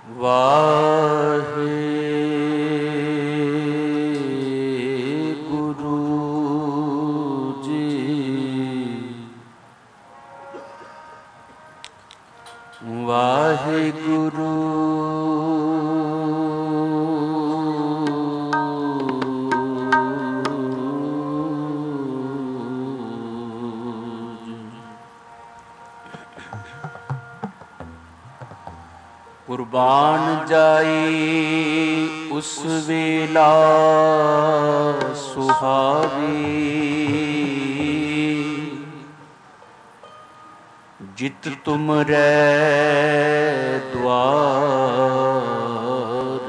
ਵਾਹਿਗੁਰੂ ਜੀ। ਵਾਹਿਗੁਰੂ ਕੁਰਬਾਨ ਜਾਈ ਉਸ ਵੇਲਾ ਸੁਹਾਵੀ, ਜਿਤ ਤੁਮਰੇ ਦੁਆਰ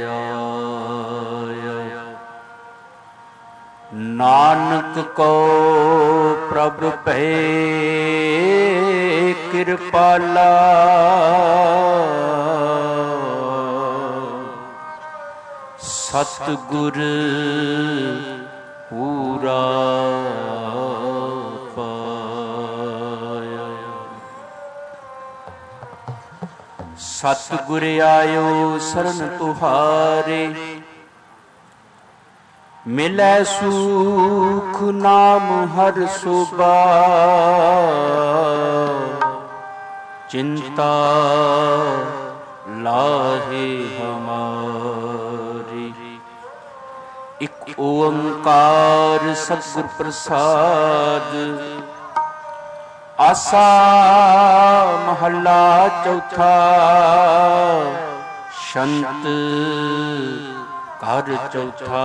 ਆਇਆ। ਨਾਨਕ ਕੋ ਪ੍ਰਭ ਭੈ ਕਿਰਪਾਲਾ, ਸਤਿਗੁਰ ਪੂਰਾ ਪਾਇਆ। ਸਤਿਗੁਰ ਆਇਓ ਸਰਨ ਤੁਹਾਰੇ, ਮਿਲੈ ਸੁਖ ਨਾਮ ਹਰਿ ਸੁਭਾ। ਚਿੰਤਾ ਲਾਹੇ ਹਮਾਰੀ, ਇਕ ਓੰਕਾਰ ਸਤਿਗੁਰ ਪ੍ਰਸਾਦ। ਆਸਾ ਮਹੱਲਾ ਚੌਥਾ, ਸ਼ੰਤ ਘਰ ਚੌਥਾ।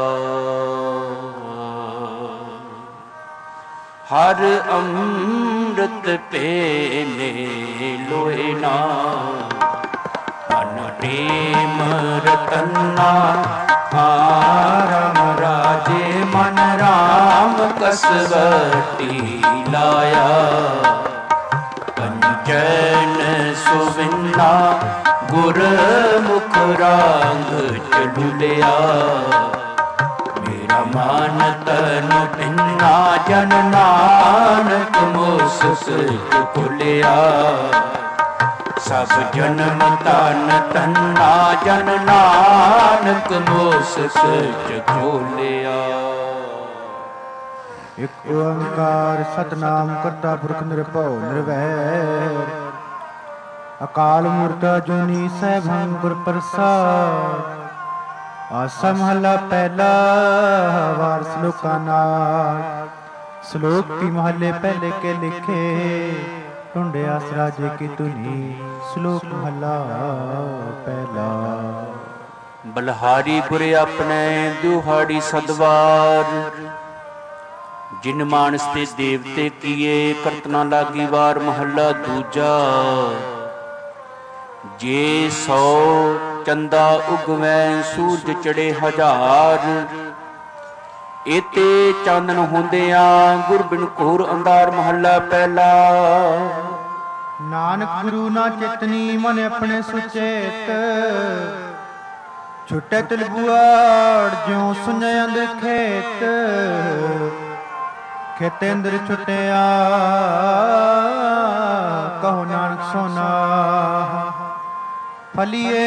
ਹਰ ਅੰਮ੍ਰਿਤ ਪੀਨੇ ਲੋਏ ਨਾ, ਮਨ ਪ੍ਰੇਮ ਰਤਨਾ। ਰਾਮ ਰਾਜੇ ਮਨ ਰਾਮ ਕਸਵਟੀ ਲਾਇਆ। ਕੰਚਨ ਸੁਵਿੰਨਾ ਗੁਰਮੁਖ ਰਾਂਗ ਚਲੁਲਿਆ। ਮੇਰਾ ਮਨ ਤਨ ਪਿੰਨਾ ਜਨ ਨਾਨਕ ਮੁਸਕ ਖੁੱਲਿਆ। ਸਭ ਜਨਮ ਤਨ ਤੰਨਾ ਜਨ ਨਾਨਕ ਮੁਸਕ ਖੋਲਿਆ। ਇਕ ਓੰਕਾਰ ਸਤਿਨਾਮ ਕਰਤਾ ਪੁਰਖ ਨਿਰਭਉ ਨਿਰਵੈਰ। ਅਕਾਲ ਮੂਰਤ ਅਜੂਨੀ ਸੈਭੰ ਗੁਰ ਪ੍ਰਸਾਦ। ਆਸਾ ਮਹੱਲਾ ਪਹਿਲਾ, ਵਾਰ ਸਲੋਕਾਂ ਨਾਲ। ਸਲੋਕ ਵੀ ਮਹੱਲੇ ਪਹਿਲੇ ਕੇ ਲਿਖੇ, ਢੂੰਡੇ ਆਸਰਾ ਜੇ ਕੀ ਧੁਨੀ। ਸਲੋਕ ਮਹੱਲਾ ਪਹਿਲਾ। ਬਲਹਾਰੀ ਗੁਰ ਆਪਣੇ ਦੁਹਾੜੀ ਸਦਵਾਰ। ਜਿਨ ਮਾਨਸ ਤੇ ਦੇਵਤੇ ਕੀਏ, ਕਰਤਨਾ ਲਾਗੀ ਵਾਰ। ਮਹੱਲਾ ਦੂਜਾ। ਜੇ 100 ਚੰਦਾ ਉਗਵੈ ਸੂਰਜ ਚੜੇ ਹਜ਼ਾਰ। ਏਤੇ ਚਾਨਣ ਹੁੰਦਿਆਂ ਗੁਰ ਬਿਨ ਘੋਰ ਅੰਧਾਰ। ਮਹੱਲਾ ਪਹਿਲਾ। ਨਾਨਕ ਗੁਰੂ ਨਾ ਚੇਤਨੀ ਮਨ ਆਪਣੇ ਸੁਚੇਤ। ਛੁਟੇ ਤਿਲਬੁਆੜ ਜਿਉ ਸੁਣਿਆ ਅੰਦਰ ਖੇਤ। ਖੇਤੇ ਅੰਦਰ ਛੁਟਿਆ ਕਹੋ ਨਾਨਕ ਸੋਨਾ। ਫਲੀਏ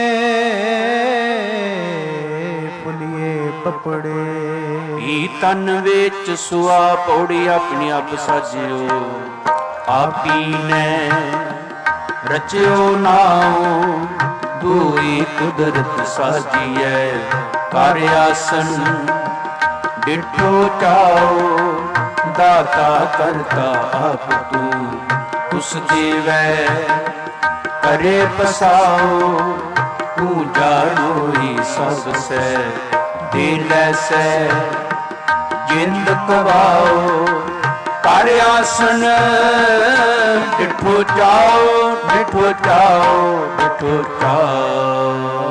ਫੁਲੀਏ ਪਪੜੇ। ਈ ਤਨ ਵਿੱਚ ਸੁਆ ਪੌੜੀ ਆਪਣੀ ਆਪ ਸਾਜਿਓ। ਆਪੀ ਨੇ ਰਚਿਓ ਨਾਉ, ਦੂਈ ਕੁਦਰਤ ਸਾਜੀਐ। ਕਰ ਆਸਨ ਡਿਠੋ ਚਾਓ, ਦਾਤਾ ਕਰਤਾ ਆਪ ਤੂੰ। ਉਸ ਦੇਵੈ ਕਰੇ ਪਸਾਓ, ਤੂੰ ਜਾਣੋਈ ਸਭ ਸੈ। ਦੇ ਲੈਸੈ ਜਿੰਦ ਕਵਾਓ, ਕਰ ਆਸਨ ਡਿਠੋ ਚਾਓ। ਡਿਠੋ ਚਾਓ ਡਿਠੋ ਚਾਓ।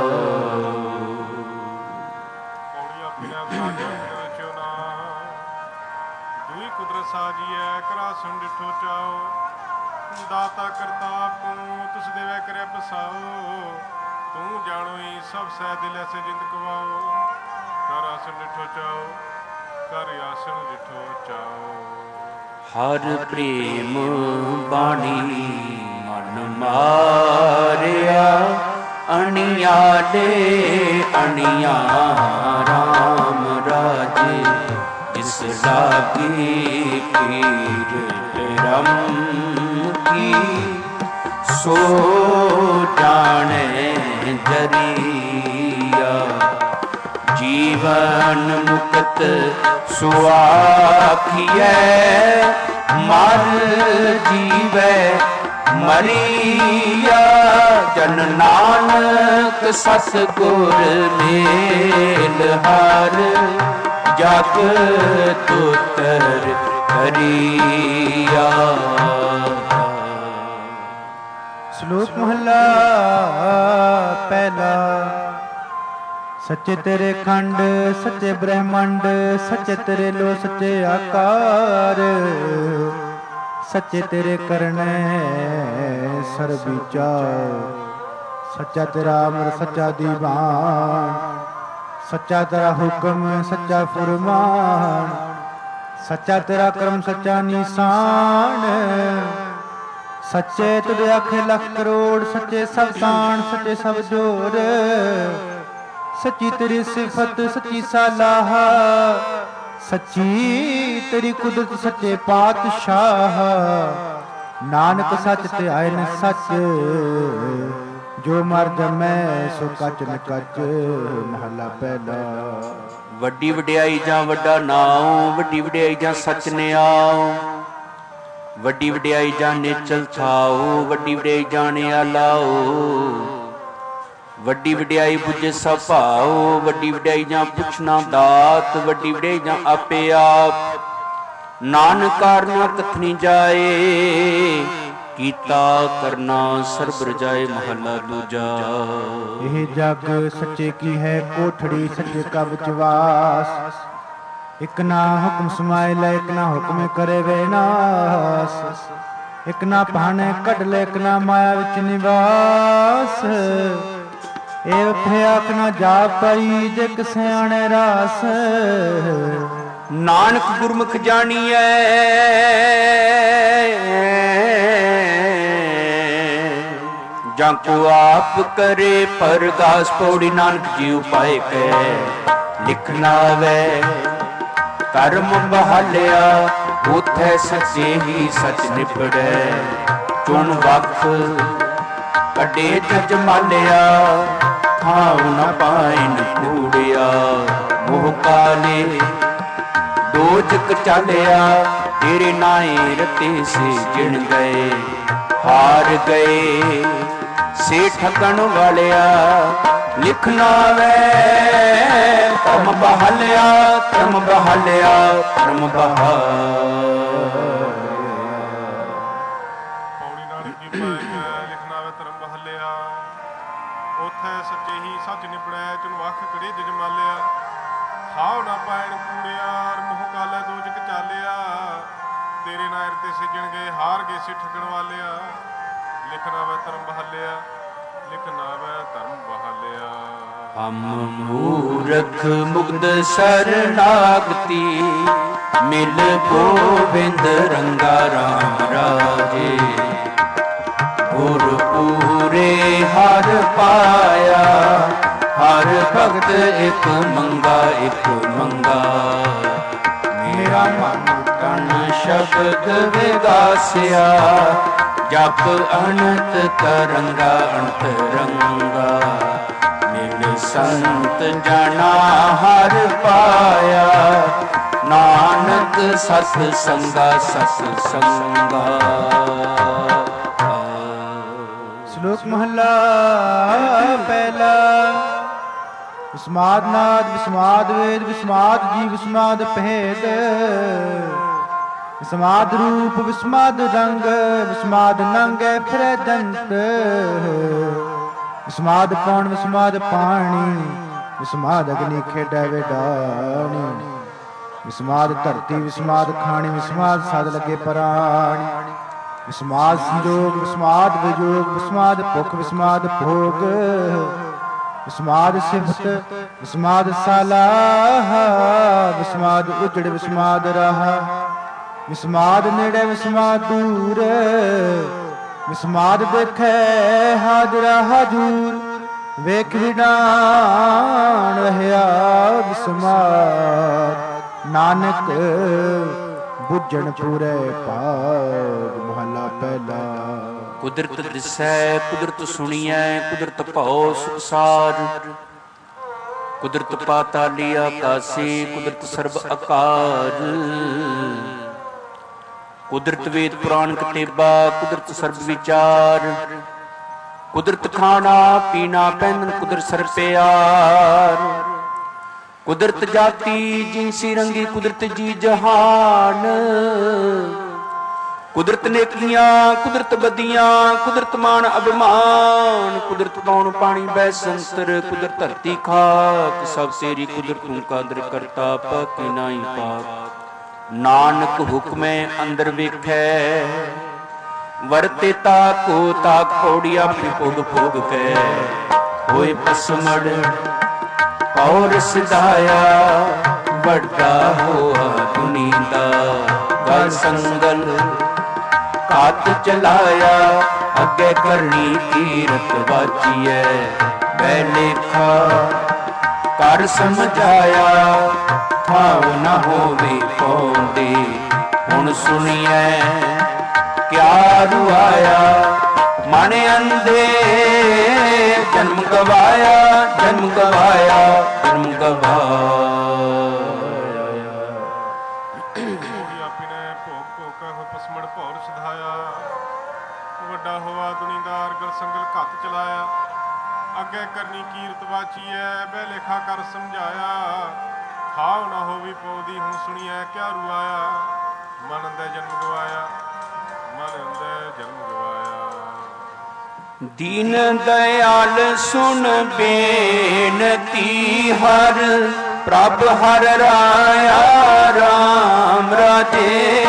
ਸਾਜੀਐ ਕਰਾਸਨ ਡਿਠੋ ਚਾਓ। ਦਾਤਾ ਕਰਤਾ ਆਪੂ, ਤੁਸ ਦੇਵੈ ਕਰਿਆ ਪਸਾਓ। ਤੂੰ ਜਾਣੋਈ ਸਭ ਸਹਿ ਦਿਲ ਐਸੇ ਜਿੰਦ ਕਵਾਓ। ਕਰ ਆਸਨ ਡਿਠੋ ਚਾਓ, ਕਰ ਆਸਨ ਡਿਠੋ ਚਾਓ। ਹਰ ਪ੍ਰੇਮ ਬਾਣੀ ਮਨ ਮਾਰਿਆ। ਅਣਿਆਲੇ ਅਣਿਆ ਰਾਮ ਰਾਜੇ, ਜਿਸ ਲਾਗੀ ਪੀਰ ਰਮ ਕੀ, ਸੋ ਜਾਣੇ ਜਰੀਆ। ਜੀਵਨ ਮੁਕਤ ਸੁਆਖੀਐ, ਮਰ ਜੀਵੈ ਮਰੀਆ। ਜਨ ਨਾਨਕ ਸਤਿਗੁਰ ਮੇਲ ਹਰ, ਜਗ ਤੁਤਰ ਕਰੀਆ। ਸ਼ਲੋਕ ਮਹਲਾ ਪਹਿਲਾ। ਸੱਚੇ ਤੇਰੇ ਖੰਡ ਸੱਚੇ ਬ੍ਰਹਮੰਡ, ਸੱਚੇ ਤੇਰੇ ਲੋ ਸੱਚੇ ਆਕਾਰ। ਸੱਚੇ ਤੇਰੇ ਕਰਨੇ ਸਰਬ ਵਿਚਾਰ, ਸੱਚਾ ਤੇਰਾ ਅਮਰ ਸੱਚਾ ਦੀਵਾਨ। ਸੱਚਾ ਤੇਰਾ ਹੁਕਮ ਸੱਚਾ ਫੁਰਮਾਨ, ਸੱਚਾ ਤੇਰਾ ਕਰਮ ਸੱਚਾ ਨਿਸ਼ਾਨ। ਸੱਚੇ ਤੁਧ ਆਖੇ ਲੱਖ ਕਰੋੜ, ਸੱਚੇ ਸਭ ਸਾਣ ਸੱਚੇ ਸਭ ਜੋਰ। ਸੱਚੀ ਤੇਰੀ ਸਿਫਤ ਸੱਚੀ ਸਲਾਹ, ਸੱਚੀ ਤੇਰੀ ਕੁਦਰਤ ਸੱਚੇ ਪਾਤਸ਼ਾਹ। ਨਾਨਕ ਸੱਚ ਤੇ ਆਏ ਨ ਸੱਚ, ਜੋ ਮਰ ਜਮੈ ਸੋ ਕੱਚ ਨ ਕੱਚ। ਮਹਲਾ ਪਹਿਲਾ। ਵੱਡੀ ਵਡਿਆਈ ਜਾਂ ਵੱਡਾ ਨਾਉ, ਵੱਡੀ ਵਡਿਆਈ ਜਾਂ ਸੱਚ ਨਿਆਉ। ਵੱਡੀ ਵਡਿਆਈ ਜਾਂ ਨੇਚਲ ਥਾਉ, ਵੱਡੀ ਵਡਿਆਈ ਜਾਣਿਆ ਲਾਉ। ਵੱਡੀ ਵਡਿਆਈ ਬੁੱਝੇ ਸਭ ਭਾਉ, ਵੱਡੀ ਵਡਿਆਈ ਜਾਂ ਪੁੱਛਣਾ ਦਾਤ। ਵੱਡੀ ਵਡਿਆਈ ਜਾਂ ਆਪੇ ਆਪ, ਨਾਨਕ ਕਾਰਨਾ ਕਥਨੀ ਜਾਏ। ਕੀਤਾ ਕਰਨਾ ਸਰਬ ਰਜਾਏ। ਮਹਲਾ ਦੂਜਾ। ਇਹ ਜਗ ਸੱਚੇ ਕੀ ਹੈ ਕੋਠੜੀ, ਸੱਚੇ ਕਾ ਵਿਚਵਾਸ। ਇਕ ਨਾ ਹੁਕਮ ਸਮਾਏ ਲੈ, ਇਕ ਨਾ ਹੁਕਮ ਕਰੇ ਵਿਨਾਸ਼। ਇਕ ਨਾ ਭਾਣੇ ਕੱਢ ਲੈ, ਇਕ ਨਾ ਮਾਇਆ ਵਿੱਚ ਨਿਵਾਸ। ਇਹ ਉੱਥੇ ਆਖ ਨਾ ਜਾ ਪਈ, ਜੇ ਕਿਸ ਸਿਆਣੇ ਰਾਸ। ਨਾਨਕ ਗੁਰਮੁਖ ਜਾਣੀਐ, ਜਾਂ ਕੋ ਆਪ ਕਰੇ ਪਰਗਾਸ। ਪੌੜੀ ਨਾਨਕ ਜੀ ਉਪਾਏ ਕੈ, ਲਿਖਣਾ ਵੈ ਕਰਮ ਬਹਾਲਿਆ। ਉਥੈ ਸੱਚੇ ਹੀ ਸੱਚ ਨਿਬੜੈ, ਚੁਣ ਵਖ ਕੱਢੇ ਜਜ ਮਾਲਿਆ। ਥਾਉ ਨ ਪਾਇਨ ਕੂੜਿਆ, ਮੋਹ ਕਾਲੇ ਦੋਜਕ ਚਾਲਿਆ। ਤੇਰੇ ਨਾਏ ਰਤੇ ਸੇ ਜਿਣ ਗਏ, ਹਾਰ ਗਏ ਸੇ ਠਗਣ ਵਾਲਿਆ। ਲਿਖਣਾ ਵੈ ਧਰਮ ਬਹਾਲਿਆ, ਧਰਮ ਬਹਾਲਿਆ, ਧਰਮ ਪੌੜੀ ਨਾਨਕ ਜੀ ਪਾਇਆ, ਲਿਖਣਾ ਵੈ ਧਰਮ ਬਹਾਲਿਆ। ਉਥੈ ਸੱਚੇ ਹੀ ਸੱਚ ਨਿਬੜੈ, ਚੁਣ ਵਖ ਕੜੇ ਜਜ ਮਾਲਿਆ। ਹਾਉ ਨਾ ਪਾਇਣ ਕੂੜਿਆਰ, ਮੋਹ ਕਾਲੇ ਦੋਜਕ ਚਾਲਿਆ। ਤੇਰੇ ਨਾਇਰ ਤੇ ਸਿਜਣ ਗਏ, ਹਾਰ ਗਏ ਸੀ ਠਗਣ ਵਾਲਿਆ। ਲਿਖਣਾ ਵੈ ਧਰਮ ਬਹਾਲਿਆ, ਲਿਖਣਾ ਵੈ ਧਰਮ ਬਹਾਲਿਆ। ਹਮ ਮੂਰਖ ਮੁਗਧ ਸਰਨਾਗਤੀ, ਮਿਲ ਗੋਬਿੰਦ ਰੰਗਾ ਰਾਮ ਰਾਜੇ। ਗੁਰ ਪੂਰੇ ਹਰ ਪਾਇਆ, ਹਰ ਭਗਤ ਇਕ ਮੰਗਾ ਇਕ ਮੰਗਾ। ਮੇਰਾ ਮਨ ਤਨ ਸ਼ਬਦ ਵਿਗਾਸਿਆ, ਜਪ ਅਨੰਤ ਤਰੰਗਾ ਅੰਤਰੰਗਾ। ਮਿਲ ਸੰਤ ਜਨਾ ਹਰ ਪਾਇਆ, ਨਾਨਕ ਸਤ ਸੰਗਾ ਸਤ ਸੰਗਾ। ਸ਼ਲੋਕ ਮਹਲਾ ਪਹਿਲਾ। ਵਿਸਮਾਦ ਨਾਦ ਵਿਸਮਾਦ ਵੇਦ, ਵਿਸਮਾਦ ਜੀ ਵਿਸਮਾਦ ਭੇਦ। ਵਿਸਮਾਦ ਰੂਪ ਵਿਸਮਾਦ ਰੰਗ, ਵਿਸਮਾਦ ਨੰਗੇ ਫਿਰੇ ਜੰਤ। ਵਿਸਮਾਦ ਪੌਣ ਵਿਸਮਾਦ ਪਾਣੀ, ਵਿਸਮਾਦ ਅਗਨੀ ਖੇਡੈ ਵਿਡਾਣੀ। ਵਿਸਮਾਦ ਧਰਤੀ ਵਿਸਮਾਦ ਖਾਣੀ, ਵਿਸਮਾਦ ਸਦ ਲਗੇ ਪ੍ਰਾਣੀ। ਵਿਸਮਾਦ ਸੰਜੋਗ ਵਿਸਮਾਦ ਵਿਜੋਗ, ਵਿਸਮਾਦ ਭੁਖ ਵਿਸਮਾਦ ਭੋਗ। ਵਿਸਮਾਦ ਸਿਫਤ ਵਿਸਮਾਦ ਸਲਾਹ, ਵਿਸਮਾਦ ਉਜੜ ਵਿਸਮਾਦ ਰਾਹ। ਵਿਸਮਾਦ ਨੇੜੇ ਵਿਸਮਾਦ ਦੂਰ, ਵਿਸਮਾਦ ਦੇਖੈ ਹਾਜ਼ਰਾ ਹਜੂਰ। ਵੇਖ ਵਿਡਾਣ ਰਹਿਆ ਵਿਸਮਾਰ ਨਾਨਕ ਬੁੱਝਣ ਪੂਰੇ ਭਾਗ ਮਹਲਾ ਪਹਿਲਾ। ਕੁਦਰਤ ਦਿਸੈ ਕੁਦਰਤ ਸੁਣੀਐ ਕੁਦਰਤ ਭਉ ਸੁਖਸਾਰ ਕੁਦਰਤ ਪਾਤਾਲੀ ਆਕਾਸੀ ਕੁਦਰਤ ਸਰਬ ਆਕਾਰ ਕੁਦਰਤ ਵੇਦ ਪੁਰਾਣ ਕਤੇਬਾ ਕੁਦਰਤ ਸਰਬ ਵਿਚਾਰ ਕੁਦਰਤ ਖਾਣਾ ਪੀਣਾ ਪਹਿਨਣ ਕੁਦਰਤ ਸਰ ਪਿਆਰ ਕੁਦਰਤ ਜਾਤੀ ਜਿਨਸੀ ਰੰਗੀ ਕੁਦਰਤ ਜੀ ਜਹਾਨ ਕੁਦਰਤ ਨੇਕੀਆਂ ਕੁਦਰਤ ਬਦੀਆਂ ਕੁਦਰਤ ਮਾਨ ਅਭਿਮਾਨ ਕੁਦਰਤ ਪੌਣ ਪਾਣੀ ਬੈ ਸੰਤਰ ਕੁਦਰਤ ਧਰਤੀ ਖਾਕ ਸਭ ਤੇਰੀ ਕੁਦਰਤ ਤੂੰ ਕਾਦਰ ਕਰਤਾ ਪਾਕੀ ਨਾਹੀ ਪਾਕ ਨਾਨਕ ਹੁਕਮੈ ਅੰਦਰ ਵੇਖੈ ਵਰਤੇ ਤਾਕੋ ਤਾਕ ਪੌੜੀ ਆਪਣੀ ਭੋਗ ਭੋਗ ਕੈ ਹੋਏ ਪਸਮੜ ਔਰ ਸਿਧਾਇਆ ਵੱਡਾ ਹੋਆ ਦੁਨੀ ਦਾ ਗਲ ਸੰਗਲ ਕਾਤ ਚਲਾਇਆ ਅੱਗੇ ਕਰਨੀ ਕੀਰਤ ਵਾਚੀਐ ਬੈ ਲੇਖਾ ਕਰ ਸਮਝਾਇਆ ਥਾਉ ਨਾ ਹੋਵੇ ਪੌਂਦੇ ਹੁਣ ਸੁਣੀਐ ਕਿਆ ਰੁਆਇਆ ਮਨ ਅੰਧੇ ਜਨਮ ਗਵਾਇਆ ਜਨਮ ਗਵਾਇਆ ਜਨਮ ਗਵਾਇਆ। ਆਪੀ ਨੇ ਭੋਗ ਭੋਗ ਹੋਏ ਪਸਮੜ ਭੌਰ ਸਿਧਾਇਆ ਵੱਡਾ ਹੋਆ ਦੁਨੀਦਾਰ ਗਲ ਸੰਗਲ ਘੱਤ ਚਲਾਇਆ ਅੱਗੇ ਕਰਨੀ ਕੀਰਤ ਵਾਚੀਐ ਬਹਿ ਲੇਖਾ ਕਰ ਸਮਝਾਇਆ ਹਾਉ ਨਾ ਹੋਵੀ ਪਉਦੀ ਹੁਣ ਸੁਣੀਐ ਕਿਆ ਰੁਆਇਆ ਮਨ ਅੰਧੇ ਜਨਮ ਗਵਾਇਆ ਮਨ ਅੰਧੇ ਜਨਮ ਗਵਾਇਆ। ਦੀਨ ਦਇਆਲ ਸੁਣ ਬੇਨਤੀ ਹਰ ਪ੍ਰਭ ਹਰ ਰਾਇਆ ਰਾਮ ਰਾਜੇ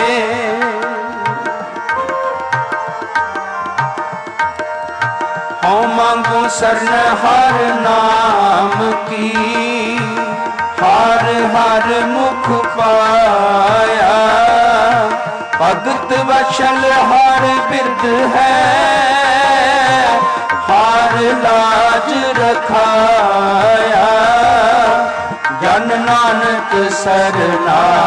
ਹਉ ਮੰਗੂ ਸਰਨ ਹਰ ਨਾਮ ਕੀ ਹਰ ਹਰ ਮੁਖ ਪਾਇਆ ਭਗਤ ਵਸ਼ਲ ਹਰ ਬਿਰਦ ਹੈ ਹਰ ਲਾਜ ਰਖਾਇਆ ਜਨ ਨਾਨਕ ਸਰਨਾਗਤੀ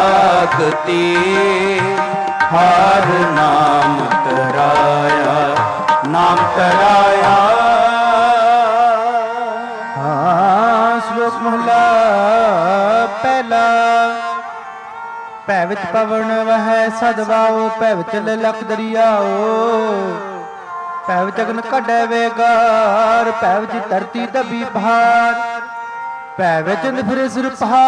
ਹਰ ਨਾਮ ਤਰਾਇਆ ਨਾਮ ਤਰਾਇਆ। ਹਾਂ ਸ਼ਲੋਕ ਮਹਲਾ ਪਹਿਲਾ। ਭੈ ਵਿੱਚ ਪਵਨ ਵਹੈ ਸਦਵਾਓ ਭੈ ਵਿੱਚ ਲਲਕ ਦਰਿਆਓ ਭੈ ਵਿੱਚ ਅਗਨ ਕੱਢੈ ਵੇਗਾਰ ਭੈ ਵਿੱਚ ਧਰਤੀ ਦਬੀ ਭਾਰ ਭੈ ਵਿੱਚ ਚੰਦ ਫਿਰੇ ਸਿਰ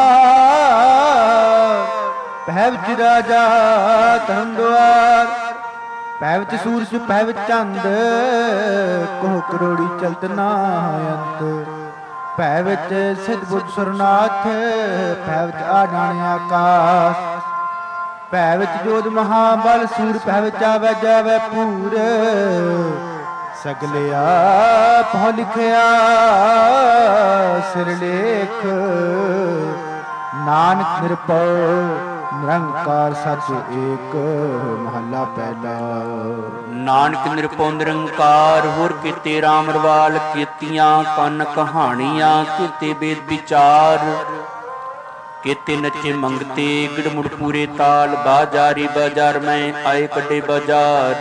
ਪਹਾੜ ਭੈ ਵਿੱਚ ਰਾਜਾ ਧਰਮ ਦੁਆਰ ਭੈ ਵਿੱਚ ਸੂਰਜ ਭੈ ਵਿੱਚ ਚੰਦ ਕੋਹ ਕਰੋੜੀ ਚਲਤ ਨਾ ਅੰਤ ਭੈ ਵਿੱਚ ਸਿੱਧ ਬੁੱਧ ਸੁਰਨਾਥ ਭੈ ਵਿੱਚ ਆਡਾਣ ਆਕਾਸ਼ ਭੈ ਵਿੱਚ ਜੋਧ ਮਹਾਬਲ ਸੂਰ ਭੈ ਵਿੱਚ ਆਵੈ ਜਾਵੈ ਪੂਰ ਸਗਲੇ ਆਪ ਹੋ ਲਿਖਿਆ ਸਿਰ ਲੇਖ ਨਾਨਕ ਨਿਰਭਉ ਨਿਰੰਕਾਰ ਸਚ ਏਕ ਮਹੱਲਾ ਪਹਿਲਾ। ਨਾਨਕ ਨਿਰਭਉ ਨਿਰੰਕਾਰ ਹੋਰ ਕੀਤੇ ਰਾਮ ਰਵਾਲ ਕੀਤੀਆਂ ਕੰਨ ਕਹਾਣੀਆਂ ਕੀਤੇ ਵੇਦ ਵਿਚਾਰ ਕੀਤੇ ਨੱਚੇ ਮੰਗਤੇ ਗਿੜਮੁੜ ਪੂਰੇ ਤਾਲ ਬਾਜਾਰੀ ਬਾਜ਼ਾਰ ਮੈਂ ਆਏ ਕੱਢੇ ਬਾਜ਼ਾਰ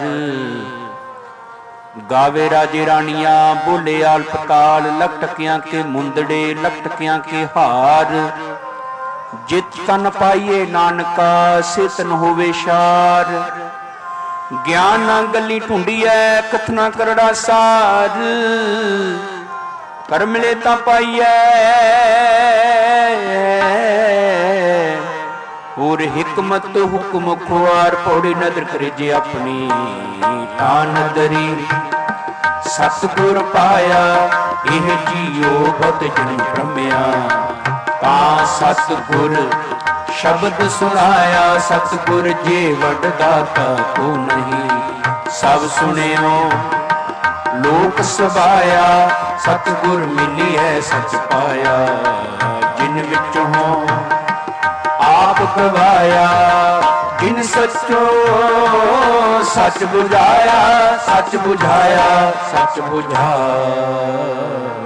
ਗਾਵੇ ਰਾਜੇ ਰਾਣੀਆਂ ਬੋਲੇ ਆਲਪਤਾਲ ਲਖਟਕਿਆਂ ਕੇ ਮੁੰਦੜੇ ਲਖਟਕਿਆਂ ਕੇ ਹਾਰ ਜਿਤ ਤਨ ਪਾਈਏ ਨਾਨਕਾ ਸੇ ਤਨ ਹੋਵੇ ਸ਼ਾਰ ਗਿਆਨ ਨਾ ਗੱਲੀ ਢੂੰਡੀਐ ਕਥਨਾ ਕਰੜਾ ਸਾਰ ਕਰ ਮਿਲੇ ਤਾਂ ਪਾਈਐ ਹੋਰ ਹਿਕਮਤ ਹੁਕਮ ਖੁਆਰ ਪੌੜੀ ਨਦਰ ਕਰੇ ਜੇ ਆਪਣੀ ਤਾਂ ਨਦਰੀ ਸਤਿਗੁਰ ਪਾਇਆ ਇਹ ਜੀਓ ਬਤ ਜਨ ਭ੍ਰਮਿਆ ਤਾਂ ਸਤਿਗੁਰ ਸ਼ਬਦ ਸੁਣਾਇਆ ਸਤਿਗੁਰ ਜੇ ਵੱਡ ਦਾਤਾ ਕੋ ਨਹੀਂ ਸਭ ਸੁਣਿਓ ਲੋਕ ਸਭਾਇਆ ਸਤਿਗੁਰ ਮਿਲੀ ਹੈ ਸਚ ਪਾਇਆ ਜਿਨ ਵਿੱਚੋਂ ਆਪ ਗਵਾਇਆ ਜਿਨ ਸੱਚੋ ਸੱਚ ਬੁਝਾਇਆ ਸੱਚ ਬੁਝਾਇਆ ਸੱਚ ਬੁਝਾਇਆ।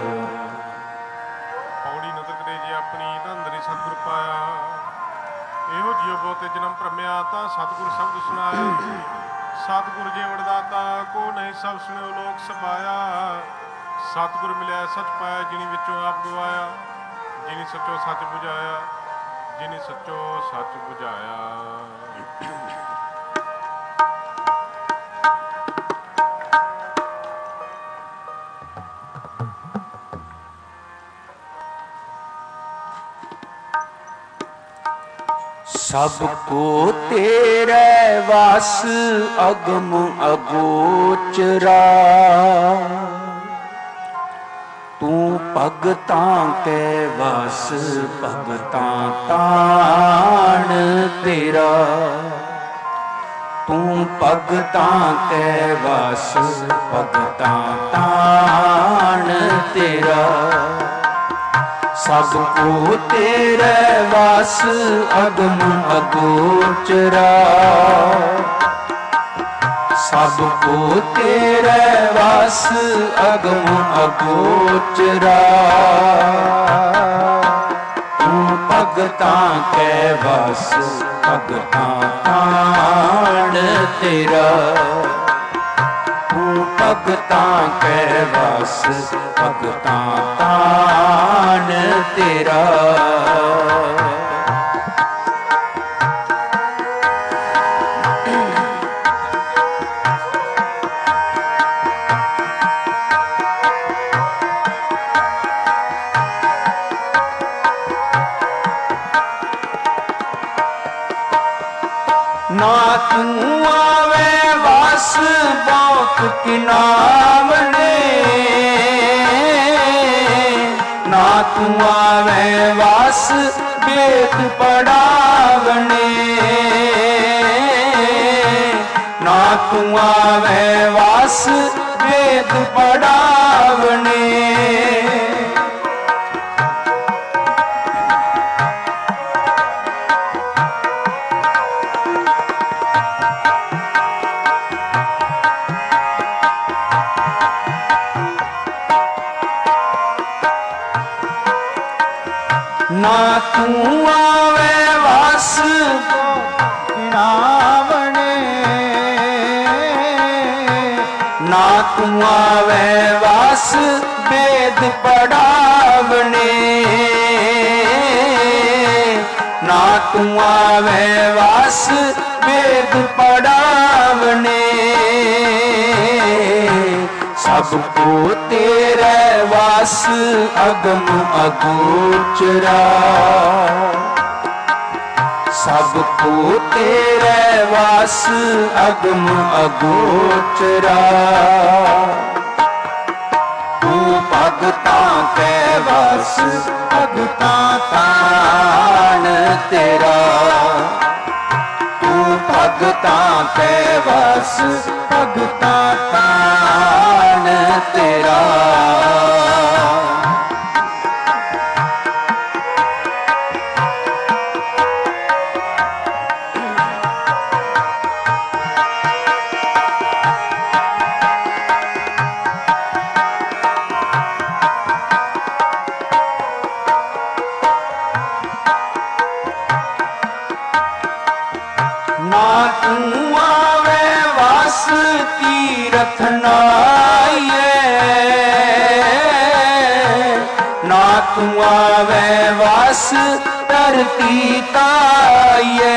सतगुर मिलिया सच पाया, जिनी विचों आप गवाया, जिनी सचो सच बुझाया, जिनी सचो सच बुझाया। सबको तेरे वास अगम अगोचरा, तू भगतां के वास भगतां ताण तेरा, तू भगतां के वास भगतां ताण तेरा। सबको तेरे वास अगम अगोचरा, सबको तेरे वास अगम अगोचरा, तू भगतां के वास भगतां ताण तेरा, तू भगतां के वास भगतां ताण तेरा। ना तू आवे वास बहुत किनावने, ना तू आवे वास वेद पढ़ावने, ना तू आवे वास वेद पढ़ावने। ना तू आवे वास किनावने, ना तू आवे वास वेद पढ़ावने, ना तू आवे वास वेद पढ़ावने। सबको तेरे वास अगम अगोचरा, सबको तेरे वास अगम अगोचरा, तू भगतां के वास भगतां ताण तेरा, तू भगतां के वास भगतां ताण तेरा। ना तू आवे वास तीरथ नाइए, ना तू आवे वास धरती ताइए,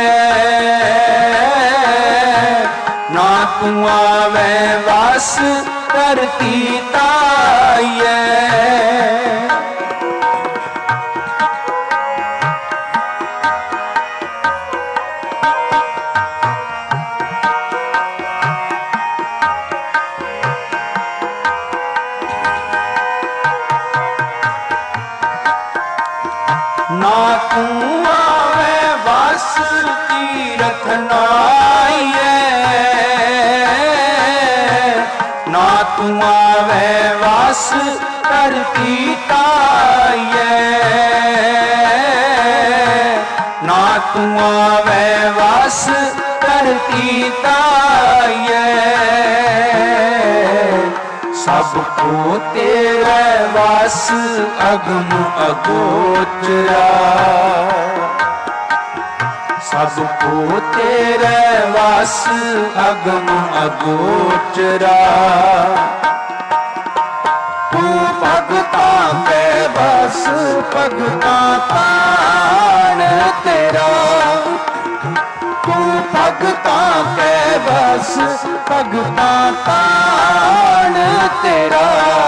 ना तू आवे वास धरती ताइए। ना तू आवे वास तीरथ नाइए, ना तू आवे वास धरती ताइए, ना तू आवे वास धरती ताइए। सबको तेरे वास अगम अगोचरा, सबको तेरे वास अगम अगोचरा, ਤੂੰ ਭਗਤਾਂ ਕੈ ਬਸ ਭਗਤਾਂ ਤਾਣ ਤੇਰਾ, ਤੂੰ ਭਗਤਾਂ ਕੈ ਬਸ ਭਗਤਾਂ ਤਾਣ ਤੇਰਾ।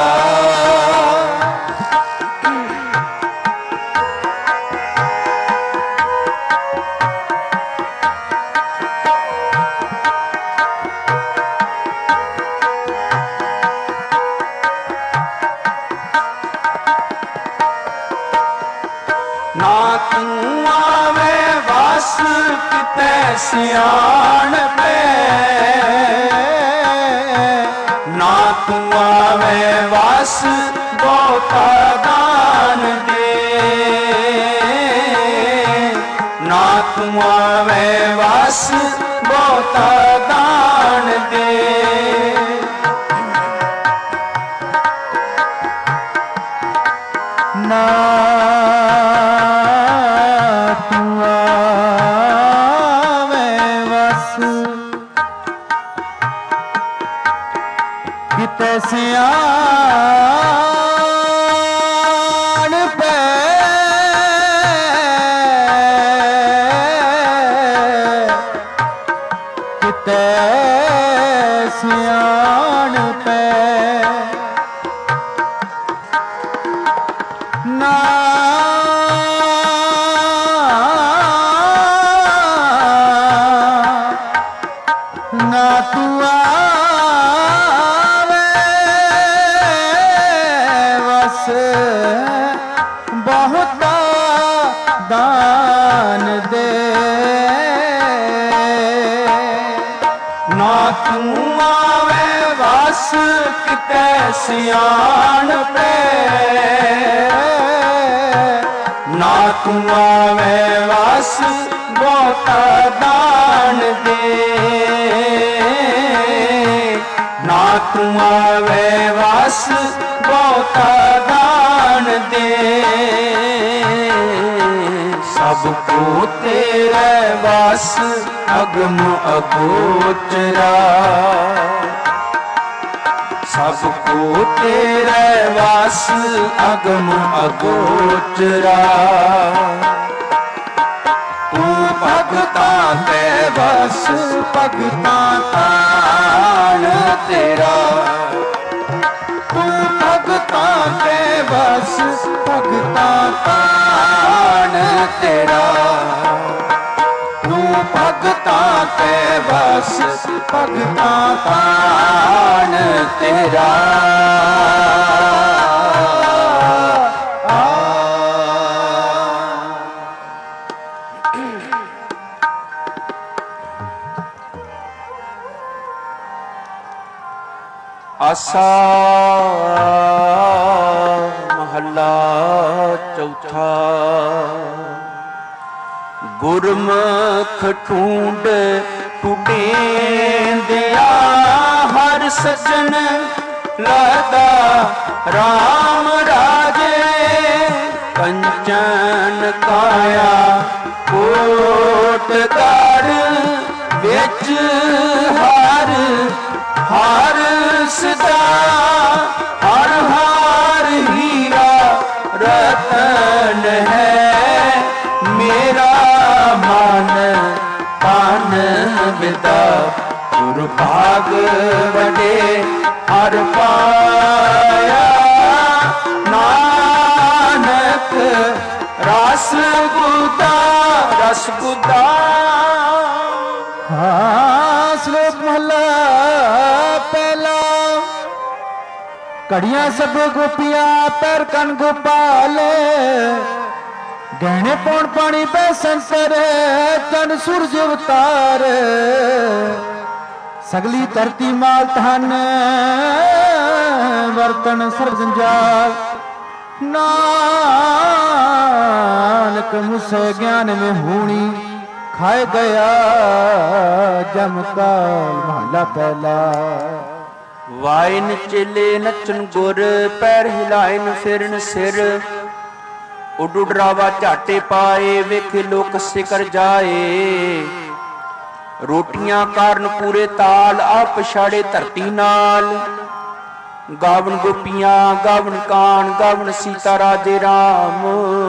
ਨਾ ਤੂੰ ਆਵੇ ਵਸ ਕਿਤੇ ਸਿਆਣ ਪੈ, ਨਾ ਤੂੰ ਆਵੇ ਵਸ ਬਹੁਤਾ ਦਾਨ ਦੇ, ਨਾ ਤੂੰ ਆਵੇ ਵਸ ਬਹੁਤਾ ਦਾਨ ਦੇ। ਨਾ ਤੂੰ ਆਵੇਂ ਵਸ ਕਿਤੇ ਸਿਆਣ ਪੈ, ਕਿਤੇ ਸਿਆਣ ਪੈ। ਨਾ ਨਾ ਤੂੰ ਆਵੇ ਵਸ ਬਹੁਤਾ ਦਾਨ ਦੇ, ਨਾ ਤੂੰ ਆਵੇ ਵਸ ਕਿਤੇ ਸਿਆਣ ਪੈ, ਨਾ ਤੂੰ ਆਵੇ ਵਸ ਬਹੁਤਾ ਦਾਨ ਦੇ, ਨਾ ਤੂੰ ਆਵੇ ਵਸ ਬਹੁਤਾ ਦਾਨ ਦੇ। ਸਭ ਕੋ ਤੇਰੇ ਵਸ ਅਗਮ ਅਗੋਚਰਾ, ਸਭ ਕੋ ਤੇਰੇ ਵਸ ਅਗਮ ਅਗੋਚਰਾ। ਤੂੰ ਭਗਤਾਂ ਕੈ ਬਸ ਭਗਤਾਂ ਤਾਣ ਤੇਰਾ, ਤੂੰ ਭਗਤਾਂ ਕੈ ਬਸ ਭਗਤਾਂ ਤਾਣ ਤੇਰਾ, ਤੂੰ ਭਗਤਾਂ ਕੈ ਬਸ ਭਗਤਾਂ ਤਾਣ ਤੇਰਾ। ਆਸਾ ਮਹੱਲਾ ਚੌਥਾ। ਗੁਰਮੁਖ ਢੂੰਡ ਟੁਟੇਂਦਿਆ ਹਰ ਸਜਣ ਲਾਦਾ ਰਾਮ ਰਾਜੇ, ਕੰਚਨ ਕਾਇਆ ਕੋਟ ਗੜ ਵਿੱਚ ਹਰ ਹਰ ਸਦਾ, ਹਰ ਹਰ ਹੀਰਾ ਰਤਨ ਹੈ ਮੇਰਾ ਮਨ ਤਨ ਵਿਦਾ। ਗੁਰ ਭਾਗ ਵਡੇ ਹਰ ਪਾਇਆ, ਨਾਨਕ ਰਸ ਗੁਦਾ ਰਸ ਗੁਦਾ। ਹਾਂ ਸ਼ਲੋਕ ਮਹਲਾ ਪਹਿਲਾ। ਘੜੀਆਂ ਸਭ ਗੋਪੀਆਂ ਪੈਰ ਕਨ ਗੋਪਾਲ, ਗਹਿਣੇ ਪੌਣ ਪਾਣੀ ਪੈ ਸੰਸਰ ਚੰਨ ਸੂਰਜ ਅਵਤਾਰ। ਸਗਲੀ ਧਰਤੀ ਮਾਲ ਧਨ ਵਰਤਨ ਸਰਬ ਜੰਜਾਲ। ਨਾਨਕ ਮੁਸੇ ਗਿਆਨ में होनी खाए गया जम काल। महला पहला। ਵਾਇਨ ਚੇਲੇ ਨੱਚਨ ਗੁਰ, ਪੈਰ ਹਿਲਾਇਨ ਫਿਰਨ ਸਿਰ। ਉੱਡ ਉੱਡ ਰਾਵਾ ਝਾਟੇ ਪਾਏ, ਵੇਖੇ ਲੋਕ ਸਿਕਰ ਜਾਏ। ਰੋਟੀਆਂ ਕਾਰਨ ਪੂਰੇ ਤਾਲ, ਆ ਪਛਾੜੇ ਧਰਤੀ ਨਾਲ। ਗਾਵਨ ਗੋਪੀਆਂ ਗਾਵਨ ਕਾਨ ਗਾਵਨ ਸੀਤਾ ਰਾਜੇ ਰਾਮ।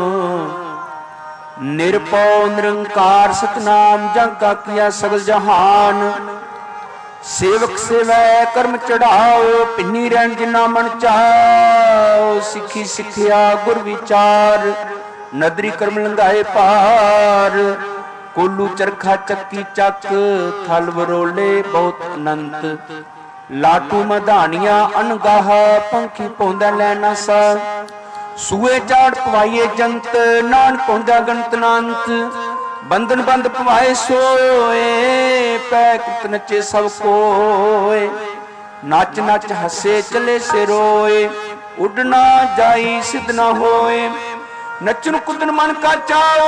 ਨਿਰਭਉ ਨਿਰੰਕਾਰ ਸਤਨਾਮ ਜਗ ਕਾ ਕੀਆ ਸਗਲ ਜਹਾਨ। ਸੇਵਕ ਸੇਵੈ ਕਰਮ ਚੜਾਓ ਪਿੰਨੀ ਰਹਿਣ ਜਿਨਾ ਮਨ ਚਾਓ। ਸਿੱਖੀ ਸਿੱਖਿਆ ਗੁਰ ਵਿਚਾਰ ਨਦਰੀ ਕਰਮ ਲੰਘਾਏ ਪਾਰ। ਕੋਲੂ ਚਰਖਾ ਚੱਕੀ ਚੱਕ ਥਲ ਵਰੋਲੇ ਬਹੁਤ ਅਨੰਤ। ਲਾਟੂ ਮਧਾਨੀਆਂ ਅਣਗਾਹ ਪੰਖੀ ਪੌਂਦਾ ਲੈਣਾ ਸਾ। ਸੂਏ ਚਾੜ ਪਵਾਈਏ ਜੰਤ ਨਾਨਕ ਪਹੁੰਚਾ ਗਣਤ ਨਾਨਤ। ਬੰਧਨ ਬੰਦ ਪਵਾਏ ਸੋਏ ਪੈ ਕਿਤ ਨੱਚੇ ਸਭ ਕੋਏ। ਨੱਚ ਨੱਚ ਹੱਸੇ ਚਲੇ ਸੇ ਰੋਏ ਉੱਡ ਨਾ ਜਾਈ ਸਿੱਧ ਨਾ ਹੋਏ। ਨੱਚਣ ਕੁੱਦਣ ਮਨ ਕਾ ਚਾਓ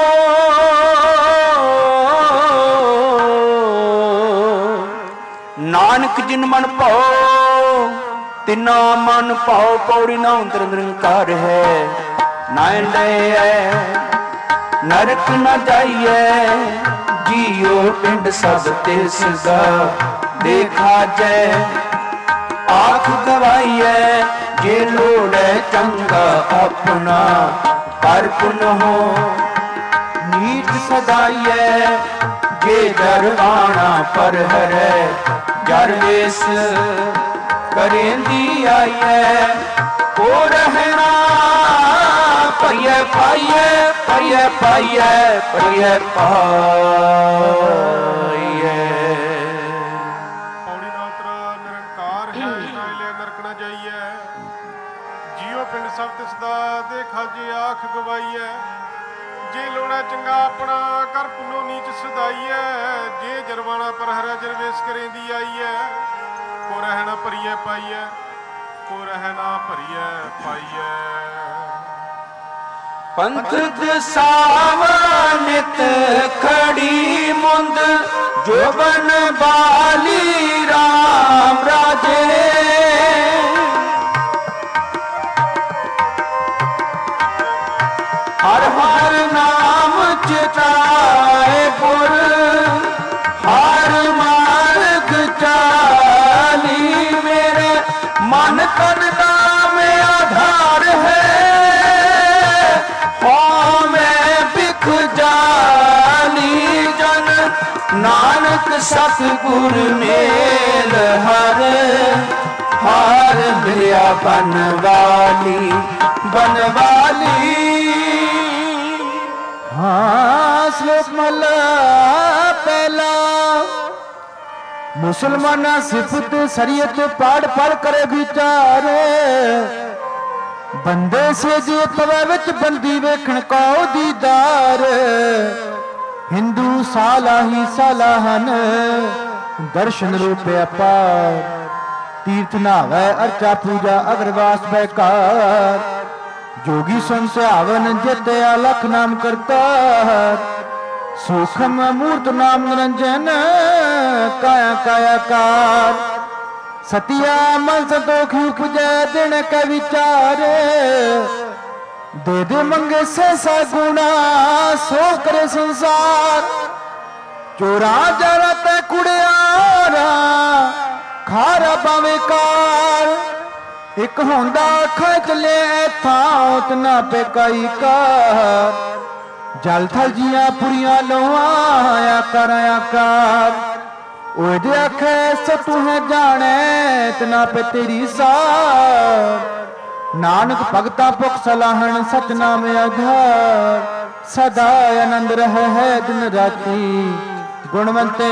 ਨਾਨਕ ਜਿਨ ਮਨ ਭਾਉ ਤਿਨਾ ਮਨ ਭਾਉ। ਪੌੜੀ ਨਾ ਅੰਦਰ ਨਿਰੰਕਾਰ ਹੈ ਨਾਇ ਲੈ ਨਰਕ ਨਾ ਜਾਈਐ। ਜੀਉ ਪਿੰਡ ਸਭ ਤਿਸ ਦਾ ਦੇਖਾ ਜੈ। ਆਖ ਗਵਾਈਐ ਜੇ ਲੋੜੈ ਚੰਗਾ ਆਪਣਾ ਪਰ ਪੁਨ ਹੋ। ਨੀਚ ਸਦਾਈਐ ਜੇ ਦਰਵਾਣਾ ਪਰ ਹਰੈ। ਜਰ ਵੇਸ ਕਰੇਂਦੀ ਆਈਐ ਕੋ ਰਹਿਣਾ ਭਈਐ ਪਾਈਐ ਭਈਐ ਪਾਈਐ ਭਈਐ ਪਾਈਐ। ਪੌੜੀ ਨਾ ਉਤਰਾ ਨਿਰੰਕਾਰ ਹੈ ਨਾ ਲੈ ਨਰਕ ਨਾ ਜਾਈਐ। ਜੀਉ ਪਿੰਡ ਸਭ ਤਿਸ ਦਾ ਦੇਖਾ ਜੇ ਆਖ ਗਵਾਈਐ। ਜੇ ਲੋੜਾ ਚੰਗਾ ਆਪਣਾ ਕਰ ਪੁੰਨੋ ਨੀਚ ਸਦਾਈਐ। ਜੇ ਜਰਵਾਣਾ ਪਰ ਹਰੈ ਜਰਵੇਸ ਕਰੇਂਦੀ ਆਈਐ। ਕੋ ਰਹਿਣਾ ਭਰੀਐ ਪਾਈਐ ਕੋ ਰਹਿਣਾ ਭਰੀਐ ਪਾਈਐ। ਪੰਥ ਦਸਾਵਾ ਨਿਤ ਖੜੀ ਮੁੰਦ ਜੋਬਨ ਬਾਲੀ ਰਾਮ ਰਾਜੇ। ਹਰ ਹਰ ਨਾਮ ਚਿਤਾਏ ਪੁਰ ਹਰ ਮਾਰਗ ਚਾਲੀ। ਮੇਰੇ ਮਨ ਤਨ ਨਾਮ ਆਧਾਰ ਹੈ ਹੋ ਮੈਂ ਬਿਖ ਜਾਲੀ। ਜਨ ਨਾਨਕ ਸਤਿਗੁਰ ਮੇਲ ਹਰ ਹਾਰ ਮਿਲਿਆ ਬਨਵਾਲੀ ਬਨਵਾਲੀ। ਹਾਂ ਸ਼ਲੋਕ ਮਹਲਾ ਪਹਿਲਾ। ਮੁਸਲਮਾਨਾ ਸਿਫਤ ਸ਼ਰੀਅਤ ਪਾੜ ਪੜ ਕਰੇ ਵਿਚਾਰੇ। ਬੰਦੇ ਸੇ ਜੇ ਪਵੇ ਵਿੱਚ ਬੰਦੀ ਵੇਖਣ ਕੋ ਦੀਦਾਰ। ਹਿੰਦੂ ਸਾਲਾਹੀ ਸਾਲਾਹਨ ਦਰਸ਼ਨ ਰੂਪ ਅਪਾਰ। ਤੀਰਥ ਨਾਵੈ ਅਰਚਾ ਪੂਜਾ ਅਗਰਵਾਸ ਬੈਕਾਰ। जोगी सुन स्यावन जिते अलख नाम करता। सूखम मूर्त नाम निरंजन काया कायाकार। सतिया मन संतोख उपजै दिन के विचारे। दे दे मंगे से सा गुणा सो करे संसार। चोरा जरा ते कुड़ियारा खारा बावेकार। एक होंदा खच ले थाउत ना पे कई कार। जल थल जिया पुरिया लोआ आया कर। ओदे आखे सो तुहे जाने तना पे तेरी सार। नानक भगता भुख सलाहन सतनाम आधार। सदा आनंद रहे है दिन राती गुणवंते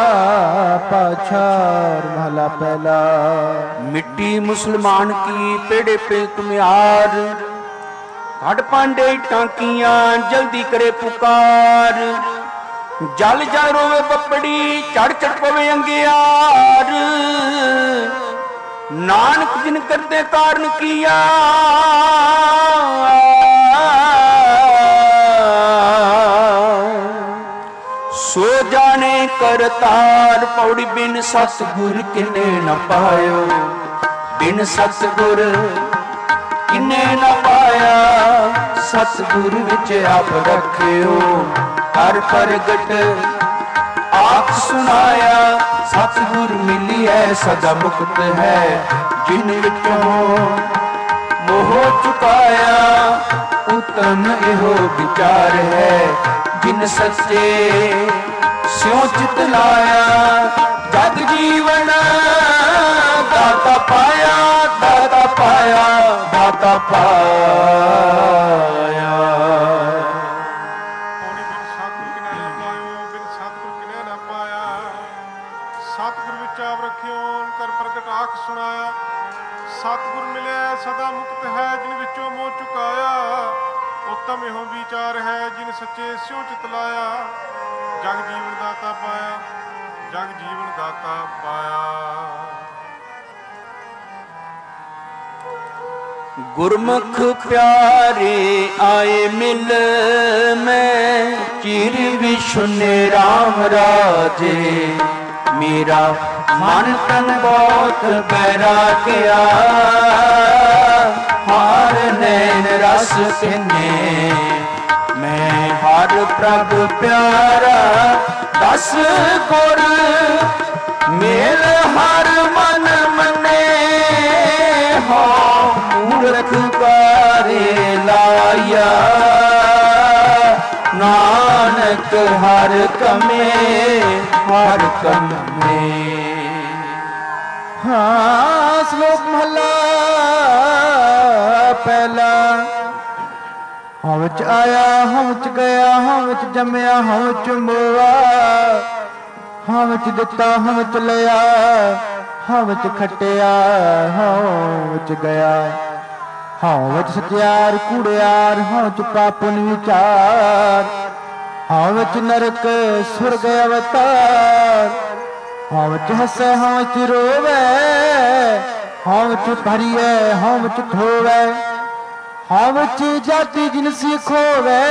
पाछार। महला पहला। मिट्टी मुसलमान की पेड़े पे कुम्हार। घट पांडे टांकियां जल्दी करे पुकार। जल जल रोवे पपड़ी चढ़ चढ़ पवे अंगियार। नानक जिन करते कारण किया सो जाने करतार। पौड़ी बिन सतगुर किने न पायो। बिन सतगुर किने न पाया। सतगुर विच आप रखियो हर प्रगट आप सुनाया। सतगुर मिली है सदा मुक्त है ਬਿਨ ਵਿਚੋਂ ਮੋਹ ਚੁਕਾਇਆ। ਉਤਮ ਇਹੋ ਵਿਚਾਰ ਹੈ ਜਿਨ ਸੱਚੇ ਸਿਉ ਚਿਤ ਲਾਇਆ। ਜਗ ਜੀਵਨ ਦਾਤਾ ਪਾਇਆ, ਦਾਤਾ ਪਾਇਆ, ਦਾਤਾ ਪਾਇਆ। ਪੌੜੀ ਬਿਨ ਸਤਿਗੁਰ ਕਿਨੈ ਨਾ ਪਾਇਓ, ਬਿਨ ਸਤਿਗੁਰ ਕਿਨੈ ਨਾ ਪਾਇਆ। ਸਤਿਗੁਰ ਵਿੱਚ ਆਪ ਰੱਖਿਓ ਕਰ ਪ੍ਰਗਟ ਆਖ ਸੁਣਾਇਆ। ਸਤਿਗੁਰ ਮਿਲਿਆ ਸਦਾ ਮੁਕਤ ਹੈ ਜਿਨ ਵਿੱਚੋਂ ਮੋਹ ਚੁਕਾਇਆ। ਉੱਤਮ ਇਹੋ ਵਿਚਾਰ ਹੈ ਜਿਨ ਸੱਚੇ ਸਿਉ ਚਿਤ ਲਾਇਆ। ਜਗ ਜੀਵਨ ਦਾਤਾ ਪਾਇਆ, ਜਗ ਜੀਵਨ ਦਾਤਾ ਪਾਇਆ। ਗੁਰਮੁਖ ਪਿਆਰੇ ਆਏ ਮਿਲ ਮੈਂ ਚਿਰ ਵਿਸ਼ੁਨੇ ਰਾਮ ਰਾਜੇ। ਮੇਰਾ ਮਨ ਤਨ ਬਹੁਤ ਬੈਰਾਗਿਆ ਹਾਰ ਨੈਣ ਰਸ ਪਿੰਨੇ। ਮੈਂ ਹਰ ਪ੍ਰਭ ਪਿਆਰਾ ਦਸ ਗੁਰ ਮੇਲ ਹਰ ਮਨ ਮੰਨੇ। ਹੋ ਮੂਰਖ ਕਾਰੇ ਲਾਇਆ ਨਾਨਕ ਹਰ ਕਮੇ, ਹਰ ਕਮੇ। ਹਾਂ ਸ਼ਲੋਕ ਮਹਲਾ ਪਹਿਲਾ। ਹਾਂ ਵਿੱਚ ਆਇਆ, ਹਾਂ ਵਿੱਚ ਗਿਆ, ਹਾਂ ਵਿੱਚ ਜੰਮਿਆ, ਹਾਂ ਵਿੱਚ ਮੋਆ। ਹਾਂ ਵਿੱਚ ਦਿੱਤਾ, ਹਾਂ ਵਿੱਚ ਲਿਆ, ਹਾਂ ਵਿੱਚ ਖੱਟਿਆ, ਹਾਂ ਵਿੱਚ ਗਿਆ। ਹਾਂ ਵਿੱਚ ਸਚਿਆਰ ਕੂੜਿਆਰ, ਹਾਂ ਵਿੱਚ ਪਾਪਨ ਵਿਚਾਰ। ਹਾਂ ਵਿੱਚ ਨਰਕ ਸੁਰਗ ਅਵਤਾਰ। ਹਾਂ ਵਿੱਚ ਹੱਸੈ, ਹਾਂ ਵਿੱਚ ਰੋਵੈ, ਹਾਂ ਵਿੱਚ ਭਰੀਐ, ਹਾਂ ਵਿੱਚ ਧੋਵੈ। ਹਾਂ ਵਿੱਚ ਜਾਤੀ ਜਿਨਸੀ ਖੋਵੈ,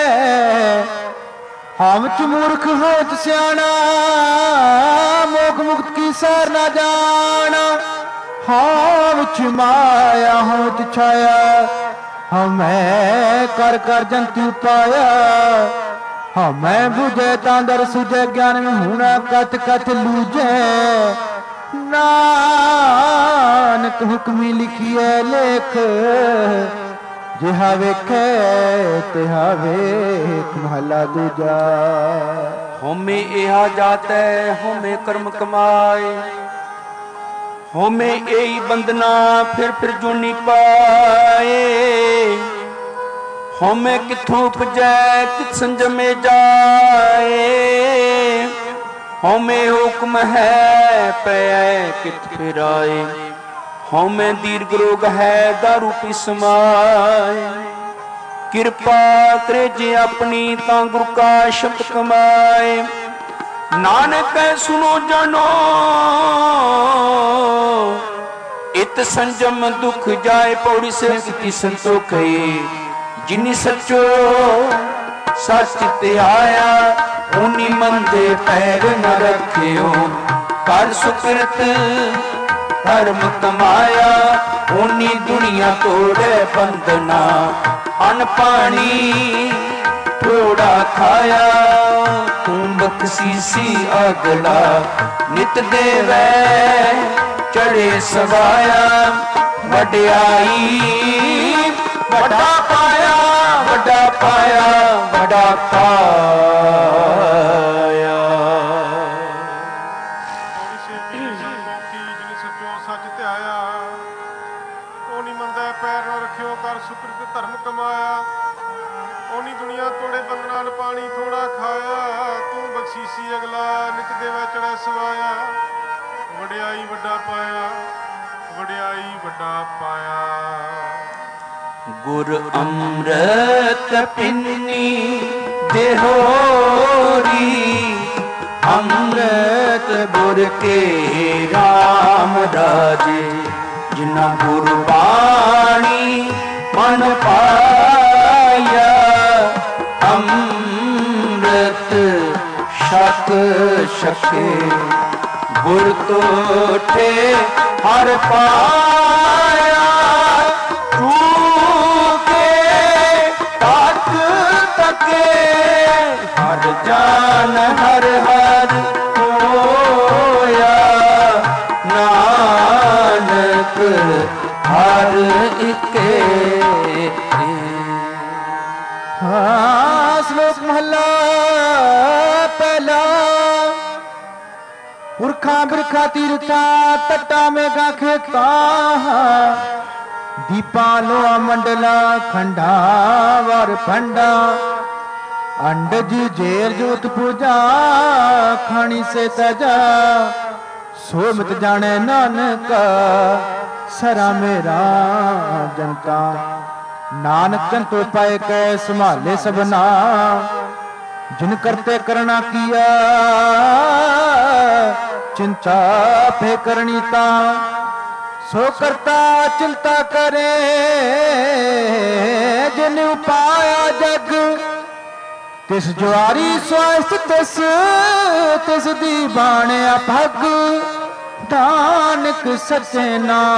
ਹਾਂ ਵਿੱਚ ਮੂਰਖ, ਹਾਂ ਵਿੱਚ ਸਿਆਣਾ। ਮੋਖ ਮੁਕਤ ਕੀ ਸਾਰ ਨਾ ਜਾਣਾ। ਹਾਂ ਵਿੱਚ ਮਾਇਆ, ਹਾਂ ਵਿੱਚ ਛਾਇਆ। ਹਾਂ ਮੈਂ ਕਰ ਕਰ ਜੰਤੂ ਪਾਇਆ। ਹਾਂ ਮੈਂ ਬੁਝੈ ਤਾਂ ਦਰ ਸੁਝੈ, ਗਿਆਨ ਮੈਂ ਹੁਣਾ ਕਥ ਕਥ ਲੂਝੈ। ਨਾਨਕ ਹੁਕਮੀ ਲਿਖੀਐ ਲੇਖ, ਜਿਹਾ ਵੇਖੈ ਤਿਹਾ ਵੇਖ। ਮਹਲਾ ਦੂਜਾ। ਹਉਮੈ ਇਹਾ ਜਾਤੈ ਹਉਮੈ ਕਰਮ ਕਮਾਏ। ਹਉਮੈ ਇਹੀ ਬੰਧਨਾ ਫਿਰ ਜੂਨੀ ਪਾਏ। ਹਉਮੈ ਕਿੱਥੋਂ ਉਪਜੈ ਕਿਤ ਸੰਜਮੇ ਜਾਏ। ਹਉਮੈ ਹੁਕਮ ਹੈ ਪੈ ਕਿਤ ਫਿਰਾਏ। ਹਉਮੈ ਦੀਰਘ ਰੋਗ ਹੈ ਦਾਰੂ ਪੀ ਸਮਾਏ। ਕਿਰਪਾ ਕਰੇ ਜੇ ਆਪਣੀ ਤਾਂ ਗੁਰ ਕਾ ਸ਼ਬਦ ਕਮਾਏ। ਨਾਨਕ ਸੁਨੋ ਜਾਨੋ ਇਤ ਸੰਜਮ ਦੁਖ ਜਾਏ। ਪੌੜੀ ਸੇ ਕੀਤੀ ਸੰਤੋਖਈ ਜਿਨੀ ਸੱਚੋ ਸੱਚ ਤੇ ਆਇਆ। ਓਨੀ ਮੰਦੇ ਪੈਰ ਨ ਰੱਖਿਓ ਕਰ ਸੁਕ੍ਰਿਤ ਧਰਮ ਕਮਾਇਆ। ਓਨੀ ਦੁਨੀਆ ਤੋੜੇ ਬੰਧਨਾ ਅਨ ਪਾਣੀ ਥੋੜਾ ਖਾਇਆ। ਤੂੰ ਬਖਸ਼ੀਸੀ ਅਗਲਾ ਨਿਤ ਦੇਵੈ ਚੜੇ ਸਵਾਇਆ। ਵਡਿਆਈ ਵੱਡਾ ਪਾਇਆ, ਵੱਡਾ ਪਾਇਆ, ਵੱਡਾ ਪਾਇਆ। ਪੌੜੀ ਸੇਵੀ ਸੰਤੋਖੀ ਜਿਨ ਸੱਚੋ ਸੱਚ ਧਿਆਇਆ। ਓਨੀ ਮੰਦਾ ਪੈਰ ਨਾ ਰੱਖਿਓ ਕਰ ਸੁਕ੍ਰਿਤ ਧਰਮ ਕਮਾਇਆ। ਓਨੀ ਦੁਨੀਆ ਤੋੜੇ ਬੰਦਨਾ ਨ ਪਾਣੀ ਥੋੜਾ ਖਾਇਆ। ਤੂੰ ਬਖਸ਼ੀਸੀ ਅਗਲਾ ਨਿਤ ਦੇਵਾ ਚੜੈ ਸਵਾਇਆ। ਵਡਿਆਈ ਵੱਡਾ ਪਾਇਆ, ਵਡਿਆਈ ਵੱਡਾ ਪਾਇਆ। ਗੁਰ ਅੰਮ੍ਰਿਤ ਪਿੰਨੀ ਦੇਹੋਰੀ। ਅੰਮ੍ਰਿਤ ਗੁਰ ਕੇ ਰਾਮ ਰਾਜੇ। ਜਿਨਾ ਗੁਰ ਬਾਣੀ ਮਨ ਪਾਇਆ। ਅੰਮ੍ਰਿਤ ਛਕ ਛਕੇ ਗੁਰ ਤੋਠੇ ਹਰ ਪਾਇਆ। ਹਰ ਜਾਨ ਹਰ ਹਰ ਹੋਇਆ। ਨਾਨਕ ਇਕੇ। ਸ਼ਲੋਕ ਮਹਲਾ ਪਹਿਲਾ। ਪੁਰਖਾਂ ਬਿਰਖਾ ਤੀਰਥਾਂ ਤੱਟਾਂ ਮੇਘਾਂ ਖੇਤਾਂ, ਦੀਪਾਂ ਲੋਆ ਮੰਡਲਾ ਖੰਡਾ ਵਰ ਫੰਡਾ, ਅੰਡਜ ਜੇਰ ਜੋਤ ਪੂਜਾ ਖਾਣੀ ਸੇ ਤਜਾ, ਸੋ ਮਿਤ ਜਾਣੇ ਨਾਨਕ ਸਰਾ ਮੇਰਾ ਜਨਤਾ, ਨਾਨਕ ਜੰਤੋ ਪਾਏ ਕੈ ਸੰਭਾਲੇ ਸਭਨਾ, ਜਿਨ ਕਰਤੇ ਕਰਣਾ ਕੀਆ ਚਿੰਤਾ ਫੇ ਕਰਨੀ ਤਾ, ਸੋ ਕਰਤਾ ਚਿੰਤਾ ਕਰੇ ਜਿਨ ਉਪਾਇਆ ਜਗ, ਤਿਸ ਜੁਆਰੀ ਸਵਾਸਤ ਤਿਸ ਦੀ ਬਾਣਿਆ ਭਗ, ਨਾਨਕ ਸੱਚੇ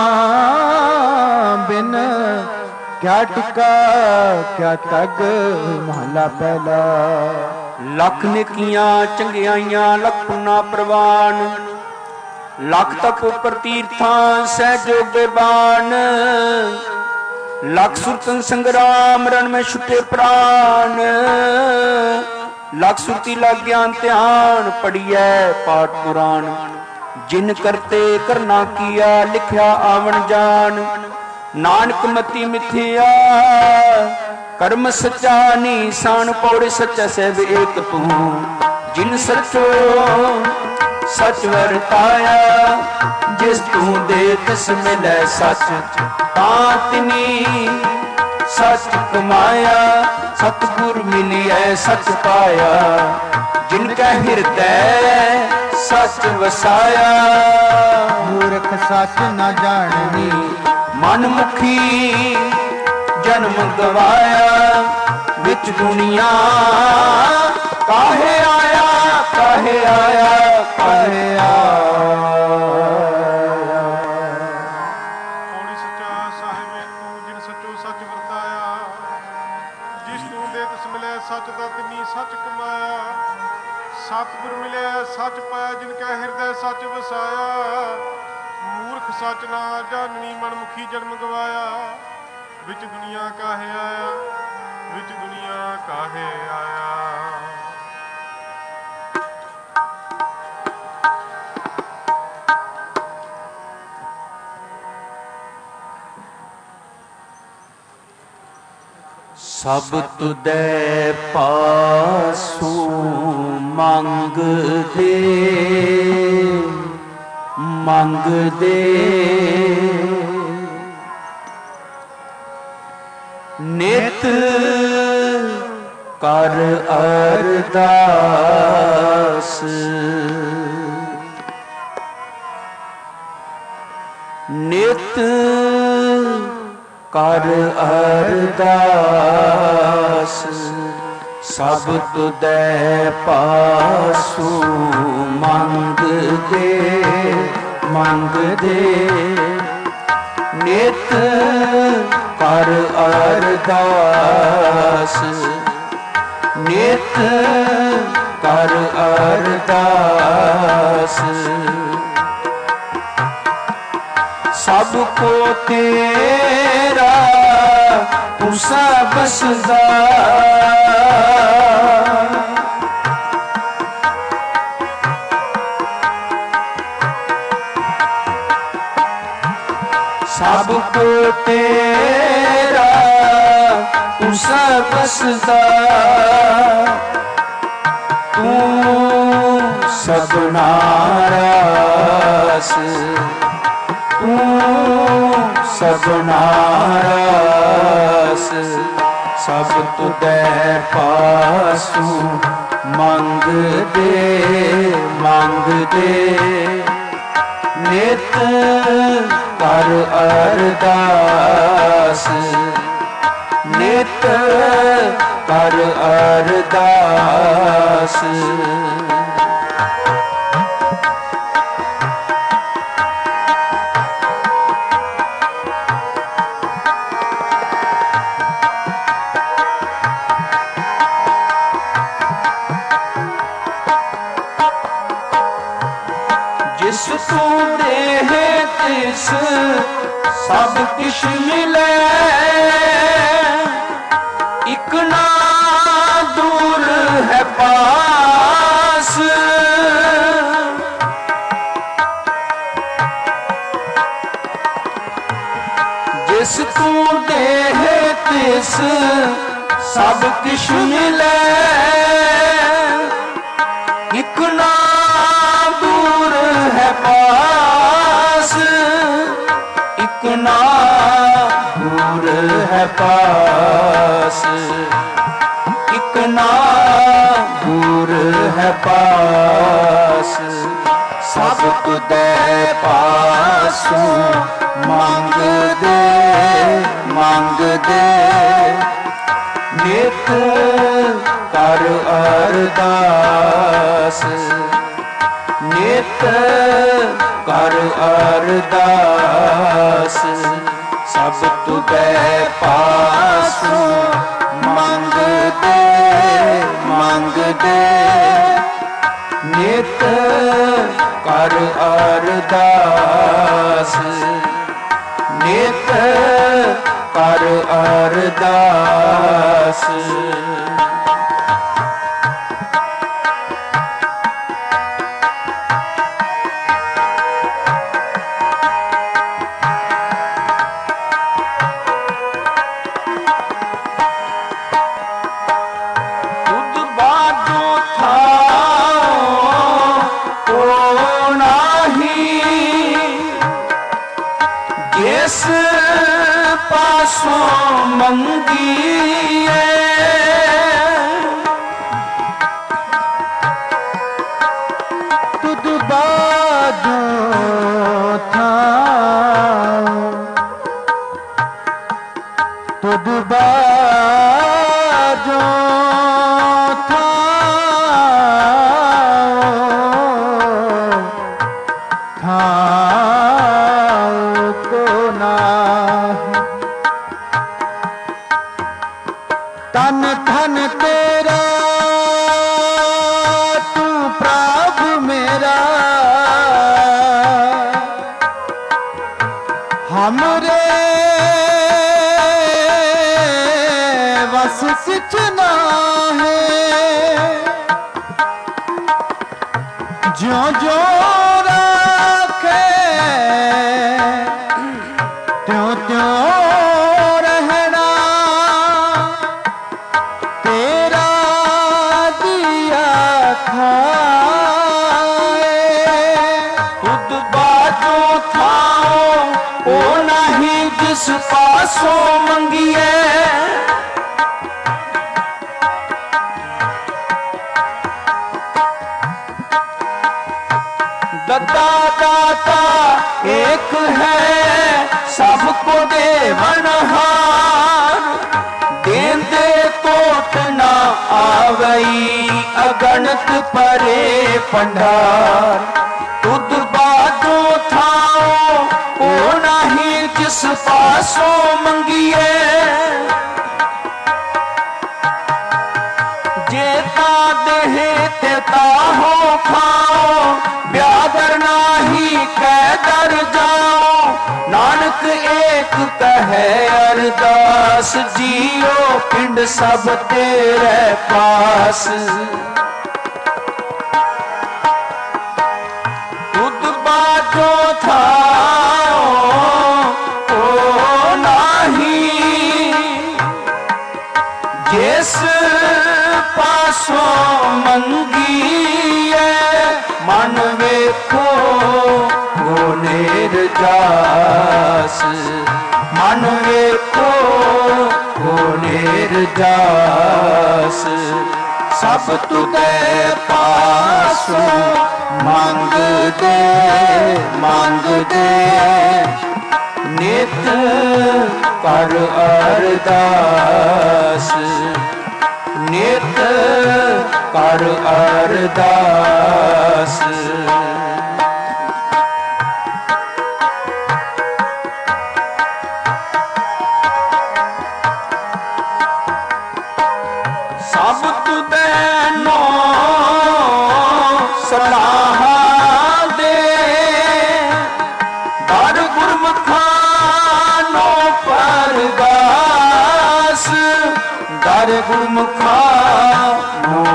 ਨਾਮ ਬਿਨ ਕਿਆ ਟਿਕਾ ਕਿਆ ਤਗ। ਮਹਲਾ ਪਹਿਲਾ। ਲੱਖ ਨੇਕੀਆਂ ਚੰਗਿਆਈਆਂ ਲੱਖ ਪੁੰਨਾ ਪ੍ਰਵਾਨ, ਲੱਖ ਤਪ ਉਪਰ ਤੀਰਥਾਂ ਸਹਿ ਜੋਗੇ ਬਾਣ, ਲੱਖ ਸੁਰਤਨ ਸੰਗਰਾਮ ਰਨ ਮੈਂ ਛੁਟੇ ਪ੍ਰਾਨ, ਲੱਖ ਸੁਰਤੀ ਲੱਗ ਗਿਆਨ ਧਿਆਨ ਪੜੀਐ ਪਾਠ ਪੁਰਾਣ, ਜਿਨ ਕਰਤੇ ਕਰਨਾ ਕੀਆ ਲਿਖਿਆ ਆਵਣ ਜਾਨ, ਨਾਨਕ ਮਤੀ ਮਿਥਿਆ ਕਰਮ ਸੱਚਾ ਨੀਸਾਨ, ਪੌੜੇ ਸੱਚਾ ਸਹਿਬ ਏਕ ਤੂੰ, ਜਿਨ ਸੱਚੋ ਸੱਚ ਵਰਤਾਇਆ, ਜਿਸ ਤੂੰ ਦੇ ਤਿਸ ਮਿਲੈ ਸੱਚ, ਤਾਂ ਤਿਨੀ ਸੱਚ ਕਮਾਇਆ, ਸਤਿਗੁਰ ਮਿਲਿਐ ਸੱਚ ਪਾਇਆ, ਜਿਨ ਕੈ ਹਿਰਦੈ ਸੱਚ ਵਸਾਇਆ, ਮੂਰਖ ਸੱਚ ਨਾ ਜਾਣਨੀ, ਮਨ ਮੁਖੀ ਜਨਮ ਗਵਾਇਆ, ਵਿੱਚ ਦੁਨੀਆ ਕਾਹੇ ਆਇਆ ਕਾਹੇ ਆਇਆ ਕਾਹੇ ਆਇਆ। ਪੌੜੀ ਸੱਚਾ ਸਾਹਿਬ ਤੂੰ, ਜਿਨ ਸੱਚੋ ਸੱਚ ਵਰਤਾਇਆ, ਜਿਸ ਤੂੰ ਦੇ ਤਿਸ ਮਿਲਿਆ ਸੱਚ ਦਾ ਤਿਨੀ ਸੱਚ ਕਮਾਇਆ, ਸਤਿਗੁਰ ਮਿਲਿਆ ਸੱਚ ਪਾਇਆ, ਜਿਨ ਕੈ ਹਿਰਦੈ ਸੱਚ ਵਸਾਇਆ, ਮੂਰਖ ਸੱਚ ਨਾ ਜਾਣਨੀ, ਮਨ ਮੁਖੀ ਜਨਮ ਗਵਾਇਆ, ਵਿੱਚ ਦੁਨੀਆ ਕਾਹੇ ਆਇਆ ਵਿੱਚ ਦੁਨੀਆ ਕਾਹੇ ਆਇਆ। ਸਭ ਤੁਧੈ ਪਾਸੋਂ ਮੰਗਦੇ ਮੰਗਦੇ, ਨਿਤ ਕਰ ਅਰਦਾਸ, ਨਿਤ ਕਰ ਅਰਦਾਸ, ਸਭ ਤੁਧੈ ਪਾਸੋਂ ਮੰਗਦੇ ਮੰਗਦੇ, ਨਿਤ ਕਰ ਅਰਦਾਸ, ਨਿਤ ਕਰ ਅਰਦਾਸ, ਸਭ ਕੋ ਤੇਰਾ ਤੂੰ ਸਭ ਸਦਾ, ਸਭ ਕੋ ਤੇਰਾ ਤੂੰ ਸਭ ਸਦਾ, ਤੂੰ ਸਭਨਾ ਰਾਸ, ਤੂੰ ਸਭਨਾ ਰਾਸ, ਸਭ ਤੁਧੈ ਪਾਸੋਂ ਮੰਗਦੇ ਮੰਗਦੇ, ਨਿਤ ਕਰ ਅਰਦਾਸ, ਨਿਤ ਕਰ ਅਰਦਾਸ। ਜਿਸ ਤੂੰ ਦੇਹ ਤਿਸ सब किश मिले इक ना दूर है पास। जिस तू देह तिस सब किश मिले इक ना दूर है पास। इक ना दूर है पास। इक ना दूर है पास। सब तुदे पासों मंग दे नित कर अरदास। नित कर अरदास। सब तुदे पासों मंग दे नित कर अरदास। नित कर अरदास। मंगिए तुद बाजो था तुद बाजो था को ना तन धन तेरा तू प्रभु मेरा हमरे वस किछ ना है। ज्यों ज्यों रखे त्यों त्यों जिस पासों मंगिए दत्ता दाता एक है सबको देवनहार। देंदे कोट ना आवई अगणत परे पंडार। तुद बाजो थाओ ओ नहीं जिस पासों मंगिए जेता देहे तेता हो खाओ। ब्यादर नाही कै दर जाओ नानक एक कहे अरदास। जियो पिंड सब तेरे पास। तुद बाजो था जिस पासों मंगिए मन वेखो गोनेर जास। मन वेखो गोनेर जास। सब तुदे पासों मंग दे नित कर अरदास। नित कर अरदास। सब तुदे नो सलाह दे दर गुरमुखा ਦਾਰ ਗੁਰਮੁਖਾ ਨੂੰ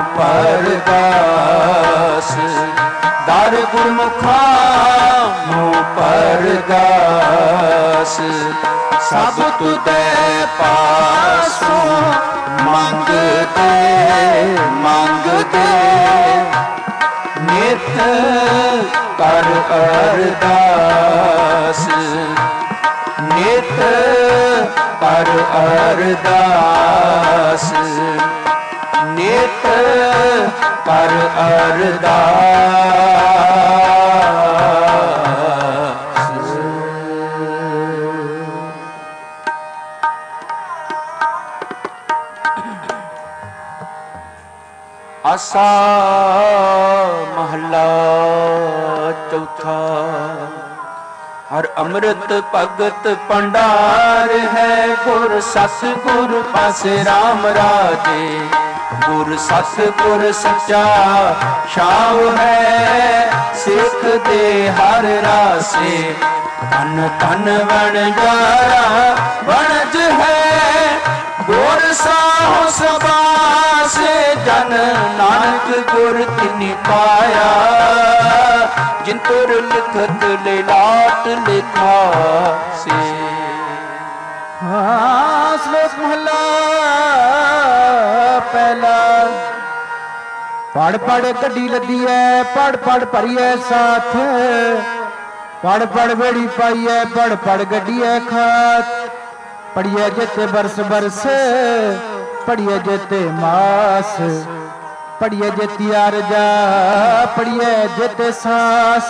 ਪਰਗਾਸ, ਦਰ ਗੁਰਮੁਖਾ ਨੂੰ ਪਰਗਾਸ। ਸਭ ਤੁਧੈ ਪਾਸੋਂ ਮੰਗਦੇ ਮੰਗਦੇ, ਨਿਤ ਕਰ ਅਰਦਾਸ, ਨਿਤ ਕਰ ਅਰਦਾਸ, ਨਿਤ ਕਰ ਅਰਦਾਸ। ਆਸਾ ਮਹਲਾ ਚੌਥਾ। ਹਰ ਅੰਮ੍ਰਿਤ ਭਗਤ ਭੰਡਾਰ ਹੈ, ਗੁਰ ਸਤਿ ਗੁਰ ਪਾਸੇ RAM ਰਾਜੇ। ਗੁਰ ਸਤਿ ਗੁਰ ਸੱਚਾ ਛਾਵ ਹੈ, ਸਿੱਖ ਦੇ ਹਰ ਰਾਸੇ। ਧਨ ਧਨ ਵਣਜਾਰਾ ਵਣਜ ਹੈ, ਗੁਰ ਸਾਹੁ ਸਬਾਸੇ। ਜਨ ਨਾਨਕ ਗੁਰ ਤਿਨਿ ਪਾਇਆ, ਜਿਨ ਤੁਰ ਲਿਖਤ ਲੈ ਲਾਟ ਲਿਖਾਸੇ। ਸ਼ਲੋਕ ਮਹਲਾ ਪਹਿਲਾ। ਪੜ ਪੜ ਗੱਡੀ ਲੱਦੀ ਐ, ਪੜ ਪੜ ਭਰੀਐ ਸਾਥ। ਪੜ ਪੜ ਵੇੜੀ ਪਾਈਐ, ਪੜ ਪੜ ਗੱਡੀ ਐ ਖਾਤ। ਪੜੀਐ ਜਿਤੇ ਬਰਸ ਬਰਸ, ਪੜੀਐ ਜਿਤੇ ਮਾਸ। ਪੜੀਐ ਜਿਤੀ ਅਰਜਾ, ਪੜੀਐ ਜਿਤੇ ਸਾਸ।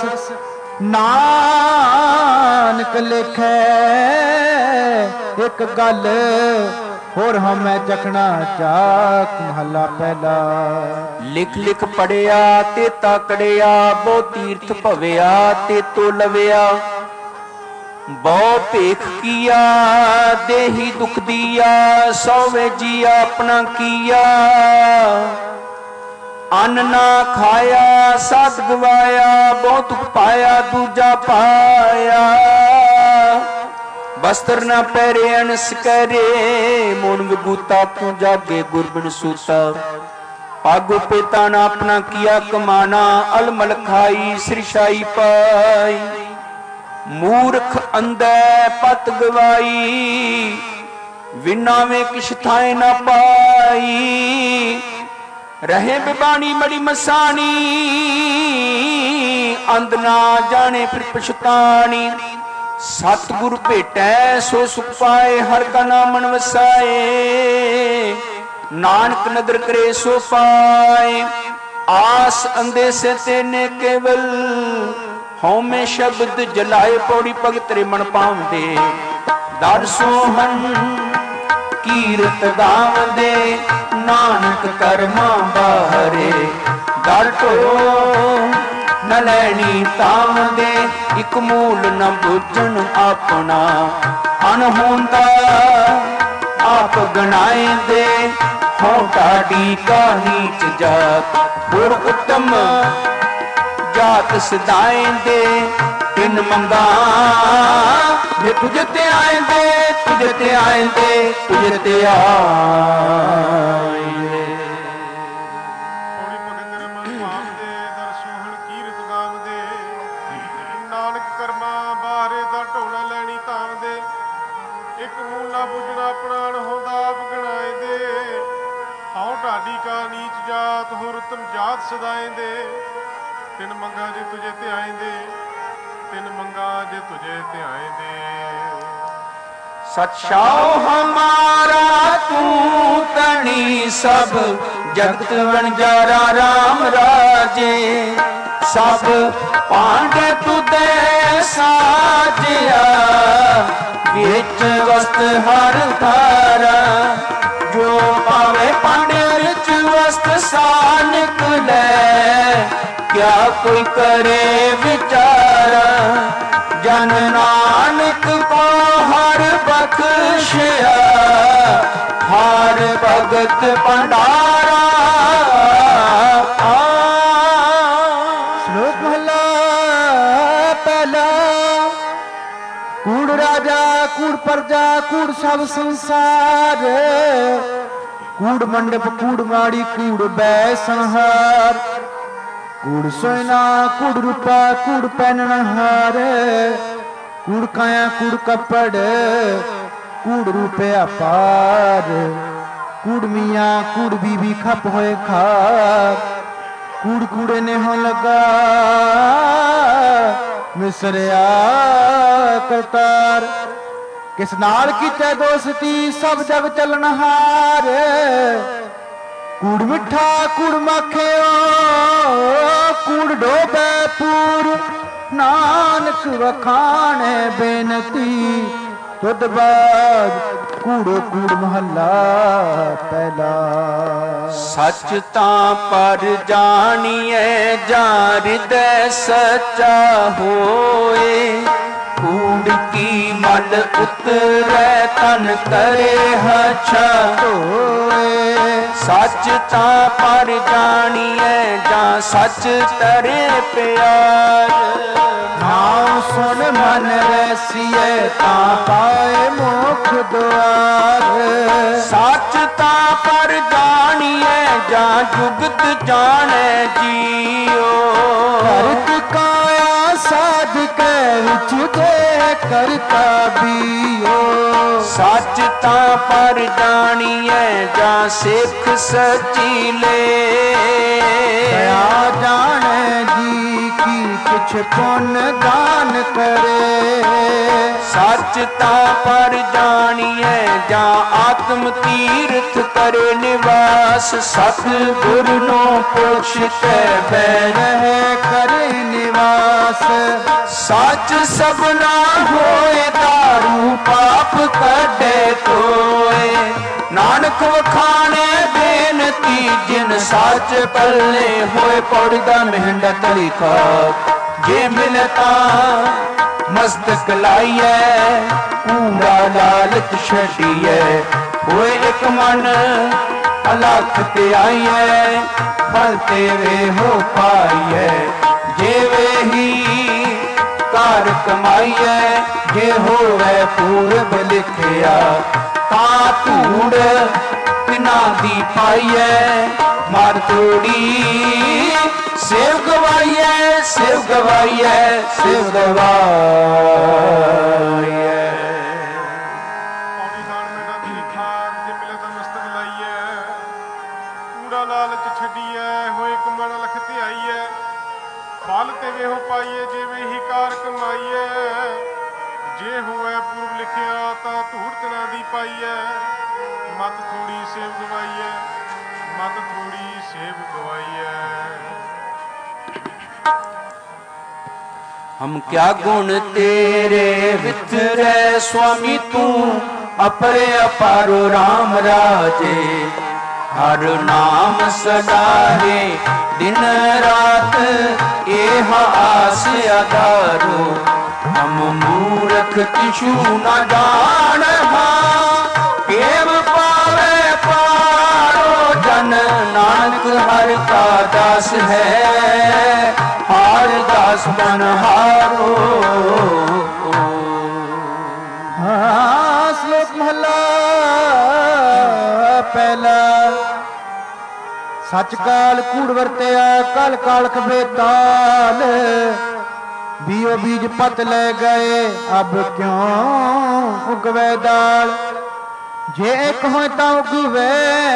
ਨਾਨਕ ਲਿਖੈ ਇੱਕ ਗੱਲ, ਹੋਰ ਹਮੈ ਚਖਣਾ ਚਾਕ। ਮਹਲਾ ਪਹਿਲਾ। ਲਿਖ ਲਿਖ ਪੜਿਆ ਤੇ ਤਾਕੜਿਆ, ਬਹੁ ਤੀਰਥ ਭਵਿਆ ਤੇ ਤੋ ਲਵਿਆ। ਬਹੁ ਭੇਖ ਕੀਆ ਦੇਹੀ ਦੁਖ ਦੀਆ, ਸੋਵੇ ਜੀਆ ਆਪਣਾ ਕੀਆ। ਅੰਨ ਨਾ ਖਾਇਆ ਸਾਧ ਗਵਾਇਆ, ਬਹੁ ਦੁਖ ਪਾਇਆ ਦੂਜਾ ਪਾਇਆ। ਬਸਤਰ ਨਾ ਪਹਿਰੇ ਅਣਸ ਕਰੇ, ਮੋਨ ਵਿਭੂਤਾ ਤੂੰ ਜਾਗੇ ਗੁਰਬਿਨ ਸੂਤਾ। ਪਾਗੋ ਪੇਤਾ ਨਾ ਆਪਣਾ ਕੀਆ ਕਮਾਨਾ, ਅਲਮਲ ਖਾਈ ਸਿਰਸ਼ਾਈ ਪਾਈ। ਮੂਰਖ ਅੰਧੈ ਪਤ ਗਵਾਈ, ਵਿਨਾਵੇਂ ਕਿਛ ਥਾਏ ਨਾ ਪਾਈ। ਰਹੇ ਬਿਬਾਣੀ ਮੜੀ ਮਸਾਣੀ, ਅੰਧ ਨਾ ਜਾਣੇ ਫਿਰ ਪਛਤਾਣੀ। ਸਤਿਗੁਰ ਭੇਟੈ ਸੋ ਸੁਖ ਪਾਏ, ਹਰ ਕਾ ਨਾਮ ਮਨ ਵਸਾਏ। ਨਾਨਕ ਨਦਰ ਕਰੇ ਸੋ ਪਾਏ, ਆਸ ਅੰਦੇਸੇ ਤੇਨੇ ਕੇਵਲ। ਹਉਮੈ ਸ਼ਬਦ ਜਲਾਏ, ਪੌੜੀ ਭਗਤ ਰੇ ਮਨ ਪਾਉਂਦੇ। ਦਰ ਸੋਹਣ ਕੀਰਤ ਗਾਵਦੇ, ਨਾਨਕ ਕਰਮਾਂ ਬਾਹਰੇ। ਦਰ ਢੋ ਨ ਲੈਣੀ ਤਾਵਦੇ, ਇਕ ਮੂਲ ਨ ਬੁੱਝਣ ਆਪਣਾ। ਅਨਹੋਂਦਾ ਆਪ ਗਣਾਏਂਦੇ, ਹੋਂ ਢਾਡੀ ਕਾ ਨੀਚ ਜਾਤ। ਗੁਰ ਉੱਤਮ ਜਾਤ ਸਦਾਏਂਦੇ, ਤਿੰਨ ਮੰਗਾ ਜੇ ਤੁਝ ਤੇ ਆਏਂਦੇ। ਤੁਝ ਤੇ ਆਏਂਦੇ, ਤੁਝ ਤੇ ਆਏਂਦੇ। ਪੌੜੀ ਭਗਤ ਰੇ ਮਨ ਭਾਵਦੇ, ਦਰ ਸੋਹਣ ਕੀਰਤ ਗਾਵਦੇ। ਨਾਨਕ ਕਰਮਾਂ ਬਾਹਰੇ ਦਾ ਢੋਲਾ ਲੈਣੀ ਤਾਵਦੇ। ਇੱਕ ਮੂਲ ਨਾ ਬੁੱਝਣਾ ਆਪਣਾ, ਅਣਹੋਂਦਾ ਆਪ ਗਣਾਏਂਦੇ। ਹਉ ਢਾਡੀ ਕਾ ਨੀਚ ਜਾਤ, ਹੋਰ ਉਤਮ ਜਾਤ ਸਦਾਏਂਦੇ। ਤਿੰਨ ਮੰਗਾ ਜੇ ਤੁਝੇ ਤੇ ਆਏਂਦੇ, ਤਿੰਨ ਮੰਗਾ ਜੇ ਤੁਝੇ ਤੇ ਆਏਂਦੇ। ਸਤਿ ਹਮਾਰਾ ਤੂੰ ਤਣੀ, ਸਭ ਜਗਤ ਵਣਜਾਰਾ RAM ਰਾਜੇ। ਸਭ ਭਾਂਡੇ ਤੁਧੇ ਸਾਜਿਆ, ਵਿੱਚ ਵਸਤ ਹਰ ਧਾਰਾ। ਜੋ ਪਾਵੇ ਭਾਂਡੇ ਵਿੱਚ ਵਸਤ ਸਾ ਨਿਕਲੇ, ਕਿਆ ਕੋਈ ਕਰੇ ਵਿਚਾਰਾ। ਜਨ ਨਾਨਕ ਕੋ ਹਰ ਬਖਸ਼ਿਆ, ਹਰ ਭਗਤ ਭੰਡਾਰਾ। ਸ਼ਲੋਕ ਮਹਲਾ ਪਹਿਲਾ। ਕੂੜ ਰਾਜਾ ਕੂੜ ਪਰਜਾ, ਕੂੜ ਸਭ ਸੰਸਾਰ। कूड़ मंडप कूड़ माड़ी कूड़ बै संहार, कूड़ सोना कूड़ रूपा कूड़ पहनहार, कूड़ काया कूड़ कपड़ कूड़ रुपया पार, कूड़ मियाँ कूड़ बीबी खप होए खार, कूड़ कूड़े ने हो लगा मिसरिया करतार, किस नाल कीते दोस्ती सब जग चलनहार, कूड़ मिठा कूड़ माखे कूड़ डोबे पूर, नानक वखाणे बेनती तुद बाद कूड़ो कूड़ महला पहला। सच तां पर जानिए जा हृदय सच्चा होए, कूड़ की मल उतरे तन करे हच्छा होए। सच तां पर जानिए जा सच तरे प्यार, नाम सुन मन रसिए तां पाए मोख द्वार। सच तां पर जानिए जा जुगत जाने जियो, करत काया साध के विच दे करता बियो। सच तां पर जानिए जा सिख सची ले, दया जाने जी की कुछ पुण्य दान करे। सच तां पर जानिए जा आत्म तीर्थ करे निवास, सतगुर नो पुछ के रहे करे निवास। सच सबना होए दारू पाप कढे तोए, नानक वखाणे बेनती जिन सच पल्ले होए। पौड़दा मेहनत लिखा जे मिलता मस्तक लाइए, कूड़ा लालच छड़िए होए एक मन अलख ते आइए। फल तेरे हो पाइए जेवे ही कार कमाइए, जे होवे पूरब लिखिया तां धूड़ तिना दी पाइए। मार तोड़ी सेव गवाइए सेव गवाइए सेव गवाइए। ਪੌੜੀ ਦਾਨ ਮੇਰਾ ਦੀ ਖਾਕ ਜੇ ਮਿਲੇ ਤਾਂ ਮਸਤਕ ਲਾਈਐ, ਕੂੜਾ ਲਾਲਚ ਛੱਡੀਐ ਹੋਏ ਕਮਣ ਲਖ ਧਿਆਈਐ। ਫਲ ਤੇਵੇ ਹੋ ਪਾਈਏ ਜਿਵੇਂ ਹੀ ਕਾਰ ਕਮਾਈਐ, ਜੇ ਹੋਵੇ ਪੂਰਬ ਲਿਖਿਆ ਤਾਂ ਧੂੜ ਤਿਨਾ ਦੀ ਪਾਈਐ। ਮਤ ਥੋੜੀ ਸੇਵ ਗਵਾਈਐ ਮਤ ਥੋੜੀ ਸੇਵ ਗਵਾਈਐ। हम क्या गुण तेरे विथरे स्वामी तू, अपरे अपारो राम राजे। हर नाम सदारे दिन रात एह आस आधारो। हम मूर्ख किछु न जान केव पावे पारो जन। नानक हर का दास है हार दास बनहारो। श्लोक महला पहला। सच काल कूड़ वरत्या कल कालख बेताल। बीओ बीज पत ले गए अब क्यों उगवे दाल। जे एक हो ता उगवे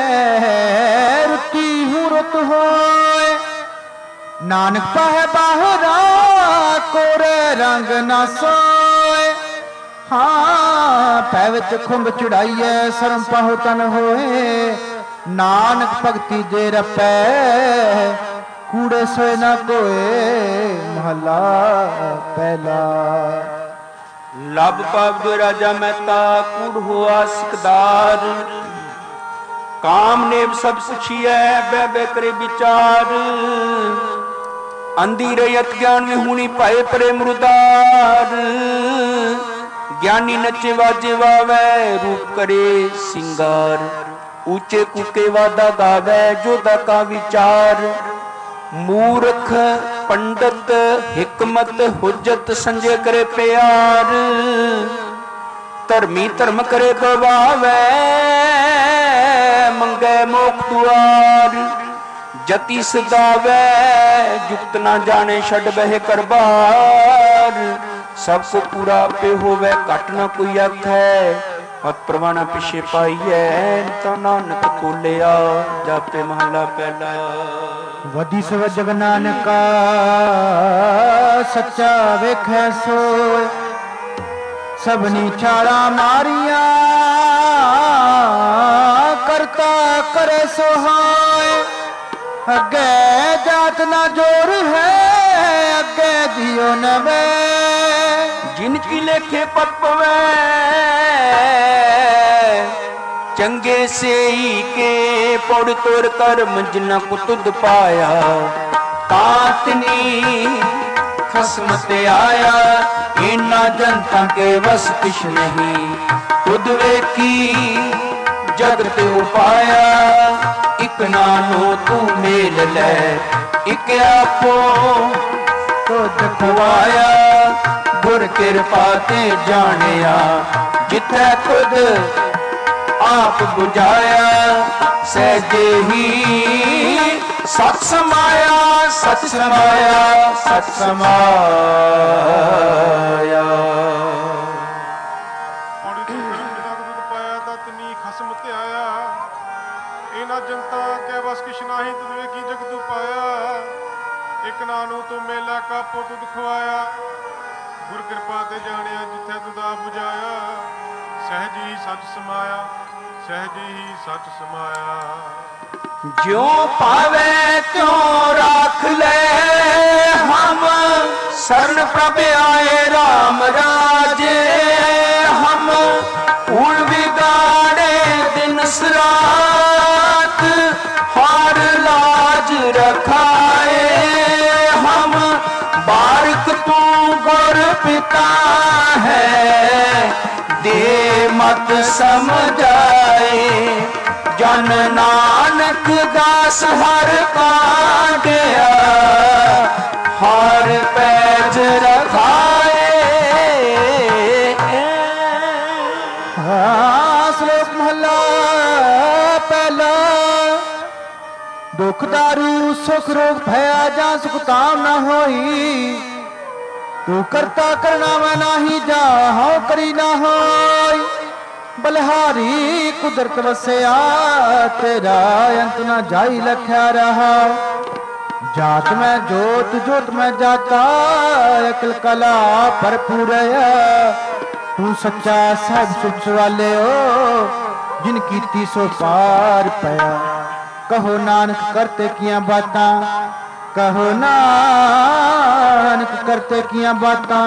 रुती हूँ रुत होए। नानक पाहे बाहरा कोरे रंग ना सोए। हाँ पै विच खुंब चढ़ाइए सरम पाहो तन होए। नानक भगती दे रपै कूड़े सोए ना कोए। महला पहला। लब पग राजा मेहता कूड़ हुआ सिकदार। काम नेम सब पुछिए बह बह करे विचार। अंधी रयत ज्ञान में हुनी पाए परे मुरदार। ज्ञानी नचे वाजे वावे रूप करे सिंगार। ऊंचे कुके वादा गावे जोधा का विचार। मूर्ख पंडित हिकमत हुज्जत संजय करे प्यार। धर्मी धर्म करे गवावे मंगे ਲੋਕ ਦੁਆਰ। ਜਤੀ ਸਦਾਵੈ ਜੁਗਤ ਨਾ ਜਾਣੇ, ਛੱਡ ਬਹਿ ਕਰਬਾਰ। ਸਭ ਕੋ ਪੂਰਾ ਆਪੇ ਹੋਵੇ, ਘਟ ਨਾ ਕੋਈ ਆਖੈ। ਪਤ ਪ੍ਰਵਾਣਾ ਪਿਛੇ ਪਾਈਐ, ਤਾਂ ਨਾਨਕ ਕੋਲਿਆ ਜਾਪੇ ਮਹਲਾ ਪਹਿਲਾ। ਵਦੀ ਸਵ ਜਗ ਨਾਨਕਾ ਸੱਚਾ ਵੇਖੈ ਸੋਇ। ਸਭਨੀ ਛਾਲਾਂ ਮਾਰੀਆਂ ਕਰਤਾ ਕਰੇ ਸੁਹਾਏ। ਅੱਗੇ ਜਾਤ ਨਾ ਜੋਰ ਹੈ, ਅੱਗੇ ਜਿਉ ਨਵੇ। ਜਿਨ ਕੀ ਲੇਖੇ ਪਤ ਪਵੈ, ਚੰਗੇ ਸੇਈ ਕੇ ਪੌੜ ਤੋੜ ਕਰ ਮੰਜਨਾ ਕੋ ਤੁਧ ਪਾਇਆ। ਤਾਤਨੀ ਖਸਮ ਤੇ ਆਇਆ, ਇਨਾ ਜਨਤਾ ਕੇ ਵਸ ਕਿਛ ਨਹੀਂ। ਤੁਧ ਵੇਖੀ ਜਗਤ ਉਪਾਇਆ, ਇਕ ਨਾਨੋ ਤੂੰ ਮੇਲ ਲੈ। ਇਕ ਆਪੋ ਤੁਧ ਖਵਾਇਆ, ਗੁਰ ਕਿਰਪਾ ਤੇ ਜਾਣਿਆ। ਜਿੱਥੈ ਤੁਧ ਆਪ ਬੁਝਾਇਆ, ਸਹਿਜੇ ਹੀ ਸਤ ਸਮਾਇਆ। ਸਤ ਸਮਾਇਆ, ਸਤ ਸਮਾਇਆ। ਪੌੜੀ ਤੋਂ ਕਰਮ ਬਿਨਾ ਦੁੱਧ ਪਾਇਆ, ਤਤਨੀ ਖਸਮ ਤੇ ਆਇਆ। ਇਹਨਾਂ ਜਨਤਾ ਕੇ ਵਸ ਕਿਛ ਨਾਹੀ, ਤੁਧ ਵੇਖੀ ਜਗਤ ਪਾਇਆ। ਇਕ ਨਾਨੂ ਤੂੰ ਮੇਲਾ ਕਾਪੋ ਤੁਧ ਖਵਾਇਆ। ਗੁਰ ਕਿਰਪਾ ਤੇ ਜਾਣਿਆ, ਜਿੱਥੇ ਤੁਧ ਆਪ ਬੁਝਾਇਆ। ਸਹਿਜ ਹੀ ਸੱਚ ਸਮਾਇਆ, ਸਹਿਜ ਹੀ ਸੱਚ ਸਮਾਇਆ। ਜਿਉ ਪਾਵੇ ਤਿਉ ਰਾਖ ਲੈ, ਹਮ ਸਰਨ ਪ੍ਰਭ ਆਏ ਰਾਮ ਰਾਜੇ। ਹਮ ਊਣ ਵਿਗਾੜੇ ਦਿਨ ਸਰਾਤ, ਹਰ ਲਾਜ ਰਖਾਏ। ਹਮ ਬਾਰਿਕ ਤੂੰ ਗੁਰ ਪਿਤਾ ਹੈ, ਦੇ ਮਤ ਸਮਝਾਏ। ਜਨ ਨਾਨਕ ਦਾਸ ਹਰ ਕਾਢਿਆ, ਹਰ ਪੈਜ ਰਖਾਏ। ਸ਼ਲੋਕ ਮਹਲਾ ਪਹਿਲਾ। ਦੁਖ ਦਾਰੂ ਸੁਖ ਰੋਗ ਭਇਆ, ਜਾਂ ਸੁਖ ਤਾਮ ਨਾ ਹੋਈ। ਤੂੰ ਕਰਤਾ ਕਰਨਾ ਮੈਂ ਨਾਹੀ, ਜਾ ਹਉ ਕਰੀ ਨਾ ਹੋਈ। ਬਲਿਹਾਰੀ ਕੁਦਰਤ ਵਸਿਆ, ਤੇਰਾ ਅੰਤ ਨਾ ਜਾਈ ਲਖਿਆ ਰਹਾ। ਜਾਤ ਮੈਂ ਜੋਤ, ਜੋਤ ਮੈਂ ਜਾਤਾ, ਅਕਲ ਕਲਾ ਭਰਪੂਰ। ਤੂੰ ਸੱਚਾ ਸਾਹਿਬ ਸੁਖ ਸਵਾਲਿਓ, ਜਿਨ ਕੀਤੀ ਸੋ ਪਾਰ ਪਿਆ। ਕਹੋ ਨਾਨਕ ਕਰਤੇ ਕੀਆਂ ਬਾਤਾਂ, ਕਹੋ ਨਾਨਕ ਕਰਤੇ ਕੀਆਂ ਬਾਤਾਂ।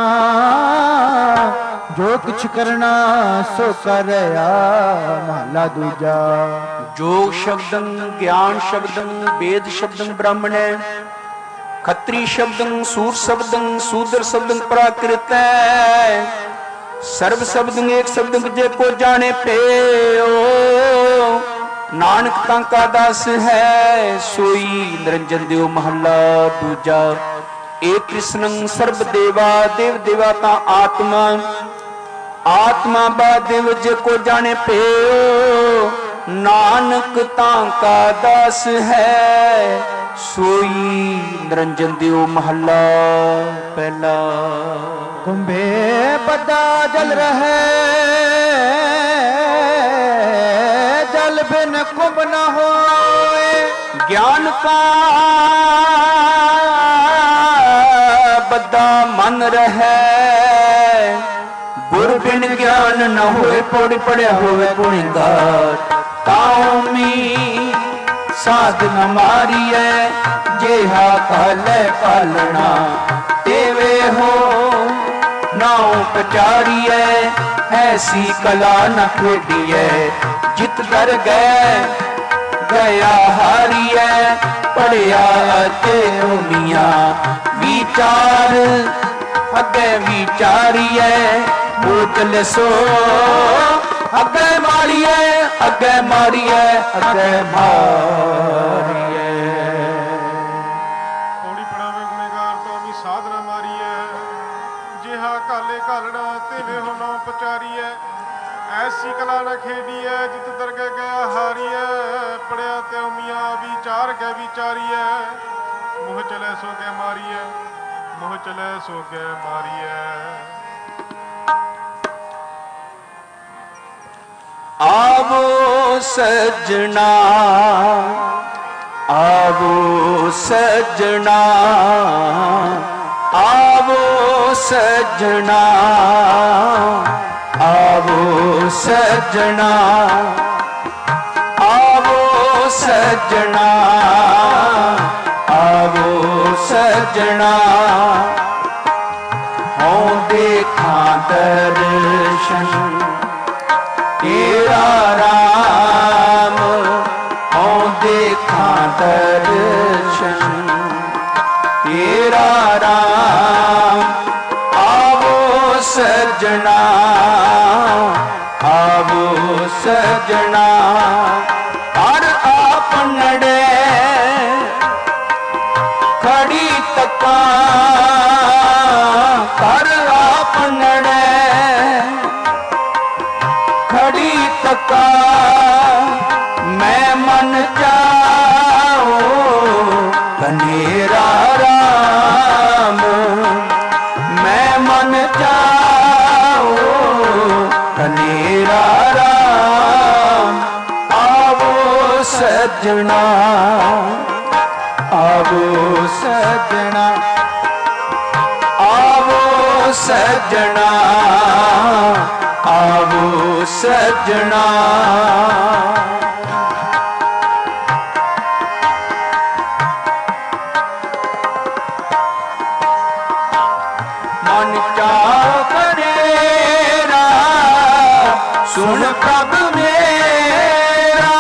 ਜੋ ਕੁਛ ਕਰਨਾ ਸੋ ਕਰਿਆ, ਮਹਲਾ ਦੂਜਾ। ਜੋਗ ਸ਼ਬਦੰ ਗਿਆਨ ਸ਼ਬਦੰ ਵੇਦ ਸ਼ਬਦੰ ਬ੍ਰਾਹਮਣੈ। ਖੱਤਰੀ ਸ਼ਬਦੰ ਸੂਰ ਸ਼ਬਦੰ ਸੂਦਰ ਸ਼ਬਦੰ ਪ੍ਰਾਕ੍ਰਿਤੈ। ਸਰਬ ਸ਼ਬਦੰ ਏਕ ਸ਼ਬਦੰ ਜੇ ਕੋ ਜਾਣੇ ਪਿਓ। ਨਾਨਕ ਤਾਂ ਕਾ ਦਾਸ ਹੈ, ਸੋਈ ਨਿਰੰਜਨ ਦਿਓ ਮਹੱਲਾ ਦੂਜਾ। ਏਕ ਕ੍ਰਿਸ਼ਨੰ ਸਰਬ ਦੇਵਾ, ਦੇਵ ਦੇਵਾ ਤਾਂ ਆਤਮਾ। ਆਤਮਾ ਬਾ ਦੇਵ ਜੇ ਕੋ ਜਾਣੇ ਪਿਓ। ਨਾਨਕ ਤਾਂ ਕਾ ਦਾਸ ਹੈ, ਸੋਈ ਨਿਰੰਜਨ ਦਿਓ ਮਹੱਲਾ ਪਹਿਲਾ। ਕੁੰਭੇ ਪਤਾ ਜਲ ਰਹੇ, ਜਲ ਬਿਨ ਕੁੰਭ ਨ ਹੋਏ। ਗਿਆਨ ਕਾ ਬੱਦਾ ਮਨ ਰਹੈ, ਗੁਰ ਬਿਨ ਗਿਆਨ ਨ ਹੋਏ। ਪੌੜੀ ਪੜਿਆ ਹੋਵੇ ਗੁਣਗਾਰ, ਕਾਉਮੀ ਸਾਧ ਨ ਮਾਰੀਐ। ਜਿਹਾ ਕਾਲੇ ਪਾਲਣਾ, ਤੇਵੇ ਹੋ ਨਾਉ ਪਚਾਰੀਐ। ਐਸੀ ਕਲਾ ਨ ਖੇਡੀਐ, ਜਿਤ ਦਰ ਗਏ ਗਿਆ ਹਾਰੀਐ। ਪੜਿਆ ਤੇ ਉਮੀਆਂ ਵਿਚਾਰ, ਅੱਗੇ ਵਿਚਾਰੀਐ। ਬੋਤਲ ਸੋ ਅੱਗੇ ਮਾਰੀਐ, ਅੱਗੇ ਮਾਰੀਐ, ਅੱਗੇ ਮਾਰੀਐ। ਪੌੜੀ ਪੜਾਵੇ ਗੁਣੇਗਾਰ ਤੋਂ ਵੀ ਸਾਧਨਾ ਮਾਰੀਐ। ਜਿਹਾ ਕਾਲੇ ਘਾਲਣਾ, ਤੇਵੇ ਹੋ ਨਾਉ ਪਚਾਰੀਐ। ਐਸੀ ਕਲਾ ਨ ਖੇਡੀਐ, ਜਿਤ ਦਰਗਹਿ ਗਿਆ ਹਾਰੀਐ। ਪੜਿਆ ਤੇ ਉਮੀਆਂ ਵਿਚਾਰ ਕੇ ਵਿਚਾਰੀਐ ਮੋਹ ਚਲੇ ਸੋ ਕੇ ਮਾਰੀਐ ਮੋਹ ਚਲੇ ਸੋ ਕੇ ਮਾਰੀਐ। आवो सजना आवो सजना आवो सजना आवो सजना आवो सजना आवो सजना हों देखा दर्शन तेरा राम हों देखा दर्शन तेरा राम। आवो सजना आवो सजना हर आपनड़े खड़ी तका हर आपनड़े खड़ी तका मैं मन जाओ कनेरा राम मैं मन जाओ कनेरा राम। आवो सजना आवो सजना आवो सजना आवो सजना। मन चाओ कनेरा सुन प्रभ मेरा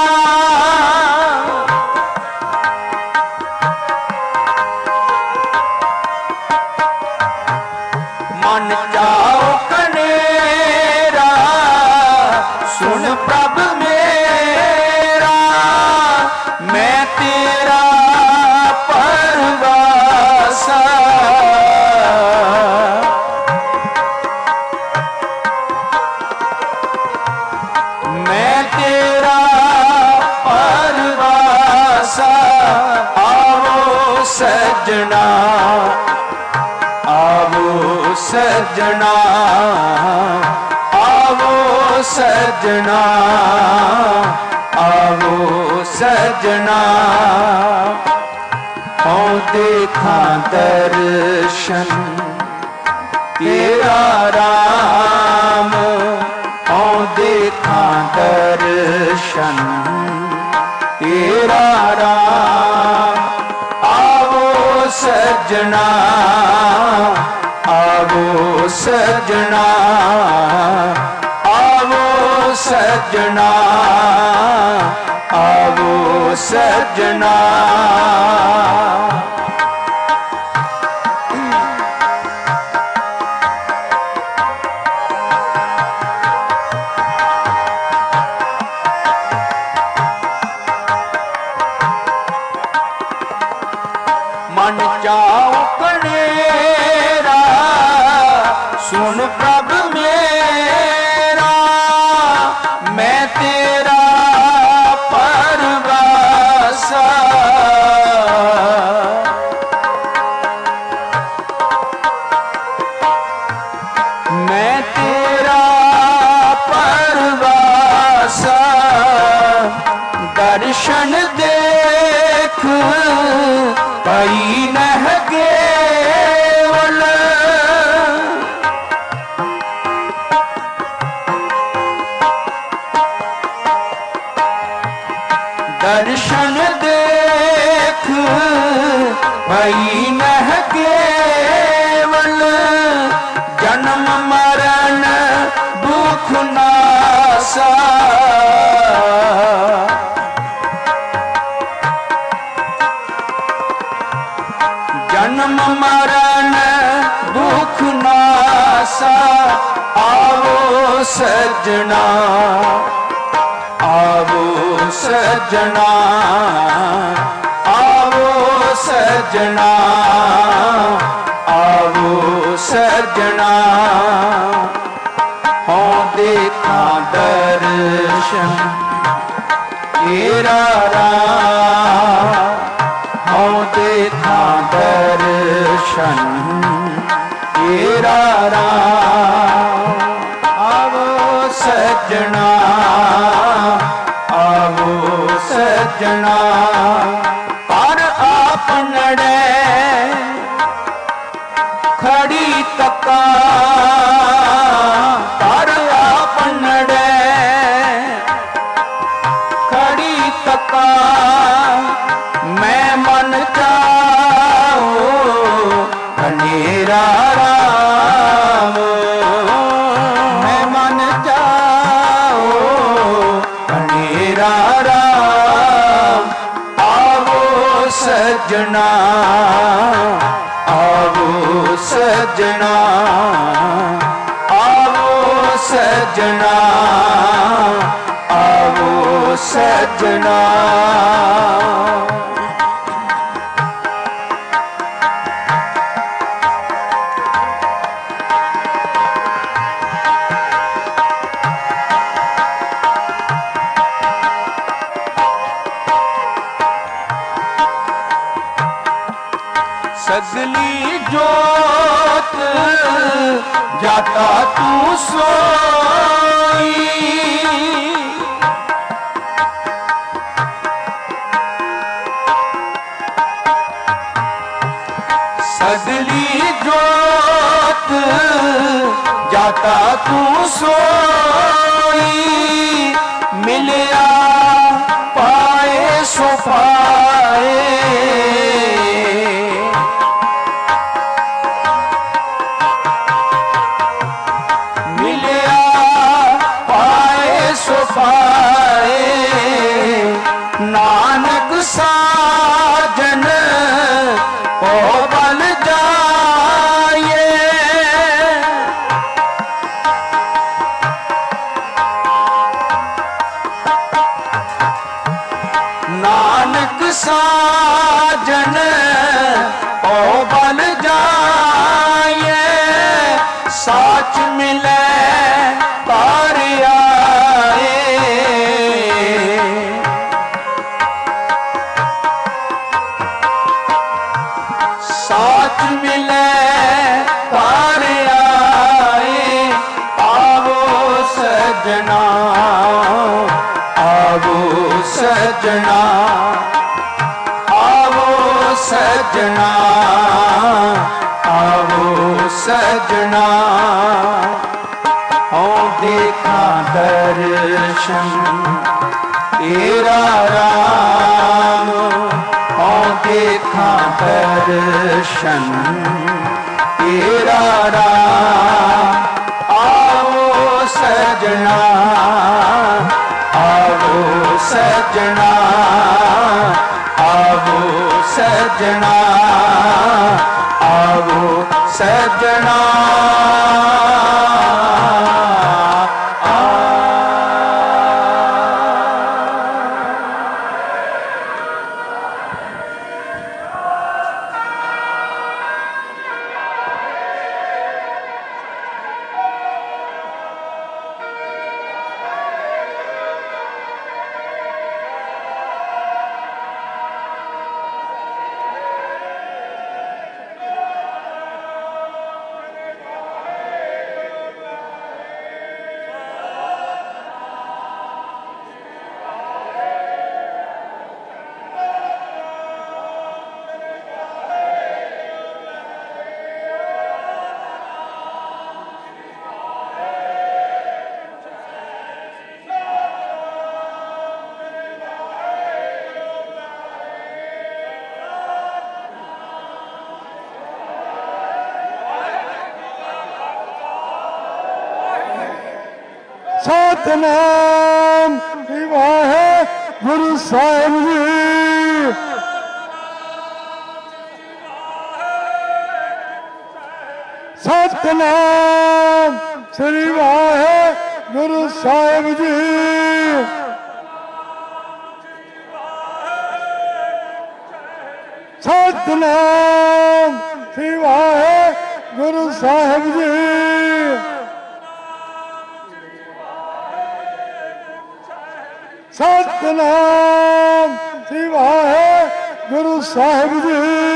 मन चाओ कनेरा सुन प्रभ मेरा मैं तेरा परवासा मैं तेरा परवासा। आवो सजना आवो सजना आवो सजना आवो सजना हों देखा दर्शन तेरा राम हों देखा दर्शन तेरा राम। आवो सजना आवो सजना आवो सजना आवो सजना। मन जाओ कनेरा सुन प्रभ मेरा मैं तेरा परवासा मैं तेरा परवासा। दर्शन देख पई नह केवल दर्शन देख पई नह केवल जन्म मरण दुख नासा। जन्म मरण दुख नासा। आवो सजना आवो सजना आवो सजना आवो सजना हों देखा दर्शन तेरा राम हूँ देखा दर्शन तेरा राम। आवो सजना आवो सजना पर आप नड़े खड़ी तका पर आप नड़े खड़ी तका मैं मन चाहो कनेरा राम। मैं मन चाहो कनेरा राम। आवो सजना आवो सजना आवो सजना आवो सजना। सगली जोत जाता तू सोई सगली जोत जाता तू सोई मिलिया पाए सो पाए नानक साजन ओ बल जाए नानक साजन ओ बल जाए साच मिले तार आए साच मिले तार आए। आवो सजना आवो सजना आवो सजना आवो सजना। हूँ देखा दर्शन तेरा राम हूँ देखा दर्शन तेरा राम। आओ सजना आओ सजना आओ सजना आओ सजना। सतनाम वाहेगुरु साहिब जी। सतनाम श्री वाहेगुरु साहिब जी। सतनाम श्री वाहेगुरु साहिब जी। सत ਸਤਨਾਮ ਸ੍ਰੀ ਵਾਹਿਗੁਰੂ ਸਾਹਿਬ ਜੀ।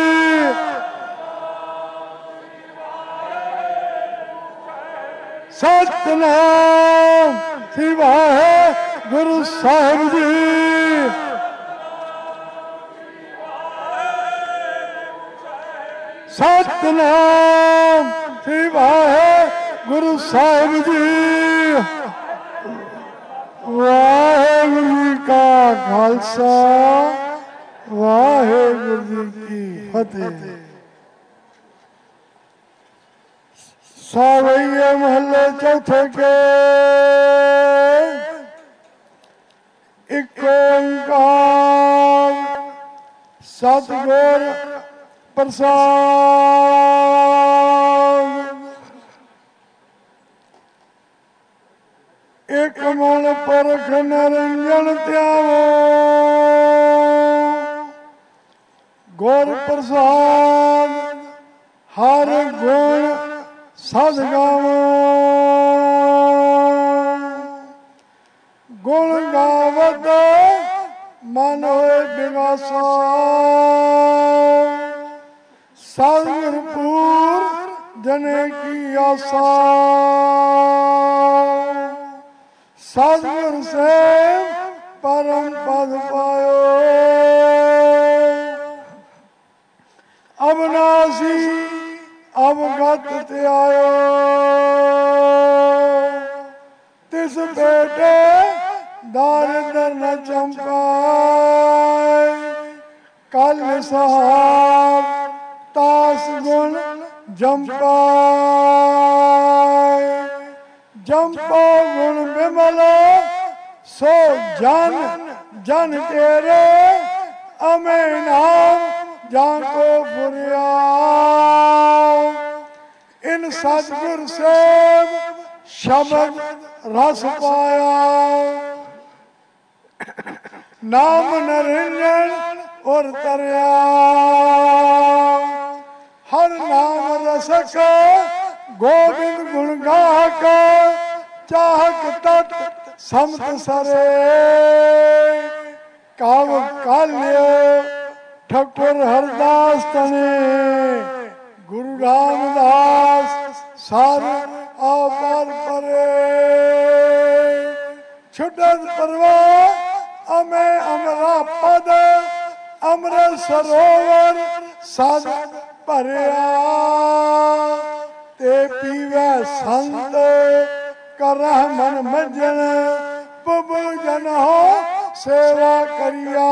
ਸਤਨਾਮ ਸ੍ਰੀ ਵਾਹਿਗੁਰੂ ਸਾਹਿਬ ਜੀ। ਸਤਨਾਮ ਸ੍ਰੀ ਵਾਹਿਗੁਰੂ ਸਾਹਿਬ ਜੀ। ਵਾਹਿਗੁਰੂ ਜੀ ਕਾ ਖਾਲਸਾ ਵਾਹਿਗੁਰੂ ਜੀ ਕੀ ਫਤਿਹ। ਸਾਵਈਏ ਮਹੱਲੇ ਚੌਥੇ ਕੇ ਇੱਕ ਓੰਕਾਰ ਸਤਿਗੁਰ ਪ੍ਰਸਾਦ। ਇੱਕ ਮਨ ਪਰਖ ਨਿਰੰਜਨ ਧਿਆਵੋ ਗੁਰ ਪ੍ਰਸਾਦ ਹਰ ਗੁਣ ਸਦ ਗਾਵੋ। ਗੁਣ ਗਾਵਤ ਮਨ ਹੋਏ ਬਿਗਾਸਾ ਸਤਿਗੁਰ ਪੂਰ ਜਨੇ ਕੀ ਆਸਾ। ਸਤਿਗੁਰ ਸੇਵ ਪਰਮ ਪਦ ਪਾਇਓ ਅਬਨਾਸੀ ਅਵਗਤ ਤੇ ਆਇਓ। ਤਿਸ ਬੇਟੇ ਦਾਰਿਦਰ ਨ ਚੰਪਾਏ ਕਲ ਸਾਹਿਬ ਤਾਸ ਗੁਣ ਜੰਪਾਏ। ਜੰਪੋ ਗੁਣ ਬਿਮਲ ਸੋ ਜਨ ਜਨ ਤੇਰੇ ਅਮੇ ਨਾਮ ਜਾਂ ਕੋ ਫੁਰਿਆ। ਇਨ ਸਤਿਗੁਰ ਸੇਵ ਸ਼ਬਦ ਰਸ ਪਾਇਆ। ਨਾਮ ਨਰਿੰਜਨ ਔਰ ਤਰਿਆ ਹਰ ਨਾਮ ਰਸਕ ਗੋਬਿੰਦ ਗੁਣ ਗਾਹਕ ਚਾਹਕ ਤਤ ਸਮਤ ਸਰੇ। ਕਾਵ ਕਾਲਿਓ ਠਾਕੁਰ ਹਰਦਾਸ ਤਨੇ ਗੁਰੂ ਰਾਮਦਾਸ ਸਰ ਆਪਰ ਪਰੇ। ਛੁਟਤ ਪਰਵਾ ਅਮੇ ਅਮਰਾ ਪਦ ਅੰਮ੍ਰਿਤ ਸਰੋਵਰ ਸਦ ਭਰਿਆ। ਤੇ ਪੀਵੈ ਸੰਤ ਕਰਹਿ ਮਨ ਮੱਜਨ ਬੁਬੁ ਜਨ ਹੋ ਸੇਵਾ ਕਰਿਆ।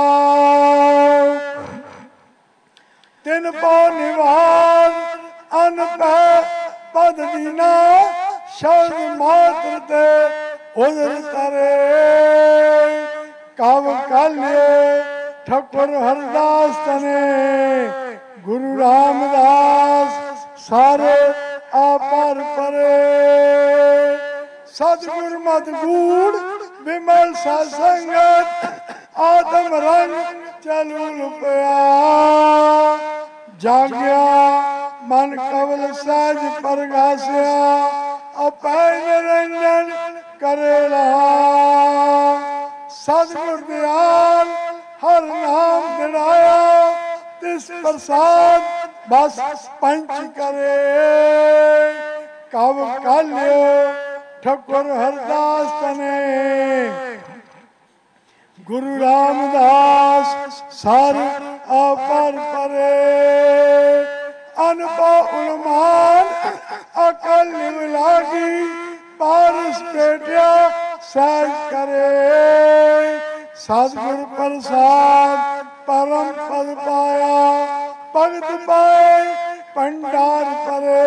ਤਿਨ ਪੋ ਨਿਵਾਰ ਅਨ ਪੈ ਪਦ ਦੀਨਾ ਸ਼ਬਦ ਮਾਤਰ ਤੇ ਉਦਰ ਤਰੇ। ਕਵ ਕਾਲਿਏ ਠਾਕੁਰ ਹਰਦਾਸ ਤਨੇ ਗੁਰੂ ਰਾਮਦਾਸ ਸਾਰੇ ਆਪਰ ਪਰੇ। ਸਤਿਗੁਰ ਮਤ ਗੂੜ ਵਿਮਲ ਸਤ ਸੰਗਤ ਆਤਮ ਰੰਗ ਚਲੂ ਲੁਪਿਆ। ਜਾਗਿਆ ਮਨ ਕਵਲ ਸਹਿਜ ਪਰਗਾਸਿਆ ਅਪੈ ਨਿਰੰਜਨ ਕਰੇ ਰਹਾ। ਸਤਿਗੁਰ ਦਿਆਲ ਹਰ ਨਾਮ ਦਿੜਾਇਆ ਤਿਸ ਪ੍ਰਸਾਦ ਬਸ ਪੰਚ ਕਰੇ। ਕਵ ਕਾਲਿਓ ਠਾਕੁਰ ਹਰਦਾਸ ਤਨੇ ਗੁਰੂ ਰਾਮਦਾਸ ਸਰ ਆਪਰ ਪਰੇ। ਅਨਪਾ ਉਲਮਾਨ ਅਕਲ ਨਿਵ ਲਾਗੀ ਪਾਰਸ ਪੇਟਿਆ ਸਹਿਜ ਕਰੇ। ਸਤਿਗੁਰ ਪ੍ਰਸਾਦ ਪਰਮ ਪਦ ਪਾਇਆ ਭਗਤ ਪਾਏ ਭੰਡਾਰ ਪਰੇ।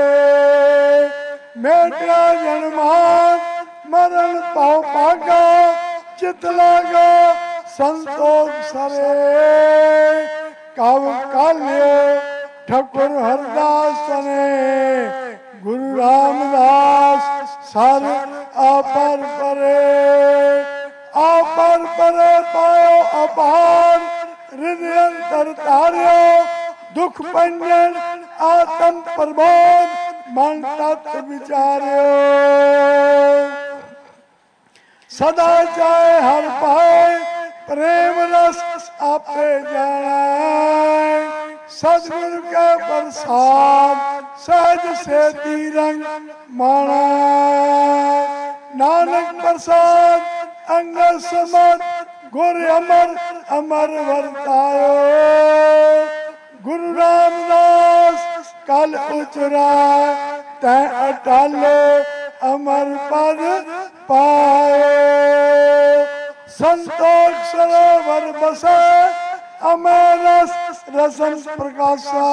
ਮੇਟਿਆ ਜਨਮਾਨ ਮਰਨ ਪਾਉ ਭਾਗਾ ਚਿਤ ਲਾਗਾ ਸੰਤੋਖ ਸਰੇ। ਕਵ ਕਾਲਿਓ ਠਾਕੁਰ ਹਰਦਾਸ ਤਨੇ ਗੁਰੂ ਰਾਮਦਾਸ ਸਰ ਆਪਰ ਪਰੇ। ਆਪਰ ਪਰੇ ਪਾਇਓ ਅਪਾਰ ਹਿਰਦਿ ਅੰਤਰ ਧਾਰਿਓ ਦੁਖ ਭੰਜਨ ਆਤਮ ਪ੍ਰਬੋਧ ਮਨ ਤਤ ਵਿਚਾਰਿਓ। ਸਦਾ ਚਾਹੇ ਹਰ ਪਾਏ प्रेम रस आपे जाना, सतगुरु के प्रसाद सहज से रंग माना। नानक प्रसाद अंगद समद गुर अमर अमर वरतायो। गुरु रामदास कल उचरा तै अटल अमर पद पायो। संतोष सरोवर बसे अमर रस रसन प्रकाशा।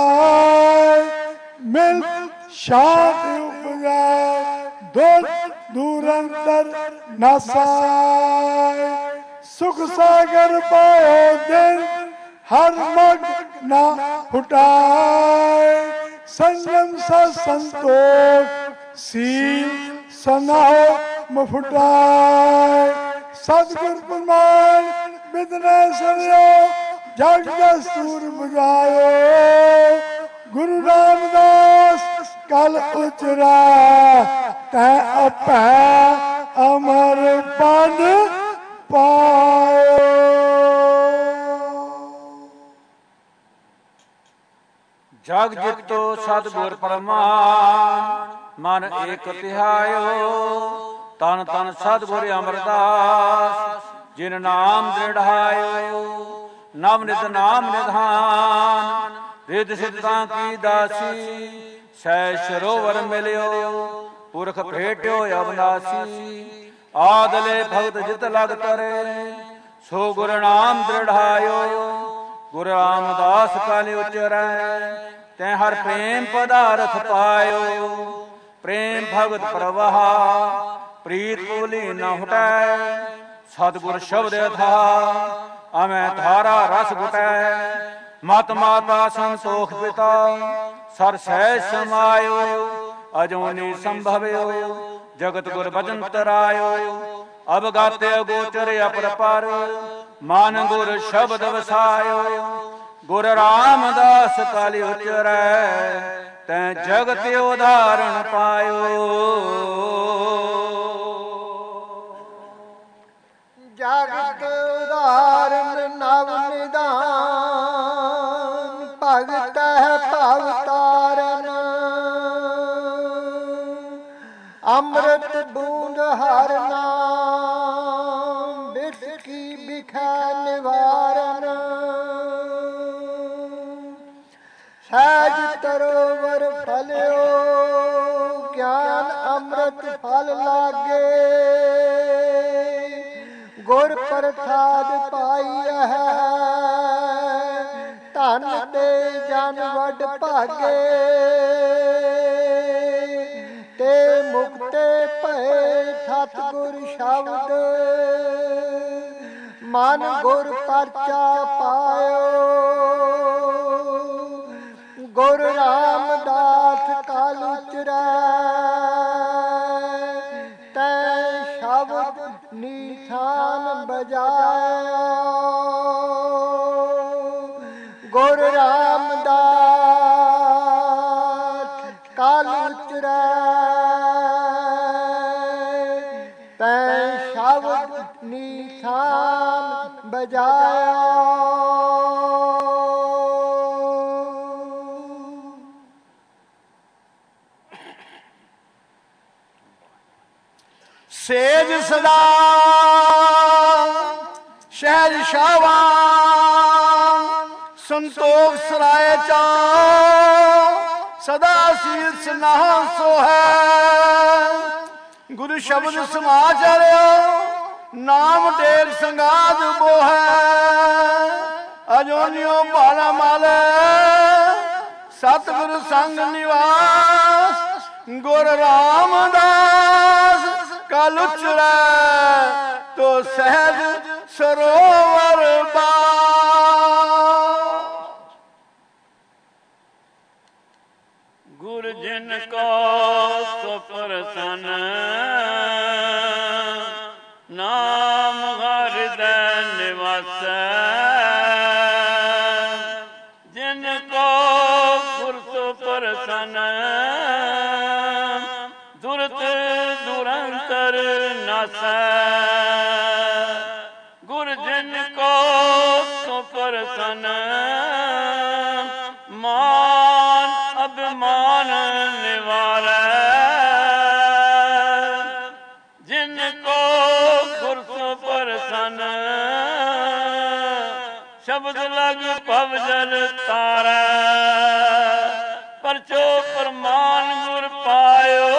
मिल शांति उपजाए दूरंतर नसाए। सुख सागर पाओ दिन हर मग ना फुटाए। संयम सा संतोष सील सनाओ मुफुटाए। सतगुर प्रमाण बिदने सरियो जग दस्तूर बुझायो। गुरु रामदास कल उचरा तै अपै अमर पद पायो। जग जितो सतगुर प्रमाण मन एक तिहायो। तन तन सतगुर अमरदास जिन नाम दृढ़ायो। नव नित नाम निधान रिद सिद्धां की दासी। सै सरोवर मिलियो पुरख भेट्यो अविनाशी। आदले भगत जित लग तरे सो गुर नाम दृढ़ायो। गुरु रामदास कल उचरै तै हर प्रेम पदारथ पायो। प्रेम भगत प्रवाह प्रीत बोली न हुटै। सतगुर शब्द था अमै धारा रस गुटै। मत माता संतोख पिता सर सहज समायो। अजोनि संभव्यो जगत गुर बचन तरायो। अब गाते गोचर अपरपर मान गुर शब्द वसायो। गुर रामदास कलि उचरै तै जगत उदाहरण पायो। जगत उदाहरण नव निदान। भगत भव तारन अमृत बूंद हर नाम। बिठ की बिखै निवारण सहज तरोवर फलियो। ज्ञान अमृत फल लागे गुर प्रसाद पाई है। धन ते जन वड भागे ते मुक्ते भए सतगुर शब्द। मन गुर परचा पायो। गुर रामदास कल उचरै तै शब्द निशान बजाया। गुर रामदास कल उचरै तै शब्द निशान बजाया। सेज सदा शहर शावा संतोख सराय चा। सदा शीर्ष नहा सो है। गुरु शब्द समाचार्य नाम टेक संगाद बो है। अजोनियो भाला माले सतगुरु संग निवास। गुर रामदास कल उचरै तो सहज सरोवर गुर जिन को सुप्रसन्न नाम हृदय निवासै। जिनको गुर सुप्रसन्न दुरत दुरंतर नासै। गुर जिनको ਸ਼ਬਦ ਲਗ ਭਵਜਨ ਤਾਰੈ, ਪਰਚੋ ਪ੍ਰਮਾਨ ਗੁਰ ਪਾਇਓ,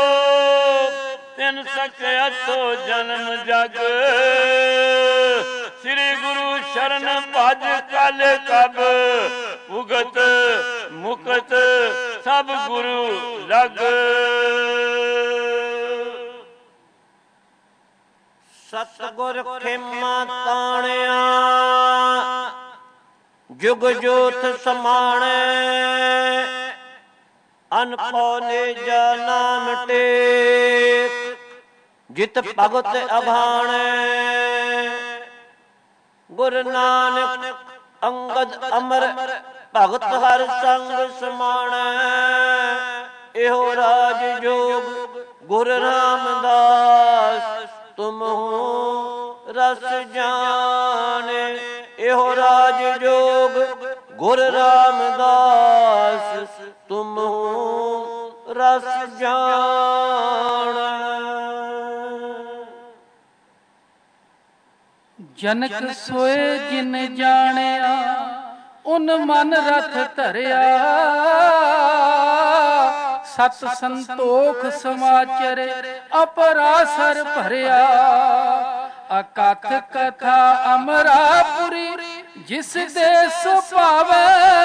ਤਿਨ ਸਕਿਆ ਸੋ ਜਨਮ ਜਗ। ਸ੍ਰੀ ਗੁਰੂ ਸ਼ਰਨ ਭਜ ਕਲ ਕਬ, ਉਗਤ ਮੁਕਤ ਸਭ ਗੁਰੂ ਲਗ। ਸਤਿਗੁਰ ਖੇਮਾ ਤਾਣਿਆ, ਜੁਗ ਜੋਤ ਸਮਾਣੈ, ਅਨਪੋ ਨੇਜਾ ਨਾਮ ਟੇਕ, ਜਿਤ ਭਗਤ ਅਭਾਣੈ। ਗੁਰ ਨਾਨਕ ਅੰਗਦ ਅਮਰ, ਭਗਤ ਹਰ ਸੰਗ ਸਮਾਣੈ। ਇਹੋ ਰਾਜ ਜੋਗ ਗੁਰ ਰਾਮਦਾਸ, ਤੁਮਹੁ ਰਸ ਜਾਣੈ। ਇਹੋ ਰਾਜ ਜੋਗ ਗੁਰ ਰਾਮਦਾਸ, ਤੁਮਹੁ ਰਸ ਜਾਣੈ। ਜਨਕ ਸੋਏ ਜਿਨ ਜਾਣਿਆ, ਉਨ ਮਨ ਰਥ ਧਰਿਆ। ਸਤ ਸੰਤੋਖ ਸਮਾਚਰ, ਅਪਰਾਸਰ ਭਰਿਆ। ਅਕਥ ਕਥਾ ਅਮਰਾਪੁਰੀ, ਜਿਸ ਦੇ ਸੁਭਾਵੈ।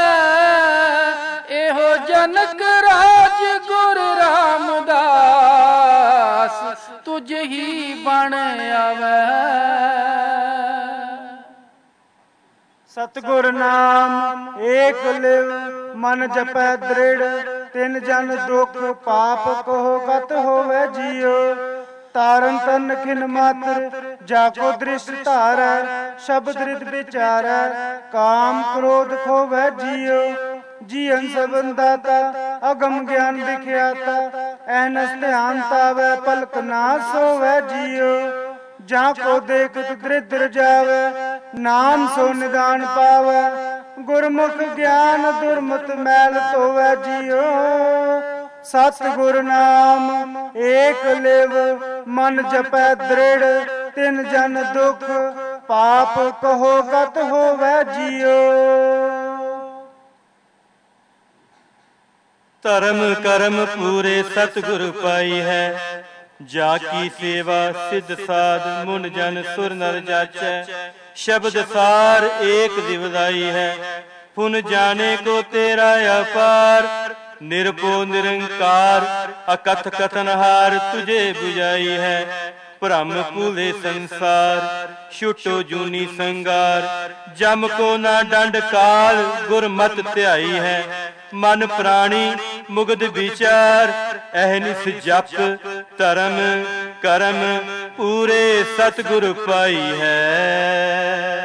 ਇਹੋ ਜਨਕ ਰਾਜ ਗੁਰ ਰਾਮਦਾਸ, ਤੁਝ ਹੀ ਬਣ ਆਵੈ। ਸਤਿਗੁਰ ਨਾਮ ਏਕ ਲਿਵ, ਮਨ ਜਪੈ ਦ੍ਰਿੜ। ਤਿਨ ਜਨ ਦੁਖ ਪਾਪ ਕਹੋ ਗਤ ਹੋਵੇ ਜੀਓ। ਤਾਰਨ ਤਨ ਖਿਨ ਮਾਤਰ, ਜਾਕੋ ਦ੍ਰਿਸ਼ ਧਾਰੈ। ਸ਼ਬਦ ਰਿਤ ਵਿਚਾਰੈ, ਕਾਮ ਕ੍ਰੋਧ ਖੋਵੈ ਜੀਓ। ਜੀਵਨ ਸਬਨ ਦਾਤਾ, ਅਗਮ ਗਿਆਨ ਵਿਖਿਆਤਾ। ਐਨਸ ਧਿਆਨ ਤਾਵੈ, ਪਲਕ ਨਾ ਸੋਵੈ ਜੀਓ। ਜਾਂ ਕੋ ਦੇਖਤ ਦ੍ਰਿਦਰ ਜਾਵੈ, ਨਾਮ ਸੋ ਨਿਦਾਨ ਪਾਵੈ। ਗੁਰਮੁਖ ਗਿਆਨ ਦੁਰਮਤ ਮੈਲ ਧੋਵੈ ਜੀਓ। ਸਤਿਗੁਰ ਨਾਮ ਏਕ ਲਿਵ, ਮਨ ਜਪੈ ਦ੍ਰਿੜ। ਤਿਨ ਜਨ ਦੁਖ ਪਾਪ ਕਹੋ ਗਤ ਹੋਵੈ ਜੀਓ। ਧਰਮ ਕਰਮ ਪੂਰੇ ਸਤਿਗੁਰ ਪਾਈ ਹੈ। ਜਾ ਕੀ ਸੇਵਾ ਸਿੱਧ ਸਾਧ, ਮੁਨ ਜਨ ਸੁਰ ਨਰ ਜਾਚੈ। ਸ਼ਬਦ ਸਾਰ ਏਕ ਦਿਵਦਾਈ ਹੈ, ਪੁਨ ਜਾਣੇ ਕੋ ਤੇਰਾ ਅਪਾਰ। ਨਿਰਭਉ ਨਿਰੰਕਾਰ, ਅਕਥ ਕਥਨਹਾਰ, ਤੁਝੇ ਬੁਝਾਈ ਹੈ। ਭ੍ਰਮ ਭੂਲੇ ਸੰਸਾਰ, ਛੁਟੋ ਜੂਨੀ ਸੰਗਾਰ। ਜਮ ਕੋ ਨਾ ਡੰਡ ਕਾਲ, ਗੁਰਮਤਿ ਧਿਆਈ ਹੈ। ਮਨ ਪ੍ਰਾਣੀ ਮੁਗਧ ਵਿਚਾਰ, ਅਹਨਿਸ ਜਪ ਧਰਮ ਕਰਮ ਪੂਰੇ ਸਤਿਗੁਰ ਪਾਈ ਹੈ।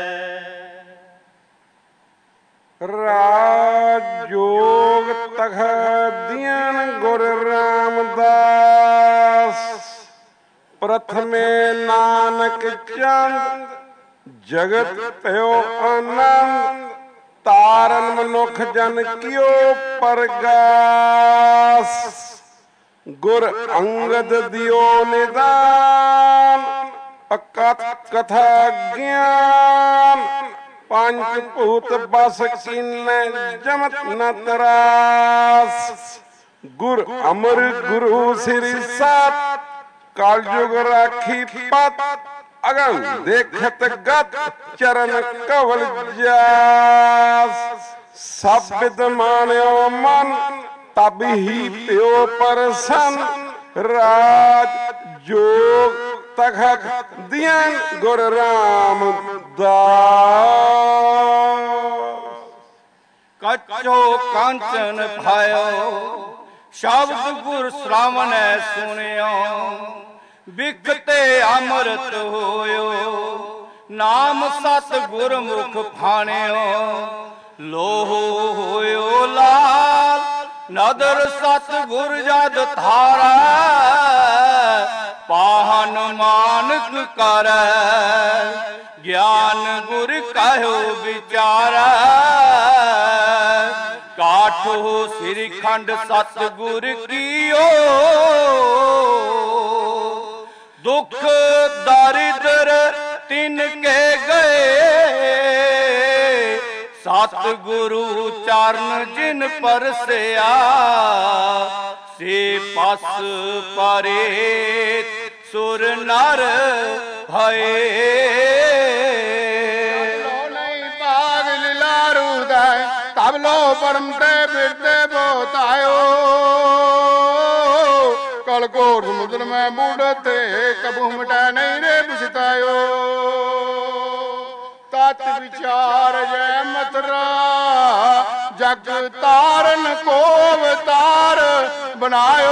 ਰਾਜ ਜੋਗ ਤਖ ਦਿਆਨ ਗੁਰ ਰਾਮਦਾਸ। ਪ੍ਰਥਮੇ ਨਾਨਕ ਚੰਦ, ਜਗਤ ਭਇਓ ਆਨੰਦ। ਤਾਰਨ ਮਨੁੱਖ ਜਨ ਕਿਓ ਪਰਗਾਸ। ਗੁਰ ਅੰਗਦ ਦਿਓ ਨਿਦਾਨ, ਅਕਥ ਕਥਾ ਗਿਆਨ। ਪੰਜ ਭੂਤ ਬਸ ਕੀਨੈ, ਜਮਤ ਨ ਤਰਾਸ। ਗੁਰ ਅਮਰ ਗੁਰੂ ਸ੍ਰੀ ਸਤ, ਕਲਯੁਗ ਰਾਖੀ ਪਤ। ਅਗਮ ਦੇਖਤ ਗਤ, ਚਰਨ ਕਵਲ ਜਾਸ। ਸਭ ਬਿਦ ਮਾਣਿਓ ਮਨ, ਤਬ ਹੀ ਪਿਓ ਪਰਸਨ। ਰਾਜ ਜੋਗ ਤਖਤ ਦਿਆਨ ਗੁਰ ਰਾਮਦਾਸ। ਕਛੋ ਕਾਂਚਨ ਭਾਇਓ, ਸ਼ਬਦ ਗੁਰ ਸ਼ਰਾਵਣੈ ਸੁਣਿਓ। ਬਿਖਤੇ ਅੰਮ੍ਰਿਤ ਹੋਇਓ, ਨਾਮ ਸਤ ਗੁਰਮੁਖ ਭਾਣਿਓ। ਲੋਹ ਹੋਇਓ ਲਾਲ, ਨਦਰ ਸਤ ਗੁਰ ਜਦ ਧਾਰੈ। ਪਾਹਨ ਮਾਨਕ ਕਰੈ, ਗਿਆਨ ਗੁਰ ਕਹਿਓ ਵਿਚਾਰੈ। ਕਾਠੋ ਸ੍ਰੀ ਖੰਡ ਸਤ ਗੁਰ ਕੀਓ। ਦੁਖ ਦਰਿਦਰ ਤਿਨ ਕੇ ਗਏ, ਸਤਿਗੁਰੂ ਚਰਨ ਜਿਨ ਪਰਸਿਆ ਸੇ ਪਸ ਪਰੇ ਸੁਰ ਨਰ ਭਏ। ਨਹੀਂ ਬਾਗ ਲਿਲਾਰੂ ਦਾ ਤਬ ਲੋ ਪਰਮ ਤੇ ਬਿਰਤੇ ਬੋਤਾਇਓ ਕਲ ਘੋਰ ਸਮੁੰਦਰ ਮੈਂ ਬੂੜਤੇ ਕਬੂ ਮਿਟਾ ਨਹੀਂ ਰੇ ਬੁਝਤਾਇਓ। ਤਤ ਵਿਚਾਰ ਜੈ ਮਥਰਾ ਜਗ ਤਾਰਨ ਕੋ ਅਵਤਾਰ ਬਣਾਇਓ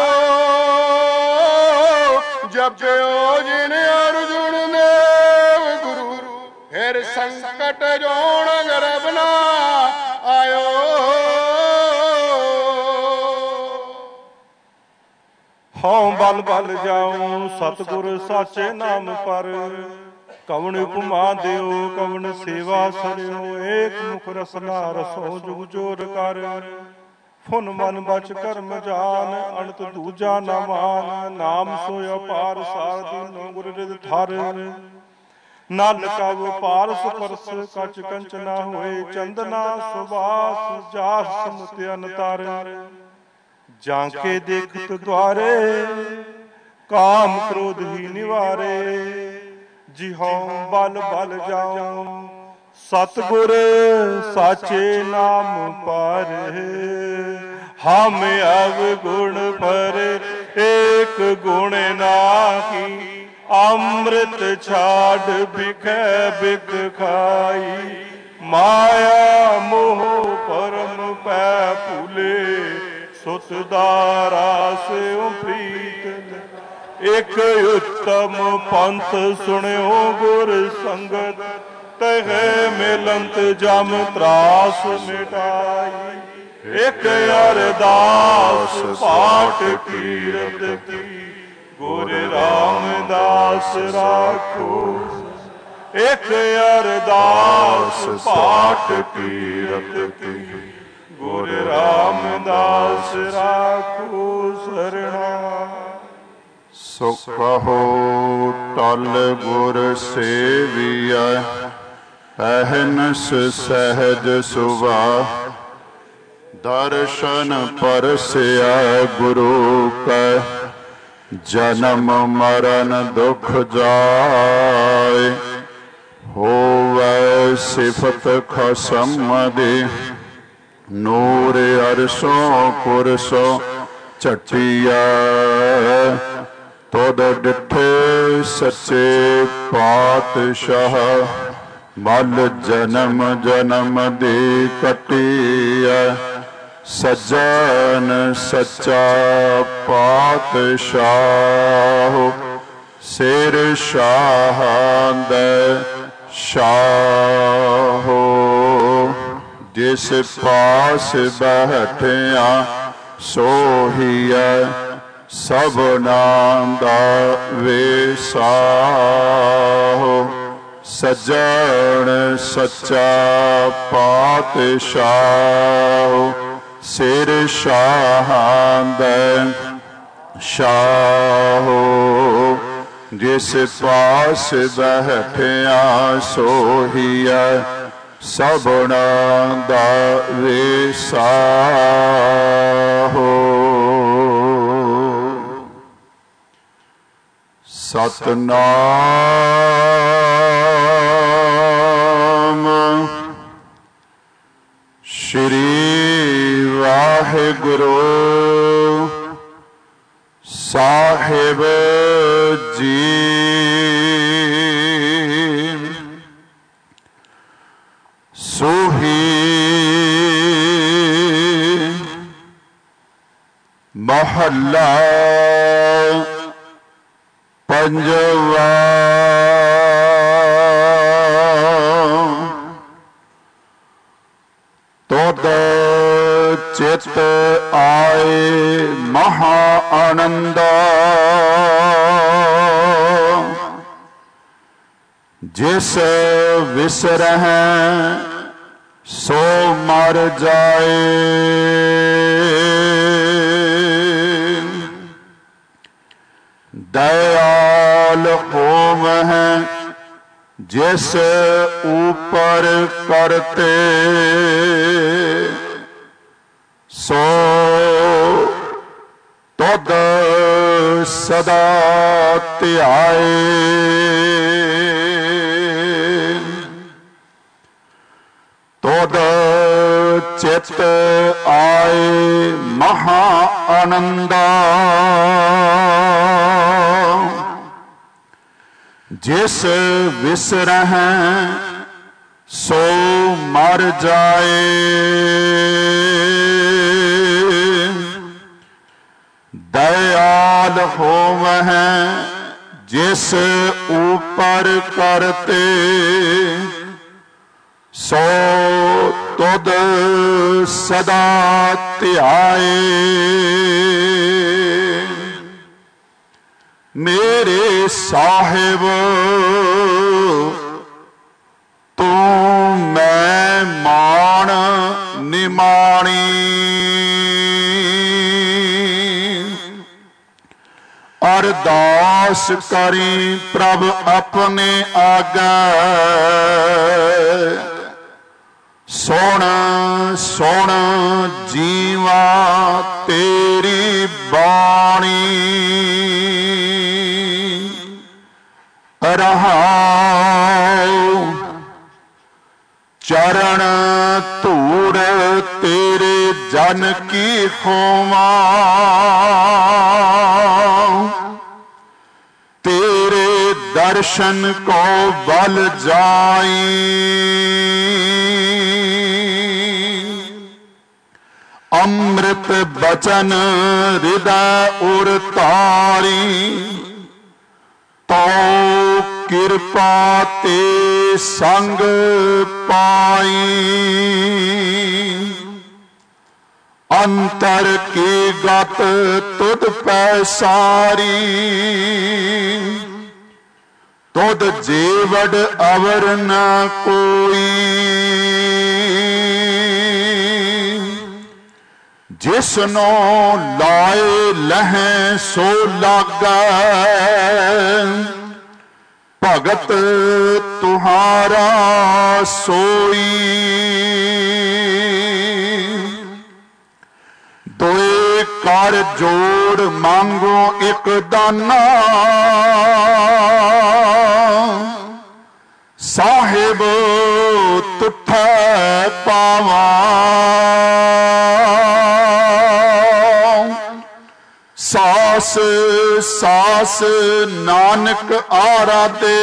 ਜਪਿਓ ਜਿਨ ਅਰਜੁਨ ਦੇਵ ਗੁਰੂ ਫਿਰ ਸੰਕਟ ਜੋਣ ਗਰਬ ਨਾ ਆਇਓ। ਹਉ ਬਲ ਬਲ ਜਾਉ ਸਤਿਗੁਰ ਸਾਚੇ ਨਾਮ ਪਰ ਕਵਣ ਉਪਮਾ ਦਿਓ ਕਵਣ ਸੇਵਾ ਸਰਿਓ ਏਕ ਮੁਖ ਰਸਨਾ ਰਸੋ ਜੁਗ ਜੋਰ ਕਰ ਫੁਨ ਮਨ ਬਚ ਕਰਮ ਜਾਨ ਅਣਤ ਦੂਜਾ ਨਾ ਮਾਨ ਨਾਮ ਸੋ ਅਪਾਰ ਸਾਰ ਦੀਨੋ ਗੁਰ ਰਿਦ ਧਰ ਨਲ ਕਵ ਪਾਰਸ ਪਰਸ ਕਚ ਕੰਚ ਨਾ ਹੋਏ ਚੰਦਨਾ ਸੁਬਾਸ ਜਾਸ ਸਮੁਤ ਅਨਤਰ ਜਾਂ ਕੇ ਦੇਖਤ ਦੁਆਰੇ ਕਾਮ ਕ੍ਰੋਧ ਹੀ ਨਿਵਾਰੇ ਜਿਹਉ ਬਲ ਬਲ ਜਾਉ ਸਤਿਗੁਰ ਸਾਚੇ ਨਾਮ ਪਰ ਹਮ ਅਵਗੁਣ ਪਰ ਏਕ ਗੁਣ ਨਾਹੀ ਅੰਮ੍ਰਿਤ ਛਾੜ ਬਿਖੈ ਬਿਖ ਖਾਈ ਮਾਇਆ ਮੋਹ ਪਰਮ ਪੈ ਭੂਲੇ ਸੁਤ ਦਾਰਾ ਸਿਉ ਪ੍ਰੀਤ ਇਕ ਉਤਮ ਪੰਥ ਸੁਣਿਓ ਗੁਰ ਸੰਗਤ ਤਹਿ ਮਿਲੰਤ ਜਮ ਤਰਾਸ ਮਿਟਾਈ ਇਕ ਅਰਦਾਸ ਪਾਠ ਕੀਰਤ ਕੀ ਗੁਰ ਰਾਮਦਾਸ ਰਾਖੋ ਇਕ ਅਰਦਾਸ ਪਾਠ ਕੀਰਤ ਕੀ ਗੁਰ ਰਾਮਦਾਸ ਰਾਖੋ ਸਰਣਾ। ਸੋ ਕਹੋ ਟਲ ਗੁਰ ਸੇਵੀਐ ਅਹਨਸ ਸਹਿਜ ਸੁਭਾ ਦਰਸ਼ਨ ਪਰਸਿਆ ਗੁਰੂ ਕੈ ਜਨਮ ਮਰਨ ਦੁਖ ਜਾਏ ਹੋਵੈ ਸਿਫਤ ਖਸਮ ਦੇ ਨੂਰ ਅਰਸੋਂ ਕੁਰਸੋਂ ਝਟਿਆ ਤੁਧ ਡਿਠੇ ਸੱਚੇ ਪਾਤਸ਼ਾਹ ਮਲ ਜਨਮ ਜਨਮ ਦੀ ਕਟਿਆ ਸੱਜਣ ਸੱਚਾ ਪਾਤਸ਼ਾਹ ਸਿਰ ਸ਼ਾਹਾਂ ਦੇ ਸ਼ਾਹ ਜਿਸ ਪਾਸ ਬੈਠਿਆ ਸੋਹੀਐ ਸਭਨਾਂ ਦਾ ਵੇਸਾਹੁ ਸੱਜਣ ਸੱਚਾ ਪਾਤਸ਼ਾਹ ਸਿਰ ਸ਼ਾਹਾਂ ਦੇ ਸ਼ਾਹ ਜਿਸ ਪਾਸ ਬੈਠਿਆ ਸੋਹੀਐ ਸਭਨਾਂ ਦਾ ਵੇਸਾਹੁ। ਸਤਨਾਮ ਸ਼੍ਰੀ ਵਾਹਿਗੁਰੂ ਸਾਹਿਬ ਜੀ। ਸੋਹੀ ਮਹੱਲਾ ਪੰਜਵਾ। ਤੁਧ ਚਿਤ ਆਏ ਮਹਾ ਆਨੰਦ ਜਿਸ ਵਿਸਰਹਿ ਸੋ ਮਰ ਜਾਏ। ਦਇਆਲ ਹੋਵਹਿ जिस ऊपर करते सो तुध सदा ध्याए। तुध चित आए महा आनंदा। जिस विसरह सो मर जाए। दयाल होवह जिस ऊपर करते सो तुध सदा ध्याए। मेरे साहिब तू मैं मान निमाणी। अरदास करी प्रभ अपने आगे। सुन सुन जीवा तेरी बाणी। रहाओ चरण धूड़ तेरे जन की होवा। तेरे दर्शन को बल जाई। अमृत बचन हृदय उर तारी। तो कृपा ते संग पाई। अंतर की गत तुद पैसारी। तुद जेवड अवर न कोई। जिसनो लाए लहें सो लागा। भगत तुहारा सोई। दोए कर जोड़ मांगो एक दाना। साहिब तुठै पावा। सास सास नानक आराधे।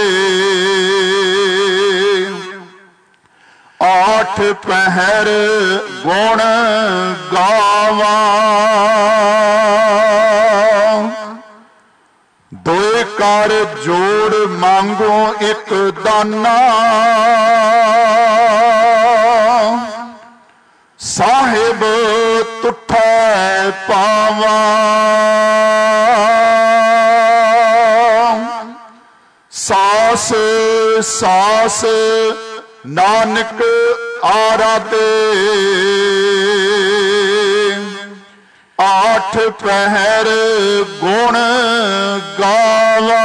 आठ पहर गुण गावा। दोए कर जोड़ मांगो एक दाना। साहिब तुठै पावा। सास सास नानक आराधे। आठ पहर गुण गावा।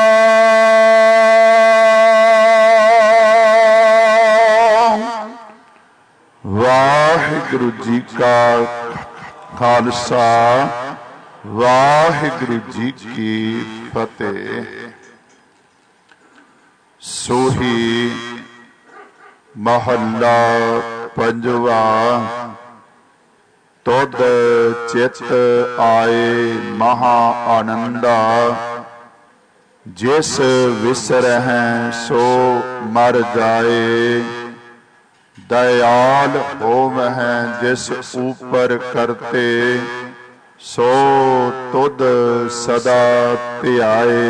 वाहिगुरु जी का खालसा वाहिगुरु जी की फतेह। सोही महला पंजवा। तुद चित आए महा आनंदा। जिस विसरह सो मर जाए। दयाल होवह जिस ऊपर करते सो तुद सदा ध्याए।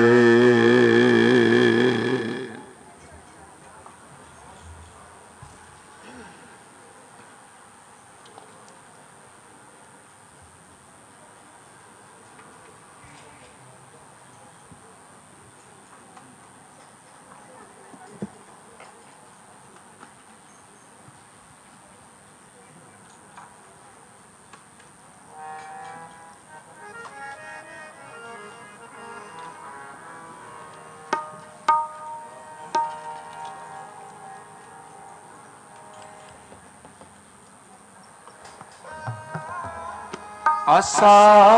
ਆਸਾ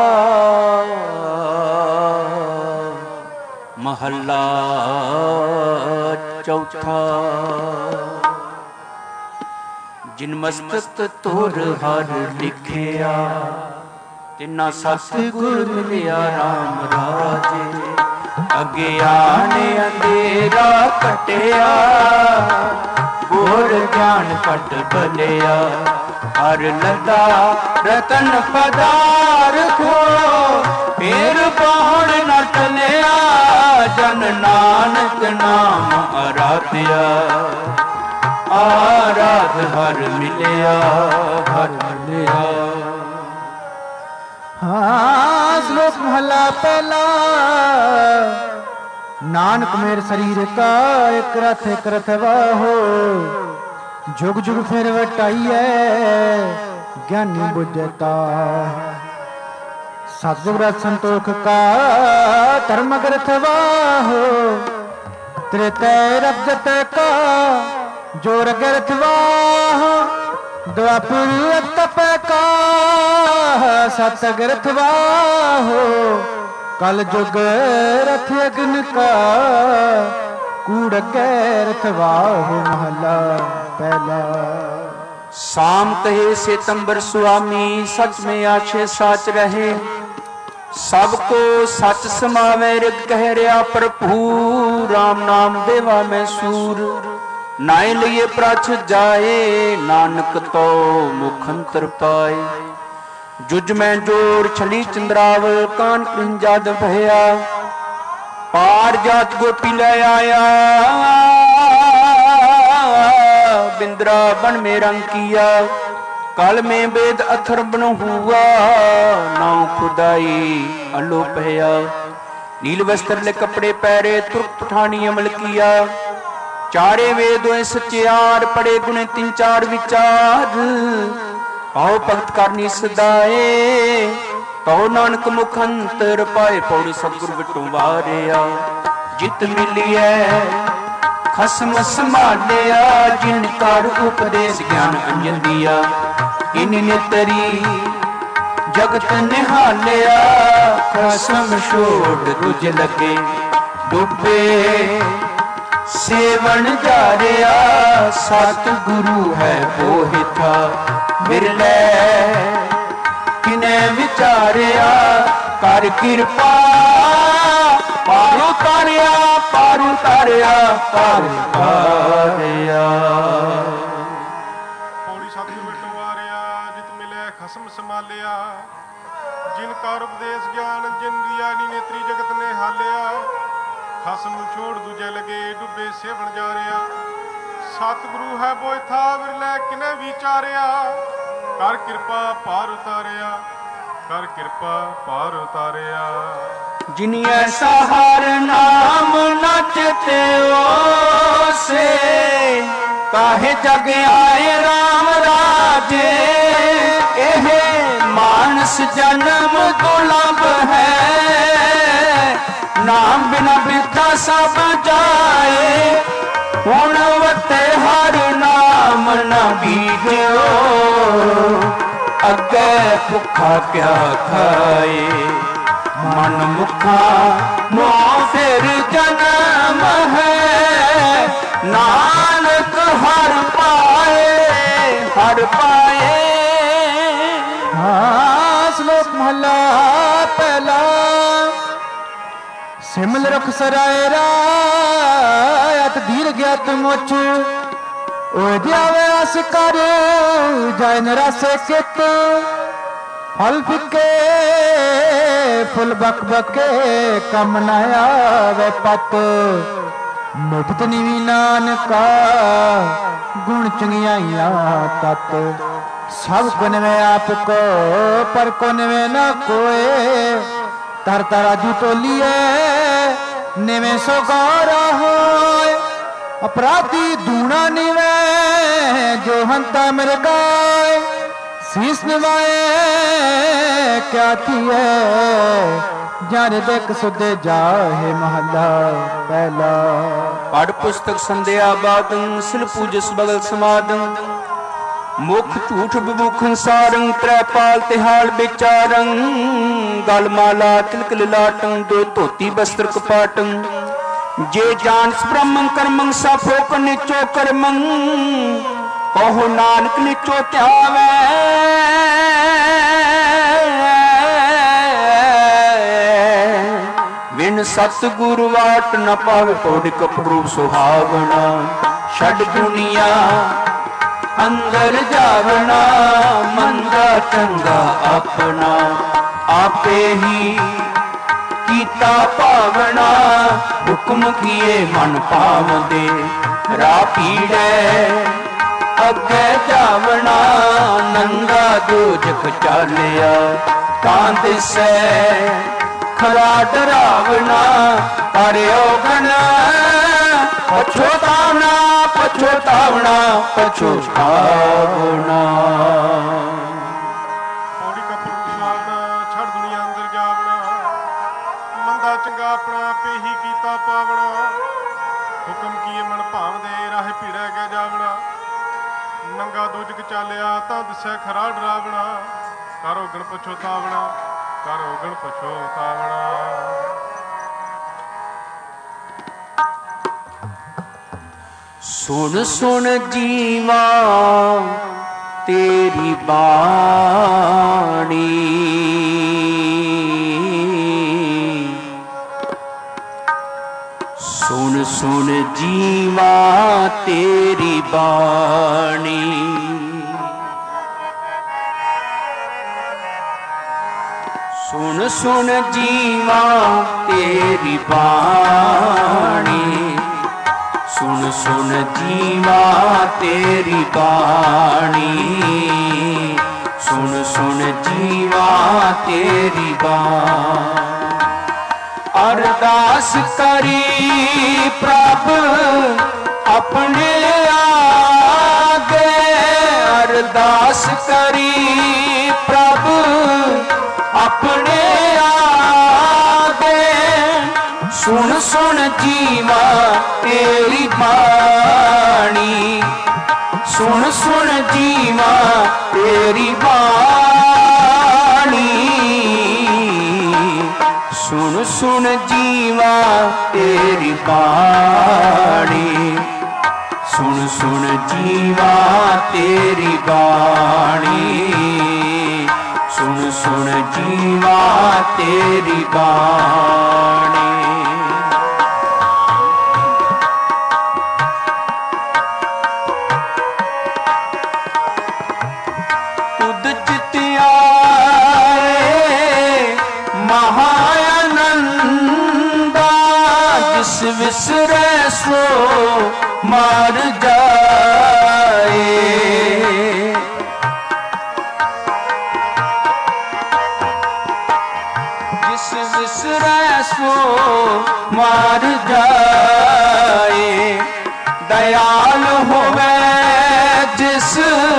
ਮਹੱਲਾ ਚੌਥਾ। ਜਿਨ ਮਸਤਕ ਤੁਰ ਹਰ ਲਿਖਿਆ, ਤਿਨਾ ਸਤਿਗੁਰ ਮਿਲਿਆ ਰਾਮ ਰਾਜੇ। ਅਗਿਆਨ ਅੰਧੇਰਾ ਕਟਿਆ, ਗੁਰ ਗਿਆਨ ਪਟ ਬਲਿਆ। ਹਰ ਲੱਦਾ ਰਤਨ ਪਦਾਰਥੋ, ਫੇਰ ਬਾਣ ਨ ਟਲਿਆ। ਜਨ ਨਾਨਕ ਨਾਮ ਆਰਾਧਿਆ, ਆਰਾਧ ਹਰ ਮਿਲਿਆ, ਹਰ ਮਿਲਿਆ। ਹਾਂ ਸ਼ਲੋਕ ਮਹਲਾ ਪਹਿਲਾ। ਨਾਨਕ ਮੇਰ ਸਰੀਰ ਕਾ ਇਕ ਰਥ ਵਾਹੋ। ਜੁਗ ਜੁਗ ਫਿਰ ਵਟਾਈਐ, ਗਿਆਨੀ ਬੁਝਤਾ। ਸਤਿਗੁਰ ਸੰਤੋਖ ਕਾ ਧਰਮ ਗ੍ਰੰਥ ਵਾਹੋ। ਤ੍ਰੇਤੈ ਰਜਤ ਕਾ ਜੋਰ ਗ੍ਰੰਥ ਵਾਹੋ। ਦੁਆਪਰ ਤਪ ਕਾ ਸਤ ਗ੍ਰੰਥ ਵਾਹੋ। ਕਲ ਜੁਗ ਰਥ ਅਗਨ ਕਾ ਕੂੜ ਗੈਰਥ ਵਾਹੋ। ਮਹਲਾ ਪਹਿਲਾ। शाम कहे सितंबर स्वामी, सच में आछे साच रहे। सबको सच समावे रिग कह रहा प्रभु। राम नाम देवा में सूर, नाय लिए प्रछ जाए। नानक तो मुखंतर पाए। जुज में जोर छली चंद्रावल, कान कृंजाद भया। पार जात गोपी ले आया, बिंद्रा बन में रंग किया। कल में वेद अथर बन हुआ, नाव खुदाई अलोप है। नील वस्त्र ले कपड़े पहरे, तुर्क पठानी अमल किया। चारे वेद सचियार, पड़े गुणे तीन चार विचार। आओ भगत करनी सदाए, तो नानक मुखंतर पाए। पौड़ी सतगुर विटों वारिया, जित मिलिए खसम संभालिया। जिन कर उपदेश ज्ञान अंजन दिया, इन नेतरी जगत निहालिया। खसम छोड़ तुझ लगे, डूबे सेवन जारिया। सतगुरु है वो था, बिरले किने विचारिया। कर कृपा पार उतारिया, पार उतारिया, पार उतारिया। ਪੌੜੀ ਸਤਿਗੁਰ ਵਿਟੋ ਵਾਰਿਆ, ਜਿਤ ਮਿਲਿਆ ਖਸਮ ਸੰਭਾਲਿਆ। ਜਿਨ ਕਰ ਉਪਦੇਸ਼ ਗਿਆਨ ਜਿਨ ਦਿਆ, ਨੀ ਨੇਤਰੀ ਜਗਤ ਨੇ ਹਾਲਿਆ। ਖਸਮ ਛੋੜ ਦੂਜੇ ਲਗੇ, ਡੁੱਬੇ ਸੇਵਣ ਜਾ ਰਿਆ। ਸਤਿਗੁਰੂ ਹੈ ਬੋਇਥਾ, ਵਿਰਲੇ ਕਿਨੇ ਵਿਚਾਰਿਆ। ਕਰ ਕਿਰਪਾ ਪਾਰ ਉਤਾਰਿਆ, ਕਰ ਕਿਰਪਾ ਪਾਰ ਉਤਾਰਿਆ। जिन ऐसा हर नाम नचते से, काहे जग आए राम राजे। एह मानस जन्म दुर्लभ है, नाम बिना बिता सब जाए। गुणवते हर नाम न बीजो, अगे भुखा क्या खाए। मन मुखा नो फिर जन्म है, नानक हर पाए, हर पाए। हाँ श्लोक महला पहला। सिमल रख सराय रात दीर ज्ञात मोच। ओ जावे अस कर जाय नरासे कित। फल फिके फुल बक बके, कम न आवे पत। मुठत निवी नानका, गुण चंगियाइया तत। सब गुण में आपको, पर कोन में न कोए। तर तराजू तोलिए, निवे सो गौरा होए। अपराधी दूना निवे, जो हंता मिल गाए। शीस निवाए क्या थिए, जाने देख सुधे जाहे। महला पहला। पढ़ पुस्तक संध्या बादं, सिल पूजस बगल समादं। ਮੁਖ ਝੂਠ ਵਿਮੁਖ ਸਾਰੰ ਤ੍ਰੈਪਾਲ ਤਿਹਾਲ ਵਿਚਾਰੰ ਗਲ ਮਾਲਾ ਤਿਲਕ ਲਲਾਟੰ ਦੋ ਧੋਤੀ ਬਸਤਰ ਕਪਾਟੰ ਜੇ ਜਾਣਸ ਬ੍ਰਹਮੰ ਕਰਮੰ ਸਾਫੋਕ ਨਿਚੋ ਕਰਮੰ ਕਹੋ ਨਾਨਕ ਨਿਚੋ ਧਿਆਵੈ ਬਿਨ ਸਤਿਗੁਰ ਵਾਟ ਨ ਪਾਵੇ ਪੌੜੀ ਕਪਰੂ ਸੁਹਾਵਣਾ ਛੱਡ ਦੁਨੀਆ ਅੰਦਰ ਜਾਵਣਾ ਮੰਦਾ ਚੰਗਾ ਆਪਣਾ ਆਪੇ ਹੀ ਕੀਤਾ ਭਾਵਨਾ ਹੁਕਮ ਕੀਏ ਮਨ ਭਾਵਦੇ ਰਾਹ ਪੀੜੈ ਅੱਗੇ ਜਾਵਣਾ ਨੰਗਾ ਦੋਜਖ ਚਾਲਿਆ ਤਾਂ ਦਿਸੈ ਖਰਾ ਡਰਾਵਣਾ ਪਰਿਓ ਗਣ ਪਛੋਤਾਵਣਾ ਪਛੋਤਾਵਣਾ ਪਛੋਤਾਵਣਾ ਪੌੜੀ ਕਪਰੂ ਸੁਹਾਵਣਾ ਛੱਡ ਦੁਨੀਆ ਅੰਦਰ ਜਾਵਣਾ ਮੰਦਾ ਚੰਗਾ ਆਪਣਾ ਆਪੇ ਹੀ ਕੀਤਾ ਪਾਵਣਾ ਹੁਕਮ ਕੀਏ ਮਨ ਭਾਵਦੇ ਰਾਹ ਭੀੜੈ ਗੈ ਜਾਵਣਾ ਨੰਗਾ ਦੋਜਕ ਚਾਲਿਆ ਤਾਂ ਦਿਸੈ ਖਰਾ ਡਰਾਵਣਾ ਕਰੋ ਗਣ ਪਛੋਤਾਵਣਾ ਕਰੋ ਗਣ ਪਛੋਤਾਵਣਾ। ਸੁਣ ਸੁਣ ਜੀਵਾ ਤੇਰੀ ਬਾਣੀ ਸੁਣ ਸੁਣ ਜੀਵਾ ਤੇਰੀ ਬਾਣੀ ਸੁਣ ਸੁਣ ਜੀਵਾ ਤੇਰੀ ਬਾਣੀ ਸੁਣ ਸੁਣ ਜੀਵਾ ਤੇਰੀ ਬਾਣੀ ਸੁਣ ਸੁਣ ਜੀਵਾ ਤੇਰੀ ਬਾਣੀ ਅਰਦਾਸ ਕਰੀ ਪ੍ਰਭ ਆਪਣੇ ਆਗੇ ਅਰਦਾਸ ਕਰੀ ਪ੍ਰਭ ਆਪਣੇ ਆਗੇ ਸੁਣ ਸੁਣ ਜੀਵਾ ਤੇਰੀ ਬਾਣੀ ਸੁਣ ਸੁਣ ਜੀਵਾ ਤੇਰੀ ਬਾਣੀ ਸੁਣ ਸੁਣ ਜੀਵਾ ਤੇਰੀ ਬਾਣੀ ਸੁਣ ਸੁਣ ਜੀਵਾ ਤੇਰੀ ਬਾਣੀ ਸੁਣ ਸੁਣ ਜੀਵਾ ਤੇਰੀ ਬਾਣੀ ਤੁਧ ਚਿਤ ਆਏ ਮਹਾ ਜਿਸ ਵਿਸਰੈ ਸੋ ਮਾਰ ਜਾਏ ਜਿਸ ਵਿਸਰੈ ਸੋ ਮਾਰ ਜਾਏ ਦਇਆਲ ਹੋਵੇ ਜਿਸ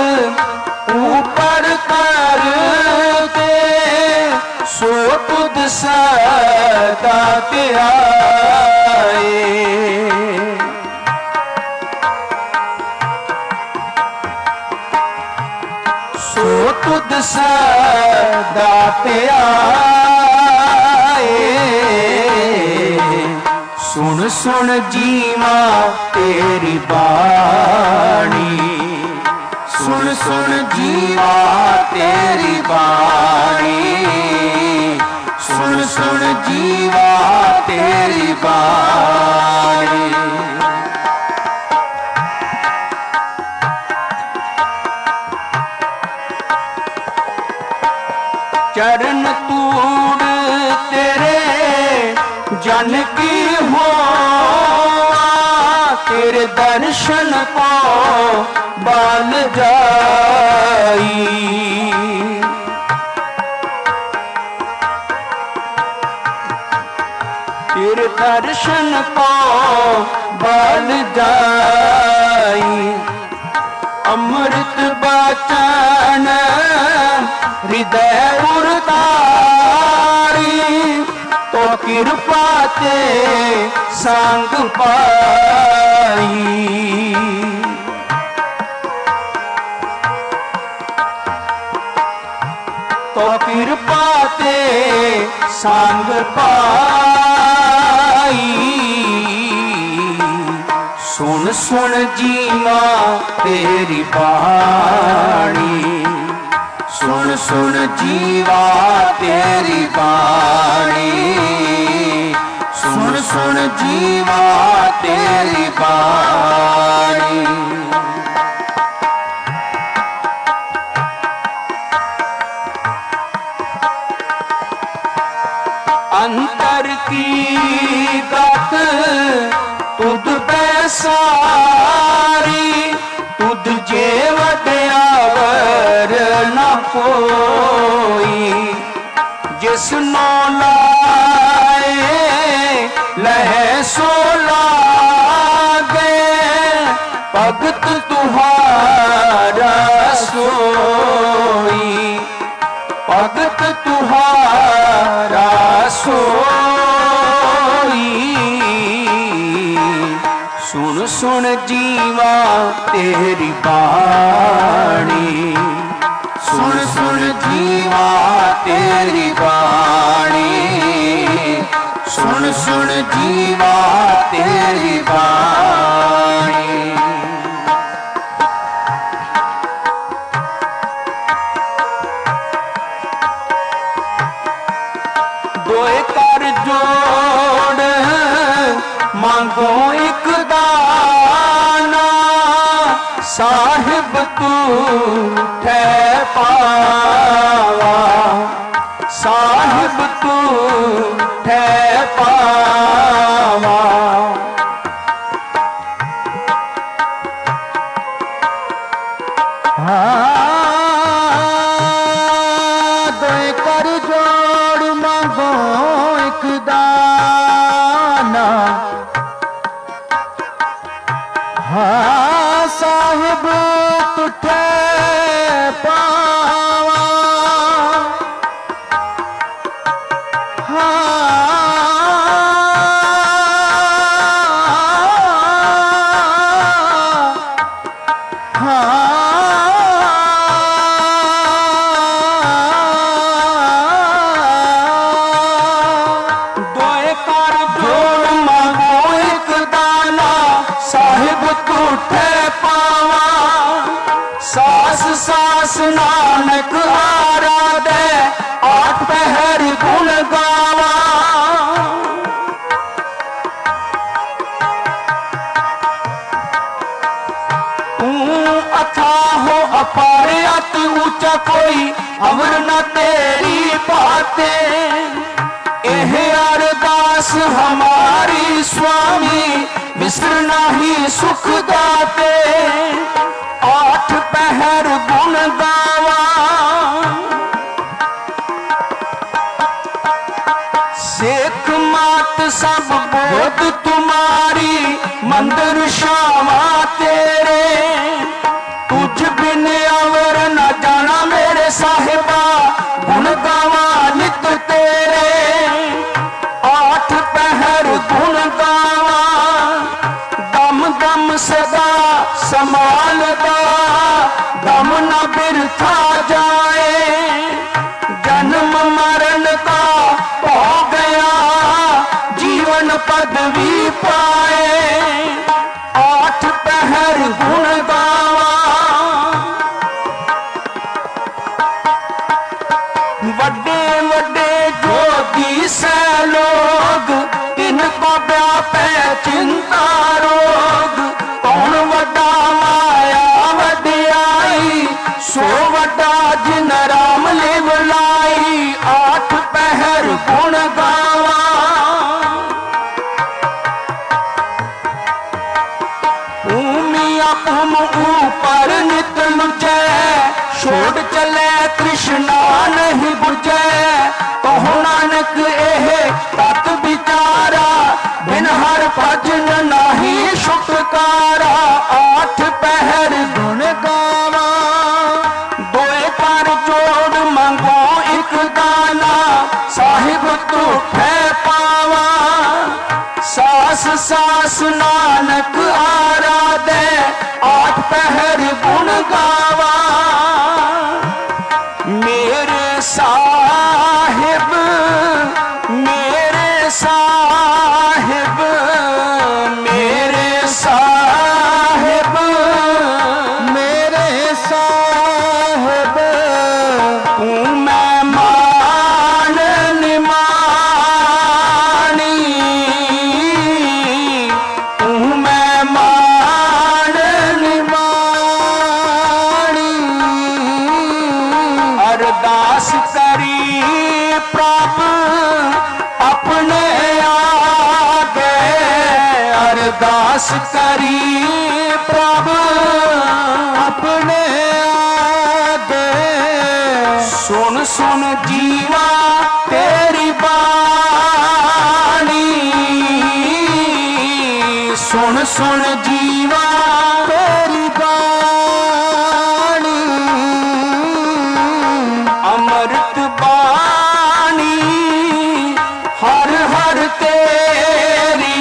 ਉਪਰ ਕਰਕੇ ਸੋ ਤੁਧ ਸਦਾ ਧਿਆਏ ਸੋ ਤੁਧ ਸਦਾ ਧਿਆਏ ਸੁਣ ਸੁਣ ਜੀਵਾ ਤੇਰੀ ਬਾਣੀ ਸੁਣ ਸੁਣ ਜੀਵਾ ਤੇਰੀ ਬਾਣੀ ਸੁਣ ਸੁਣ ਜੀਵਾ ਤੇਰੀ ਬਾਣੀ ਚਰਨ ਤੂੜ ਤੇਰੇ ਜਨ ਕੀ ਹੋ ਤੇਰੇ ਦਰਸ਼ਨ ਕੋ ਬਲ ਜਾਈ ਤੇਰੇ ਦਰਸ਼ਨ ਕੋ ਬਲ ਜਾਈ ਅੰਮ੍ਰਿਤ ਬਚਨ ਹਿਰਦੈ ਉਰਤਾਰੀ ਤੋ ਕਿਰਪਾ ਤੇ ਸੰਗ ਪਾਈ तो कृपा ते संग पाई। सुन सुन जीवा तेरी बाणी, सुन सुन जीवा तेरी बाणी, सुन सुन जीवा तेरी बाणी। अंतर की गत तुद पैसारी, तुद जे वड्यावर न कोई। जिस नो लाए लहे सो लागे, भगत तुहारा सोई, भगत तुहारा सोई। सुन सुन जीवा तेरी बाणी, सुन सुन जीवा तेरी बाणी, सुन सुन जीवा तेरी बाणी। दोए कर जोड़ मांगो एक दाना, साहिब तू ठै पावा, साहिब तू ठै पावा। दोए कर जोड़ मांगो एक दाना, हाँ साहिब तुठे पावा। दोए कर जोड़ मांगो एक दाना, साहिब तुठे पावा। सास सास नानक आराधे, आठ पहर गुण गावा। तू अथा हो अपार अति ऊंचा, कोई अमर न तेरी बातें। एह अरदास हमारी स्वामी, मिश्र नाही सुख दाते। आठ पहर गुण गावा, सेख मात सब बोध तुम्हारी, मंदिर श्यामा तेरे। तुझ बिन अवर न जाना मेरे साहिबा, गुण गावा नित तेरे। आठ पहर गुण गावा, दम दम सदा समालदा, दम न बिरथा जाए। जन्म मरण का हो गया, जीवन पदवी पाए। आठ पहर गुण गावा, वड्डे वड्डे जोगी से लोग, इनको व्यापे चिंता रोग। कौन वड्डा माया वड्याई, सो वड्डा जिन राम ले बुलाई। आठ पहर गुण गावा, भूमिया भूम ऊपर नित लुचे। छोड़ चले कृष्णा नहीं बुझे, कहो नानक एह तत विचारा। बिन हर भजन नहीं छुटकारा, आठ पहर गुण गावा। दोए कर जोड़ मांगो एक दाना, साहिब तुठे पावा। सास सास नानक आराधे, आठ पहर गुण गावा। मेरे सा अरदास करी प्रभ अपने आगे, अरदास करी प्रभ अपने आगे। सुन सुन जीवा तेरी बाणी, सुन सुन जीवा तेरी बाणी। अमृत बाणी हर हर तेरी,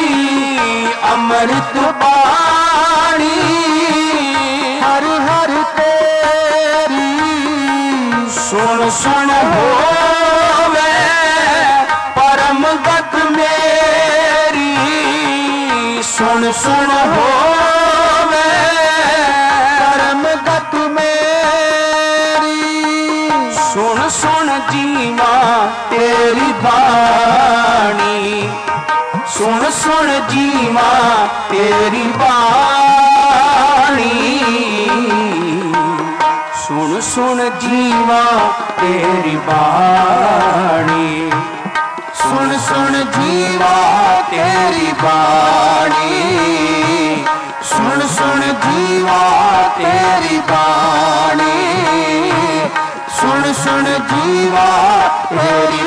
अमृत बाणी हर हर तेरी। सुन सुन होवे परम गत मेरी, सुन सुन होवे परम गत मेरी। सुन सुन जीवा तेरी बाणी, सुन सुन जीवा तेरी बाणी। सुन सुन जीवा तेरी बाणी, सुन सुन जीवा तेरी बाणी। सुन सुन जीवा तेरी बाणी, सुन सुन जीवा तेरी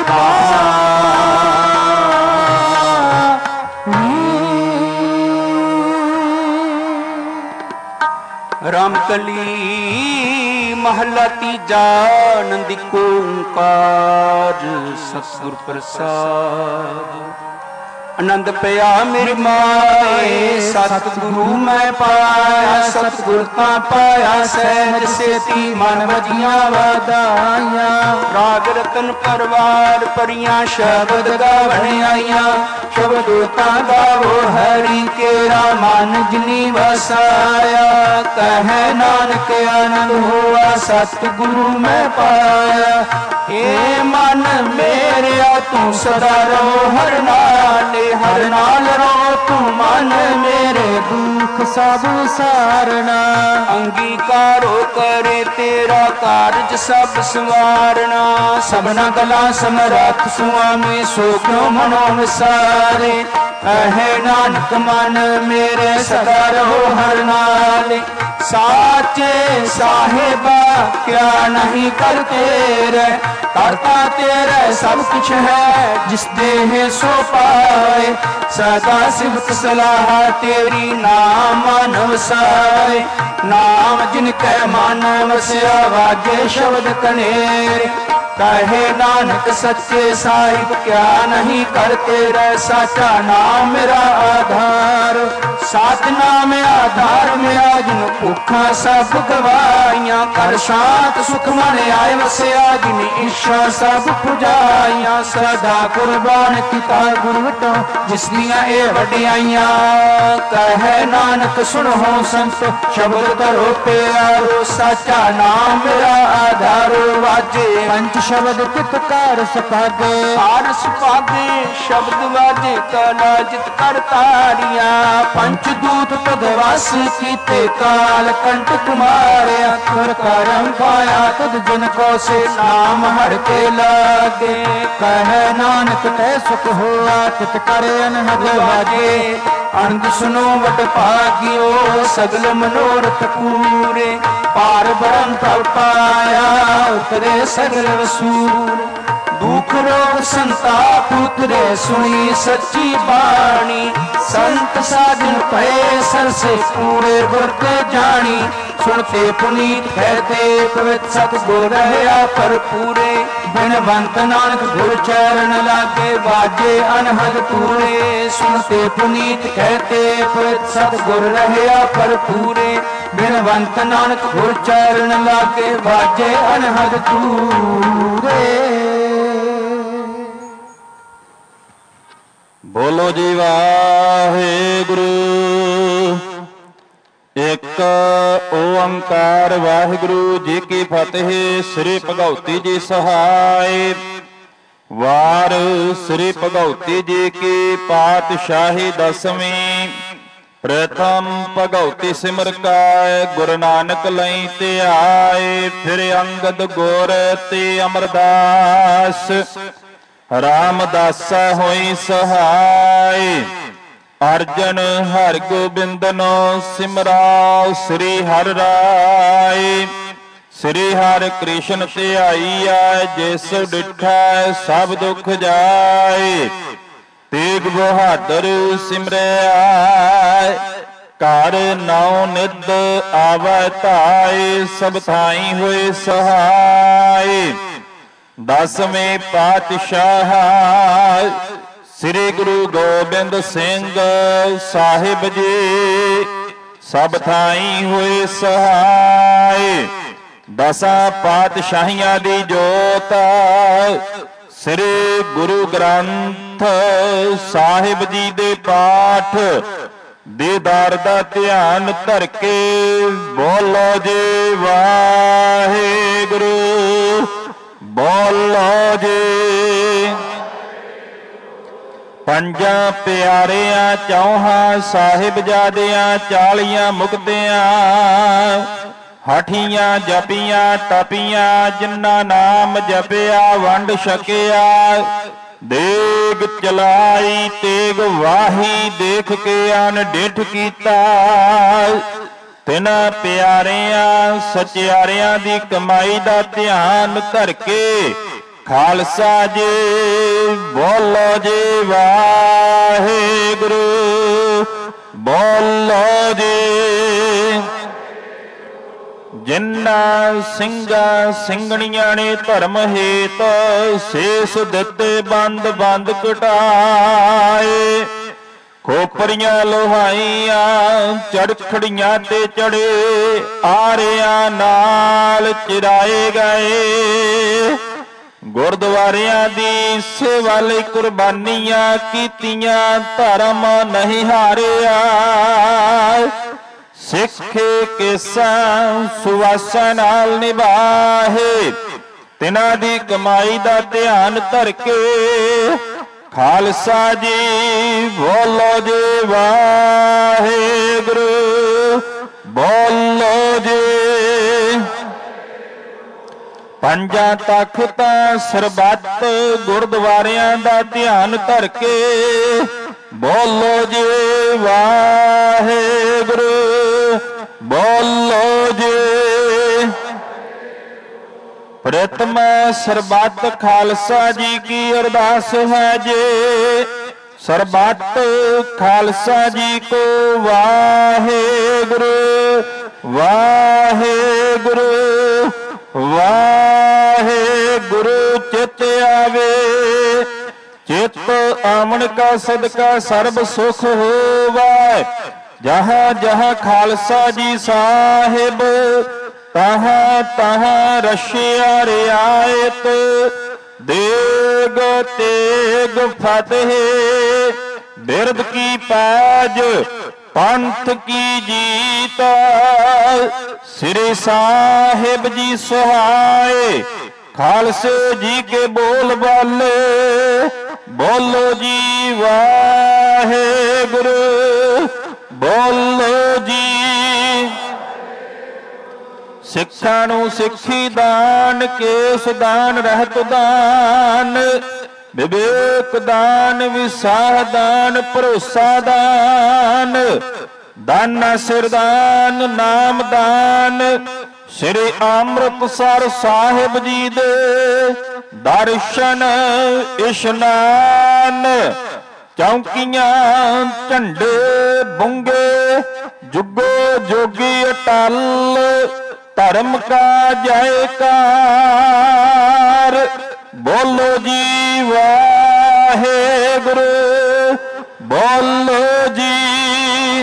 बाणी। रामकली महला तीजा नंदी ओंकार सतगुर प्रसाद। आनंद पया मेरी माए सतगुरु मैं पाया, सतगुर ता पाया सहज सेती मन वजिया वादाइया। राग रतन परवार परियां शब्द गावण आईया, शब्द ता गावो हरि केरा मन जिनी वसाया। कहे नानक आनंद हुआ सतगुरु मैं पाया। हे मन मेरे तू सदा रहो हर नाले, हर नाल रहो तू मन मेरे दुख सब सारना। अंगीकारो करे तेरा कारज सब संवारना। सबना गला समरथ सुआमी सो क्यों मनो विसारे। कहे नानक मन मेरे सदा रहो हर नाले। साचे साहेबा क्या नहीं करते रे, करता तेरा सब कुछ है जिस देह सो पाए। सदा सिफत सलाह तेरी नाम मन वसाए। नाम जिनके मन वसया वाजे शब्द कनेर। कहे नानक सच्चे साहिब क्या नहीं करते रे। साचा नाम मेरा आधार, साच नाम आधार मेरा। जिन भुखा सब गवाइया, कर शांत सुख मन आए वसया। जिन इच्छा सब पुजाइया, सदा कुर्बान किता गुरवटो जिसदियां ए वडियाइया। कहे नानक सुनो संतो शब्द करो प्यारो। साचा नाम मेरा आधारो, वाजे पंच शब्द चितकार सपागे। कार सपागे शब्द वाजे काला जित कर तारिया। पंचदूत पदवास कीते काल कंटक मारिया। कर करम पाया तुद जन को से नाम हर के लागे। कहे नानक तै सुख हुआ तित करे अनहद वाजे। अनंद सुनो वट भागियो सगल मनोरथ पूरे। पार ब्रह्म तब पाया उतरे सगल वसूर। दुख रोग संताप उतरे सुनी सच्ची बाणी। संत साधन पए सर से पूरे गुरत जानी। सुनते पुनीत कहते पवित्र सतगुर रहया पर पूरे। बिनवंत नानक गुर चरण लागे बाजे अनहद पूरे। सुनते पुनीत कहते पवित्र सतगुर रहया पर पूरे। बिनवंत नानक गुर चरण लागे बाजे अनहद पूरे। बोलो जी वाहेगुरु। एक ओंकार वाहिगुरु जी की फतेह। श्री भगवती जी सहाय। वार श्री भगवती जी की पातशाही दसवीं। ਪ੍ਰਥਮ ਭਗਉਤੀ ਸਿਮਰ ਕਾਇ, ਗੁਰੂ ਨਾਨਕ ਲਈ ਧਿਆਏ। ਫਿਰ ਅੰਗਦ ਗੁਰ ਤੇ ਅਮਰਦਾਸ, ਰਾਮਦਾਸਾ ਹੋਈ ਸਹਾਇ। ਅਰਜਨ ਹਰਿ ਗੋਬਿੰਦਨੋ ਸਿਮਰਾਉ, ਸ੍ਰੀ ਹਰਿ ਰਾਇ। ਸ੍ਰੀ ਹਰਿ ਕ੍ਰਿਸ਼ਨ ਧਿਆਈਐ, ਜਿਸ ਡਿਠੈ ਸਭ ਦੁਖ ਜਾਏ। ਤੇਗ ਬਹਾਦਰ ਸਿਮਰਿਆ, ਘਰ ਨੌ ਨਿਧ ਆਵੈ ਧਾਇ। ਸਭ ਥਾਈ ਹੋਏ ਸਹਾਇ। ਦਸਵੇਂ ਪਾਤਸ਼ਾਹ ਸ੍ਰੀ ਗੁਰੂ ਗੋਬਿੰਦ ਸਿੰਘ ਸਾਹਿਬ ਜੀ, ਸਭ ਥਾਈ ਹੋਏ ਸਹਾਇ। ਦਸਾਂ ਪਾਤਸ਼ਾਹੀਆਂ ਦੀ ਜੋਤ ਸ੍ਰੀ ਗੁਰੂ ਗ੍ਰੰਥ ਸਾਹਿਬ ਜੀ ਦੇ ਪਾਠ ਦੀਦਾਰ ਦਾ ਧਿਆਨ ਧਰ ਕੇ ਬੋਲੋ ਜੀ ਵਾਹਿਗੁਰੂ, ਬੋਲੋ ਜੀ। ਪੰਜਾਂ ਪਿਆਰਿਆਂ ਚੌਹਾਂ ਸਾਹਿਬਜ਼ਾਦਿਆਂ, 40 ਮੁਕਤਿਆਂ, ਹਠੀਆਂ ਜਪੀਆਂ ਤਪੀਆਂ, ਜਿਨ੍ਹਾਂ ਨਾਮ ਜਪਿਆ ਵੰਡ ਛਕਿਆ। ਦੇਗ ਚਲਾਈ ਤੇਗ ਵਾਹੀ, ਦੇਖ ਕੇ ਅਨਡਿਠ ਕੀਤਾ। ਤਿਨਾਂ ਪਿਆਰਿਆਂ ਸਚਿਆਰਿਆਂ ਦੀ ਕਮਾਈ ਦਾ ਧਿਆਨ ਧਰ ਕੇ ਖਾਲਸਾ ਜੀ ਬੋਲੋ ਜੀ ਵਾਹਿਗੁਰੂ, ਬੋਲੋ ਜੀ। ਜਿਨ੍ਹਾਂ ਸਿੰਘਾਂ ਸਿੰਘਣੀਆਂ ਨੇ ਧਰਮ ਹੇਤ, ਸੇਸ ਦਿੱਤੇ ਬੰਦ ਬੰਦ ਕਟਾਏ। ਖੋਪਰੀਆਂ ਲੋਹਾਈਆਂ ਚੜਖੜੀਆਂ ਤੇ ਚੜੇ, ਆਰਿਆਂ ਨਾਲ ਚਿਰਾਏ ਗਏ। ਗੁਰਦੁਆਰਿਆਂ ਦੀ ਸੇਵਾ ਲਈ ਕੁਰਬਾਨੀਆਂ ਕੀਤੀਆਂ, ਧਰਮ ਨਹੀਂ ਹਾਰਿਆ। ਸਿੱਖ ਕੇਸਾਂ ਸੁਵਾਸਾਂ ਨਾਲ ਨਿਭਾਹੇ, ਤਿਨਾਂ ਦੀ ਕਮਾਈ ਦਾ ਧਿਆਨ ਧਰ ਕੇ ਖਾਲਸਾ ਜੀ ਬੋਲੋ ਜੀ ਵਾਹਿਗੁਰੂ, ਬੋਲੋ ਜੀ। ਪੰਜਾਂ ਤਖਤਾਂ ਸਰਬੱਤ ਗੁਰਦੁਆਰਿਆਂ ਦਾ ਧਿਆਨ ਧਰ ਕੇ ਬੋਲੋ ਜੀ ਵਾਹਿਗੁਰੂ, ਬੋਲੋ ਜੀ। ਪ੍ਰਥਮ ਸਰਬੱਤ ਖਾਲਸਾ ਜੀ ਕੀ ਅਰਦਾਸ ਹੈ ਜੀ। ਸਰਬੱਤ ਖਾਲਸਾ ਜੀ ਕੋ ਵਾਹਿਗੁਰੂ, ਵਾਹਿਗੁਰੂ, ਵਾਹਿਗੁਰੂ। ਚਿਤ ਆਵੇ, ਚਿਤ ਆਵਣ ਕਾ ਸਦਕਾ ਸਰਬ ਸੁਖ ਹੋਵੈ। ਜਹਾਂ ਜਹਾਂ ਖਾਲਸਾ ਜੀ ਸਾਹਿਬ, ਤਹਾਂ ਤਹਾਂ ਰਸ਼ਿਆ ਰਿਆਇਤ। ਦੇਗ ਤੇਗ ਫਤਿਹ, ਬਿਰਦ ਕੀ ਪੈਜ, ਪੰਥ ਕੀ ਜੀਤ। ਸ੍ਰੀ ਸਾਹਿਬ ਜੀ ਸਹਾਏ, ਖਾਲਸੇ ਜੀ ਕੇ ਬੋਲ ਬਾਲੇ। ਬੋਲੋ ਜੀ ਵਾਹਿਗੁਰੂ, ਬੋਲੋ ਜੀ। ਸਿੱਖਾਂ ਨੂੰ ਸਿੱਖੀ ਦਾਨ, ਕੇਸ ਦਾਨ, ਰਹਿਤ ਦਾਨ, ਵਿਵੇਕ ਦਾਨ, ਵਿਸਾਹ ਦਾਨ, ਭਰੋਸਾ ਦਾਨ, ਦਾਨਾ ਸਿਰ ਦਾਨ, ਨਾਮ ਦਾਨ। ਸ੍ਰੀ ਅੰਮ੍ਰਿਤਸਰ ਸਾਹਿਬ ਜੀ ਦੇ ਦਰਸ਼ਨ ਇਸ਼ਨਾਨ। ਚੌਂਕੀਆਂ ਝੰਡੇ ਬੁੰਗੇ, ਜੁਗੋ ਜੋਗੀ ਅਟਲ। ਧਰਮ ਕਾ ਜੈਕਾਰ, ਬੋਲੋ ਜੀ ਵਾਹਿਗੁਰੂ, ਬੋਲੋ ਜੀ।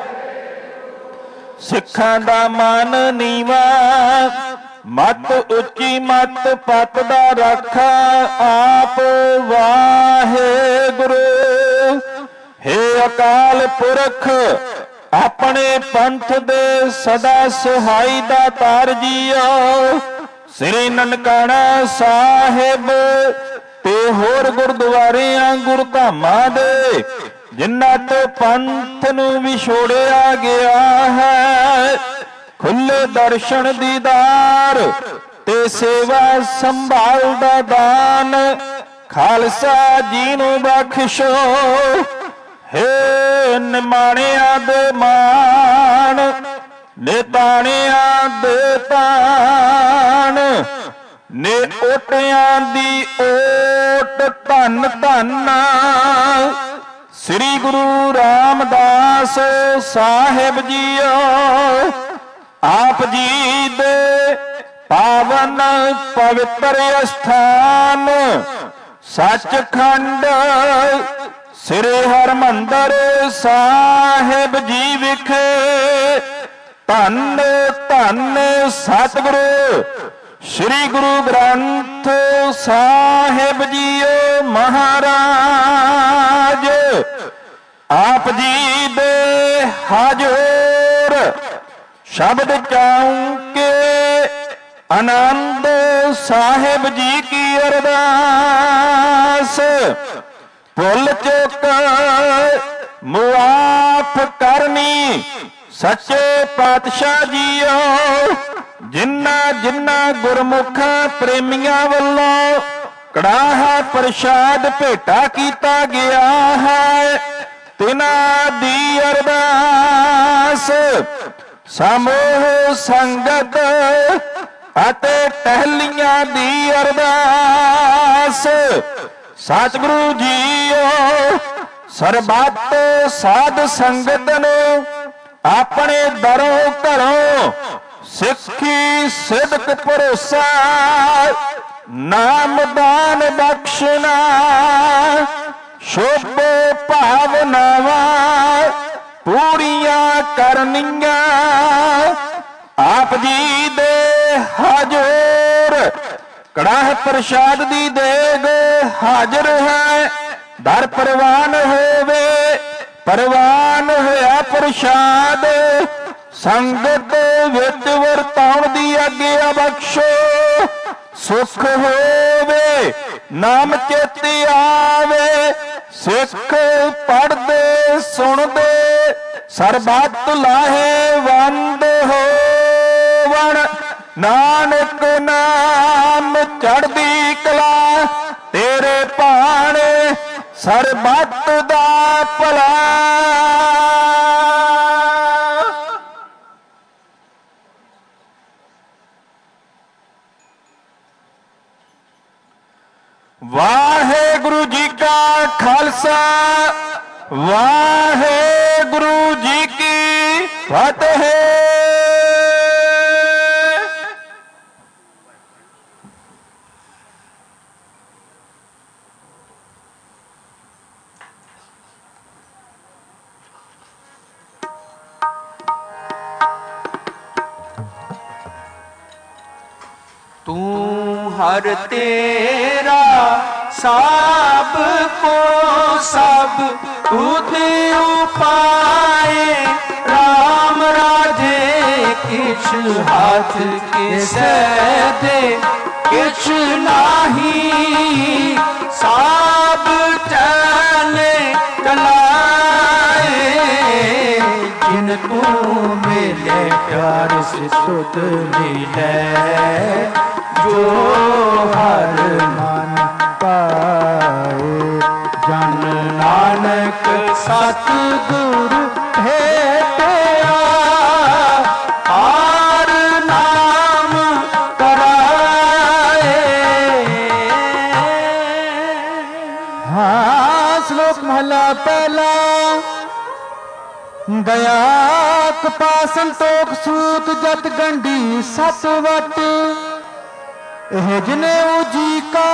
ਸਿੱਖਾਂ ਦਾ ਮਨ ਨੀਵਾ, ਮਤ ਉੱਚੀ ਮਤ ਪਤ ਦਾ ਰਾਖਾ ਆਪ ਵਾਹਿਗੁਰੂ। ਹੇ ਅਕਾਲ ਪੁਰਖ, ਆਪਣੇ ਪੰਥ ਦੇ ਸਦਾ ਸਹਾਈ ਦਾਤਾਰ ਜੀਓ। ਸ੍ਰੀ ਨਨਕਾਣਾ ਸਾਹਿਬ ਤੇ ਹੋਰ ਗੁਰਦੁਆਰਿਆਂ ਗੁਰਧਾਮਾਂ ਦੇ ਜਿਨ੍ਹਾਂ ਤੋਂ ਪੰਥ ਨੂੰ ਵਿਛੋੜਿਆ ਗਿਆ ਹੈ। ਖੁੱਲੇ ਦਰਸ਼ਨ ਦੀਦਾਰ ਤੇ ਸੇਵਾ ਸੰਭਾਲ ਦਾ ਦਾਨ ਖਾਲਸਾ ਜੀ ਨੂੰ ਬਖਸ਼ੋ। ਹੇ ਨਿਮਾਣਿਆਂ ਦੇ ਮਾਣ, ਨਿਤਾਣਿਆਂ ਦੇ ਤਾਣ, ਨੇ ਓਟਿਆਂ ਦੀ ਓਟ ਧੰਨ ਧੰਨ ਸ੍ਰੀ ਗੁਰੂ ਰਾਮਦਾਸ ਸਾਹਿਬ ਜੀਓ। ਆਪ ਜੀ ਦੇ ਪਾਵਨ ਪਵਿੱਤਰ ਅਸਥਾਨ ਸੱਚਖੰਡ ਸ੍ਰੀ ਹਰਿਮੰਦਰ ਸਾਹਿਬ ਜੀ ਵਿਖੇ ਧੰਨ ਧੰਨ ਸਤਿਗੁਰੂ ਸ੍ਰੀ ਗੁਰੂ ਗ੍ਰੰਥ ਸਾਹਿਬ ਜੀਓ ਮਹਾਰਾਜ। ਆਪ ਜੀ ਦੇ ਹਾਜ਼ਰ ਸ਼ਬਦ ਚਾਉਂਕੇ ਆਨੰਦ ਸਾਹਿਬ ਜੀ ਕੀ ਅਰਦਾਸ। ਭੁੱਲ ਚੁੱਕ ਮੁਆਫ ਕਰਨੀ ਸੱਚੇ ਪਾਤਸ਼ਾਹ ਜੀਓ। ਜਿਨ੍ਹਾਂ ਜਿਨ੍ਹਾਂ ਗੁਰਮੁਖਾਂ ਪ੍ਰੇਮੀਆਂ ਵੱਲੋਂ ਕੜਾਹਾ ਪ੍ਰਸ਼ਾਦ ਭੇਟਾ ਕੀਤਾ ਗਿਆ ਹੈ, ਤਿਨਾਂ ਦੀ ਅਰਦਾਸ ਸਮੂਹ ਸੰਗਤ ਅਤੇ ਟਹਿਲੀਆਂ ਦੀ ਅਰਦਾਸ। ਸਤਿਗੁਰੂ ਜੀਓ ਸਰਬੱਤ ਸਾਧ ਸੰਗਤ ਨੂੰ ਆਪਣੇ ਦਰੋਂ ਘਰੋਂ ਸਿੱਖੀ ਸਿਦਕ ਭਰੋਸਾ ਨਾਮਦਾਨ ਬਖਸ਼ਣਾ ਸ਼ੁਭ ਭਾਵਨਾਵਾਂ ਪੂਰੀਆਂ ਕਰਨੀਆਂ। ਆਪ ਜੀ ਦੇ ਹਾਜ਼ਰ ਕੜਾਹ ਪ੍ਰਸ਼ਾਦ ਦੀ ਦੇਗ ਹਾਜ਼ਰ ਹੈ। ਦਰ ਪ੍ਰਵਾਨ ਹੋਵੇ, ਪ੍ਰਵਾਨ ਹੋਇਆ ਪ੍ਰਸ਼ਾਦ ਸੰਗਤ ਵਿੱਚ ਵਰਤਾਉਣ ਦੀ ਆਗਿਆ ਬਖਸ਼ੋ। ਸੁਖ ਹੋਵੇ ਨਾਮ ਚਿਤ ਆਵੇ, ਸਿੱਖ ਪੜ੍ਹਦੇ ਸੁਣਦੇ ਸਰਬੱਤ ਲਾਹੇਵੰਦ ਹੋਵਣ। ਨਾਨਕ ਨਾਮ ਚੜ੍ਹਦੀ ਕਲਾ ਤੇਰੇ ਭਾਣੇ ਸਰਬੱਤ ਦਾ ਭਲਾ। ਵਾਹਿਗੁਰੂ ਜੀ ਕਾ ਖਾਲਸਾ, ਵਾਹਿਗੁਰੂ ਜੀ ਕੀ ਫਤਿਹ। ਤੂੰ ਹਰ ਤੇਰਾ ਸਭ ਕੋ ਸਭ ਤੁਧ ਉਪਾਏ। ਰਾਮ ਰਾਜੇ ਕਿਛ ਹੱਥ ਕਿਸੈ ਦੇ ਕਿਛ ਨਾਹੀ। ਸਭ ਚਲੇ ਚਲਾਏ ਜਿਨ ਤੂੰ ਮਿਲੇ ਪਿਆਰ ਸੇ ਤੁਧ ਮਿਲੇ। ਜੋ ਹਰ ਮਨ ਪਾਏ ਜਨ ਨਾਨਕ ਸਤਿਗੁਰ ਭੇਟਿਆ। ਹਰ ਨਾਮ ਕਰਾਏ। ਹਾਂ ਸ਼ਲੋਕ ਮਹਲਾ ਪਹਿਲਾ। ਦਇਆ ਕਪਾ ਸੰਤੋਖ ਸੂਤ ਜਤ ਗੰਢੀ ਸਤ ਵਟ। ਇਹ ਜਿਨੇ ਉਜੀ ਕਾ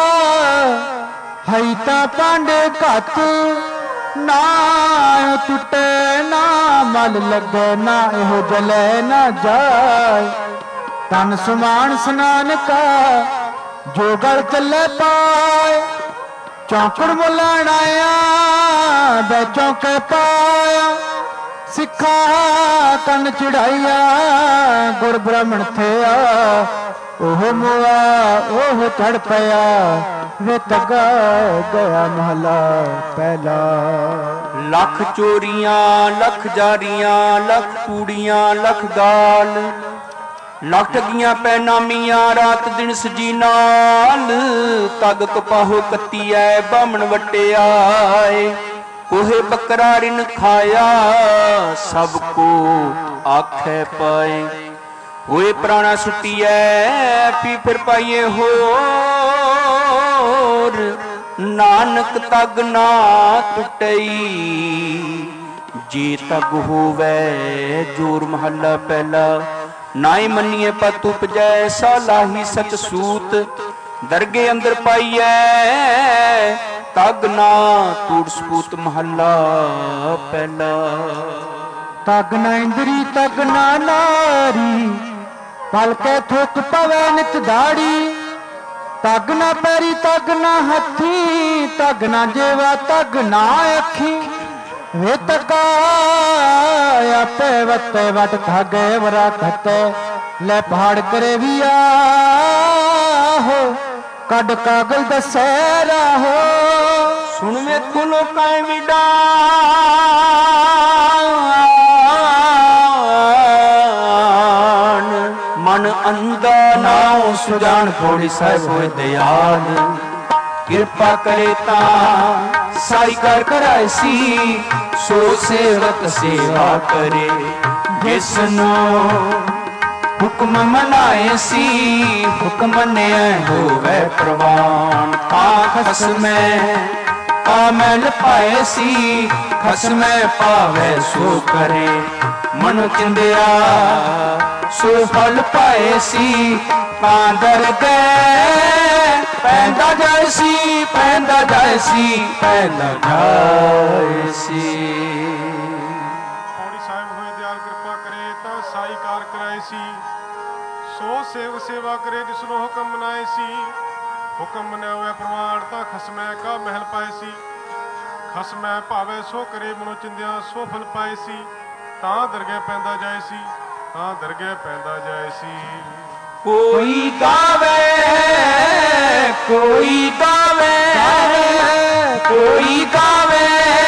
ਹੈ ਤਾਂ ਪਾਂਡੇ ਘੱਟ। ਨਾ ਟੁੱਟੇ ਨਾ ਮਲ ਲੱਗੇ ਨਾ ਇਹੋ ਜਲੇ ਨਾ ਜਾਏ। ਤਨ ਸੁਮਾਨ ਸਨਾਨ ਕਾ ਜੋ ਗਲ ਚੱਲੇ ਪਾਏ। ਚੌਂਕੜ ਮੁਲਾਣ ਆਇਆ ਬੈ ਚੌਂਕੇ ਪਾਇਆ। ਸਿੱਖਾ ਕੰਨ ਚੜਾਈਆ ਗੁਰ ਬ੍ਰਾਹਮਣ ਥਿਆ। ਉਹ ਮੁਆ ਉਹ ਚੜ ਪਿਆ ਵੇ ਤਗਾ ਗਿਆ ਮਹਲਾ ਪਹਿਲਾ। ਲੱਖ ਚੋਰੀਆਂ ਲੱਖ ਜਾਰੀਆਂ ਲੱਖ ਕੂੜੀਆਂ ਲੱਖ ਗਾਲ ਲੱਖ ਠੱਗੀਆਂ ਪੈ ਨਾਮੀਆਂ ਰਾਤ ਦਿਨ ਸਜੀ ਨਾਲ ਤਗ ਕਪਾਹੋ ਕੱਤੀ ਐ ਬਾਹਮਣ ਵਟਿਆਏ ਕੋਹੇ ਬੱਕਰਾ ਰਿਨ ਖਾਇਆ ਸਭ ਕੋ ਆਖੈ ਪਾਏ ਹੋਏ ਪ੍ਰਾਣਾ ਸੁਟੀਐ ਪੀ ਫਿਰ ਪਾਈਏ ਹੋਰ ਨਾਨਕ ਤਗ ਨਾ ਟੁੱਟਈ ਜੇ ਤਗ ਹੋਵੇ ਜੋਰ ਮਹੱਲਾ ਪਹਿਲਾ ਨਾਈ ਮੰਨੀਏ ਪਤ ਉਪਜੈ ਸਾਲਾਹੀ ਸਚ ਸੂਤ ਦਰਗੇ ਅੰਦਰ ਪਾਈਐ ਤਗ ਨਾ ਟੂਟ ਸਪੂਤ ਮਹੱਲਾ ਪਹਿਲਾ ਤਗ ਨਾ ਇੰਦਰੀ ਤਗ ਨਾ ਨਾਰੀ ਪਲਕੇ ਥੁੱਕ ਪਵੇ ਨਿਤ ਦਾੜੀ ਤਗ ਨਾ ਪੈਰੀ ਤਗ ਨਾ ਹੱਥੀ ਤਗ ਨਾ ਜੇਵਾ ਤਗ ਨਾ ਅੱਖੀ ਵੇ ਤਕਾ ਆਪੇ ਵਤੇ ਵਟ ਖਾਗੇ ਵਰਾ ਖਤੇ ਲੈ ਪਹਾੜ ਕਰੇ ਵੀ ਆਹੋ ਕੱਢ ਕਾਗਲ ਦਸੈ ਰਾਹੋ ਸੁਣ ਵੇਖੋ ਲੋਕਾਂ ਵਿਡਾ ਮਨ ਅੰਦਾ ਨਾਉ ਸੁਜਾਨ ਖੋੜੀ ਸਾਹਿਬ ਹੋਏ ਦਿਆਲ ਕਿਰਪਾ ਕਰੇ ਤਾਂ ਸਾਈ ਕਰ ਕਰਾਇਸੀ ਸੋ ਸੇਵਕ ਸੇਵਾ ਕਰੇ ਜਿਸਨੂੰ ਹੁਕਮ ਮਨਾਏ ਸੀ ਹੁਕਮ ਮੰਨਿਆ ਹੋਵੇ ਪ੍ਰਵਾਨ ਤਾਂ ਖਸਮੈ ਆਮਲ ਪਾਏ ਸੀ ਖਸਮੈ ਪਾਵੇ ਸੋ ਕਰੇ ਮਨ ਚਿੰਦਿਆ ਸੋ ਫਲ ਪਾਏ ਸੀ ਤਾਂ ਦਰਗਹਿ ਪੈਂਦਾ ਜਾਏ ਸੀ ਪੈਂਦਾ ਜਾਏ ਸੀ ਪੈਂਦਾ ਜਾਏ ਸੀ ਪੌੜੀ ਸਾਹਿਬ ਹੋਏ ਦਿਆਲ ਕਿਰਪਾ ਕਰੇ ਤਾਂ ਸਾਈ ਕਾਰ ਕਰਾਏ ਸੀ ਸੋ ਸੇਵਕ ਸੇਵਾ ਕਰੇ ਜਿਸ ਨੂੰ ਹੁਕਮ ਮਨਾਏ ਸੀ ਹੁਕਮ ਮੰਨਿਆ ਹੋਇਆ ਪ੍ਰਮਾਣ ਤਾਂ ਖਸਮੈ ਕਾ ਮਹਿਲ ਪਾਏ ਸੀ ਖਸਮੈ ਭਾਵੇ ਸੋ ਕਰੇ ਮਨੋ ਚਿੰਦਿਆ ਸੋ ਫਲ ਪਾਏ ਸੀ ਤਾਂ ਦਰਗਹਿ ਪੈਂਦਾ ਜਾਏ ਸੀ ਤਾਂ ਦਰਗਹਿ ਪੈਂਦਾ ਜਾਏ ਸੀ ਕੋਈ ਗਾਵੇ ਕੋਈ ਗਾਵੇ ਕੋਈ ਗਾਵੇ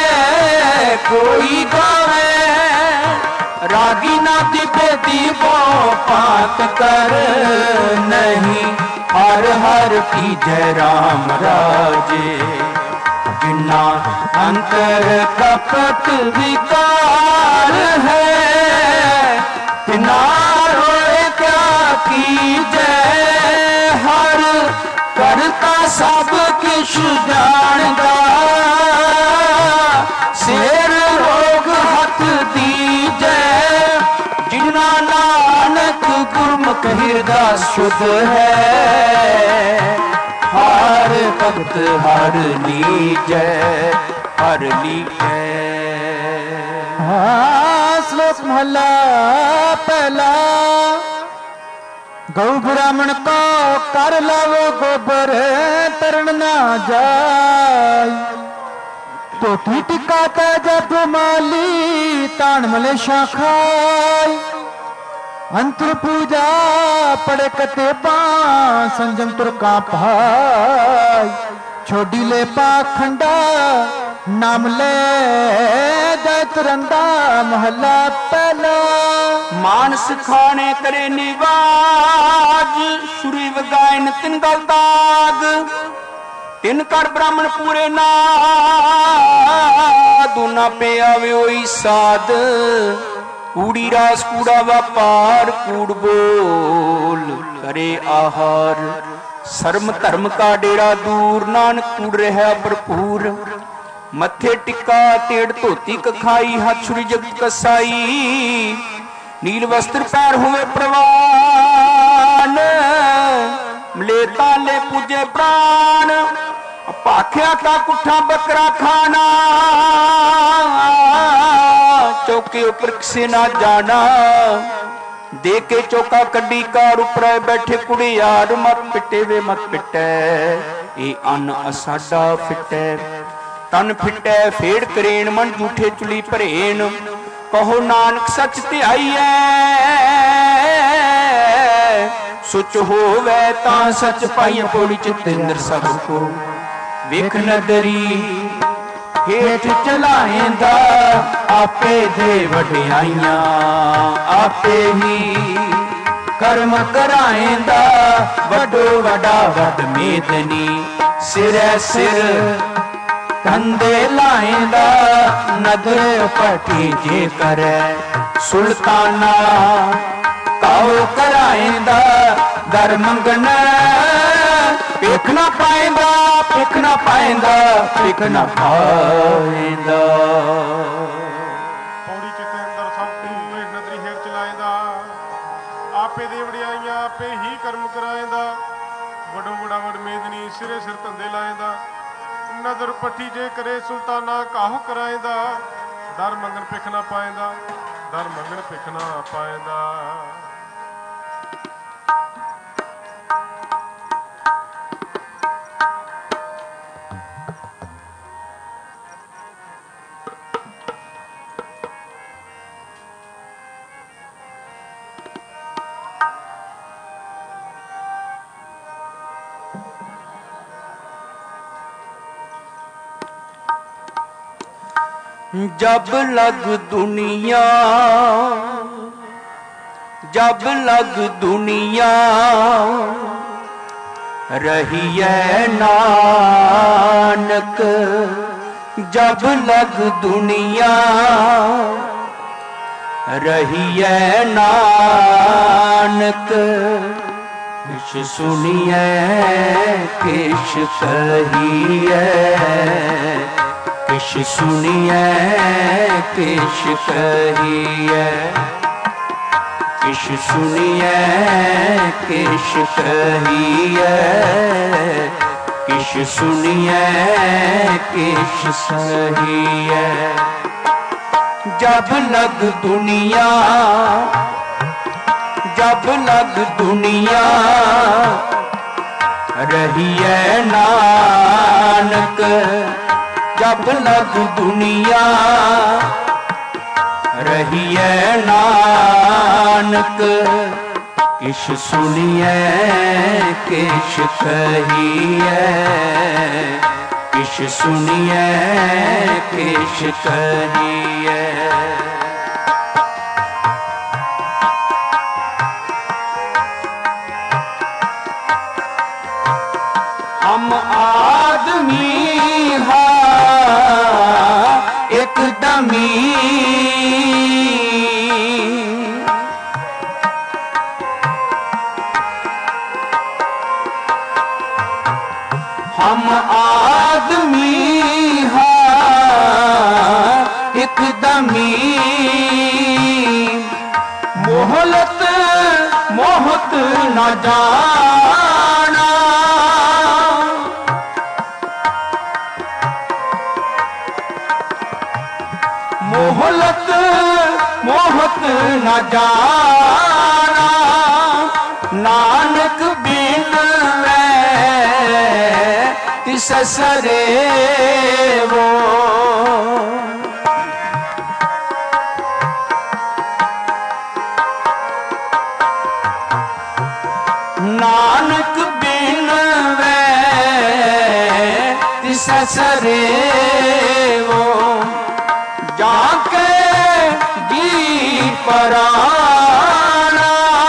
ਕੋਈ ਗਾਵੇ ਰਾਗੀ ਨਾ ਦਿਪੇ ਦੀਪੋ ਪਾਤ ਕਰ ਨਹੀਂ ਹਰ ਹਰ ਕੀ ਜੈ ਰਾਮ ਰਾਜੇ ਜਿਨਾ ਅੰਤਰ ਕਪਟ ਵਿਕਾਰ ਹੈ ਤਿਨਾ ਹੋਏ ਕਿਆ ਕੀਜੈ ਹਰ ਕਰਤਾ ਸਭ ਕਿਛ ਜਾਣਦਾ ਸਿਰ ਰੋਗ ਹੱਥ ਦੀਜੈ ਜਿਨਾ ਨਾਨਕ ਗੁਰਮੁਖ ਹਿਰਦਾ ਸ਼ੁੱਧ ਹੈ ਹਰ ਭਗਤ ਹਰ ਲੀਜੈ ਹਰ ਲੀਜੈ ਸ਼ਲੋਕ ਮਹਲਾ ਪਹਿਲਾ ਗਊ ਬ੍ਰਾਹਮਣ ਕੋ ਕਰ ਲਾਵੋ ਗੋਬਰ ਤਰਨ ਨਾ ਜਾਈ ਧੋਤੀ ਟਿਕਾ ਤੇ ਜਪ ਮਾਲੀ ਤਾਣ ਮਲੇਸ਼ਾ ਖਾਈ ਅੰਤਰ ਪੂਜਾ ਪੜੇ ਕਤੇਬਾ ਸੰਜਮ ਤੁਰਕਾ ਭਾਈ ਛੋਡੀ ਲੈ ਪਾਖੰਡਾ ਨਾਮ ਲੈ ਜੈ ਤਰੰਦਾ ਮਹੱਲਾ ਪਹਿਲਾ ਮਾਨਸ ਖਾਣੇ ਕਰੇ ਨਿਵਾਜ ਸੁਰੀ ਵਗਾਇਨ ਤਿਨ ਗਲ ਦਾਗ ਤਿਨ ਕਰ ਬ੍ਰਾਹਮਣ ਪੂਰੇ ਨਾ ਦੋਨਾ ਪੇ ਆਵੇ ਹੋਈ ਸਾਧ ਕੂੜੀ ਰਾਸ ਕੂੜਾ ਵਪਾਰ ਕੂੜ ਬੋਲ ਕਰੇ ਆਹਾਰ ਸਰਮ ਧਰਮ ਕਾ ਡੇਰਾ ਦੂਰ ਨਾਨਕ ਕੂੜ ਰਿਹਾ ਭਰਪੂਰ ਮੱਥੇ ਟਿੱਕਾ ਟੇੜ ਧੋਤੀ ਕਖਾਈ ਹੱਥ ਛੁਰੀ ਜਗਤ ਕਸਾਈ ਨੀਲ ਵਸਤਰ ਪੈਰ ਹੋਵੇ ਪ੍ਰਵਾਨ ਮਲੇ ਤਾਲੇ ਪੂਜੇ ਪ੍ਰਾਨ ਭਾਖਿਆ ਕਾ ਕੁੱਠਾ ਬੱਕਰਾ ਖਾਣਾ ਚੌਕੇ ਉੱਪਰ ਕਿਸੇ ਨਾ ਜਾਣਾ ਦੇ ਕੇ ਚੌਕਾ ਕੱਢੀ ਕਾਰ ਉੱਪਰ ਬੈਠੇ ਕੁੜਿਆਰ ਮਤ ਪਿੱਟੇ ਵੇ ਮਤ ਪਿੱਟੈ ਇਹ ਅੰਨ ਅਸਾਡਾ ਫਿੱਟੈ ਤਨ ਫਿੱਟੈ ਫੇੜ ਕਰੇਣ ਮਨ ਝੂਠੇ ਚੁਲੀ ਭਰੇਣ ਕਹੋ ਨਾਨਕ ਸੱਚ ਧਿਆਈਐ ਸੁਚ ਹੋਵੇ ਤਾਂ ਸੱਚ ਪਾਈਐ ਪੌੜੀ ਚਿਤਿੰਦਰ ਸਭ ਕੋ ਵੇਖ ਨਦਰੀ ਹੇਠ ਚਲਾਏਂਦਾ ਆਪੇ ਦੇ ਵਡਿਆਈਆਂ, ਆਪੇ ਹੀ ਕਰਮ ਕਰਾਏਂਦਾ ਵੱਡੋ ਵੱਡਾ ਵੱਡ ਮੇਦਨੀ, ਸਿਰੈ ਸਿਰ ਧੰਦੇ ਲਾਏਂਦਾ ਨਦਰ ਪਟੀ ਜੇ ਕਰੈ ਸੁਲਤਾਨਾ, ਕਾਉ ਕਰਾਏਂਦਾ ਦਰ ਮੰਗਣ ਭਿਖ ਨਾ ਪਾਏਂਦਾ, ਭਿਖ ਨਾ ਪਾਏਂਦਾ, ਭਿਖ ਨਾ ਪਾਏਂਦਾ। ਪੌੜੀ ਚਿੱਤੇ ਅੰਦਰ ਸਭ ਨੂੰ ਵੇਖ ਨਦਰੀ ਹੇਠ ਚਲਾਏਂਦਾ, ਆਪੇ ਦੇ ਵਡਿਆਈਆਂ ਆਪੇ ਹੀ ਕਰਮ ਕਰਾਏਂਦਾ ਵੱਡੋ ਵੱਡਾ ਵੱਡ ਮੇਦਨੀ, ਸਿਰੇ ਸਿਰ ਧੰਦੇ ਲਾਏਂਦਾ ਨਦਰ ਪੱਠੀ ਜੇ ਕਰੇ ਸੁਲਤਾਨਾ, ਕਾਹੂ ਕਰਾਏਂਦਾ ਦਰ ਮੰਗਣ ਭਿਖ ਨਾ ਪਾਏਂਦਾ, ਦਰ ਮੰਗਣ ਭਿਖ ਨਾ ਪਾਏਂਦਾ। जब लग दुनिया, जब लग दुनिया रहिए नानक, जब लग दुनिया रहिए नानक, किश सुनिए किश कहिए, किश सुनिए किश कहिए, किश सुनिए किश कहिए, किश सुनिए किश सहिए। जब लग दुनिया, जब लग दुनिया रहिए नानक, जब लग दुनिया रहिए नानक, किश सुनिए किश कहिए, किश सुनिए किश कहिए। हम आदमी एकदमी, हम आदमी एकदमी, मोहलत मोहत न जाना, मोहलत मोहत न जाना, नानक बिन तिस सरे वो, नानक बिन तिस सरे वो, जाके जी पराना,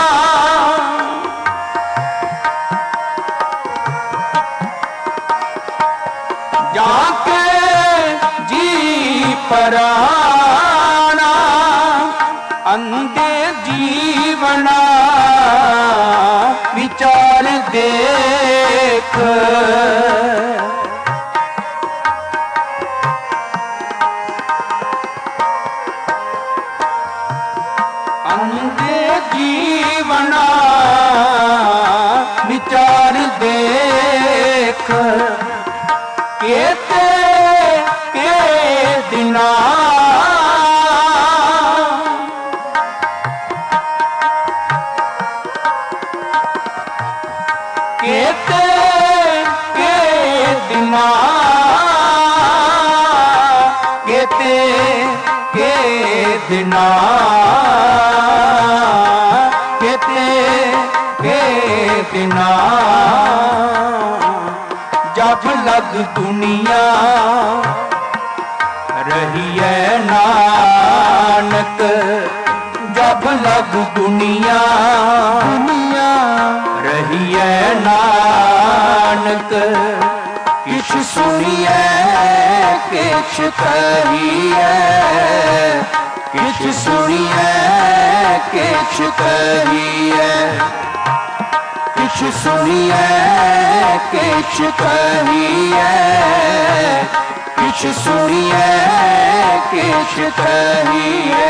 जाके जी पराना, अंधे जीवना विचार देख, जीवना विचार देख, केते के दिना केते के दिना, केते के दिना, बिना जब लग दुनिया रहिए नानक जब लग दुनिया रहिए नानक किछ सुनिए किछ कहिए किछ सुनिए किछ कहिए किछ सुनिए किछ कहिए किछ सुनिए किछ कहिए।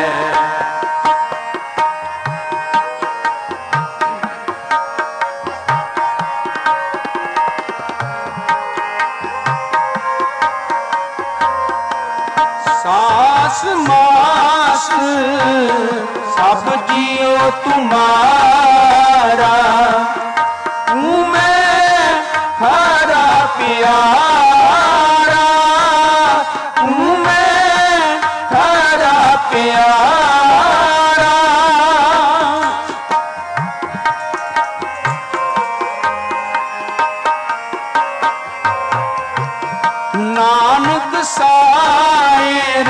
सास मास सब जियो तुम्हारा तू मैं हरा प्यारा तू मैं हरा प्यारा। नानक सायर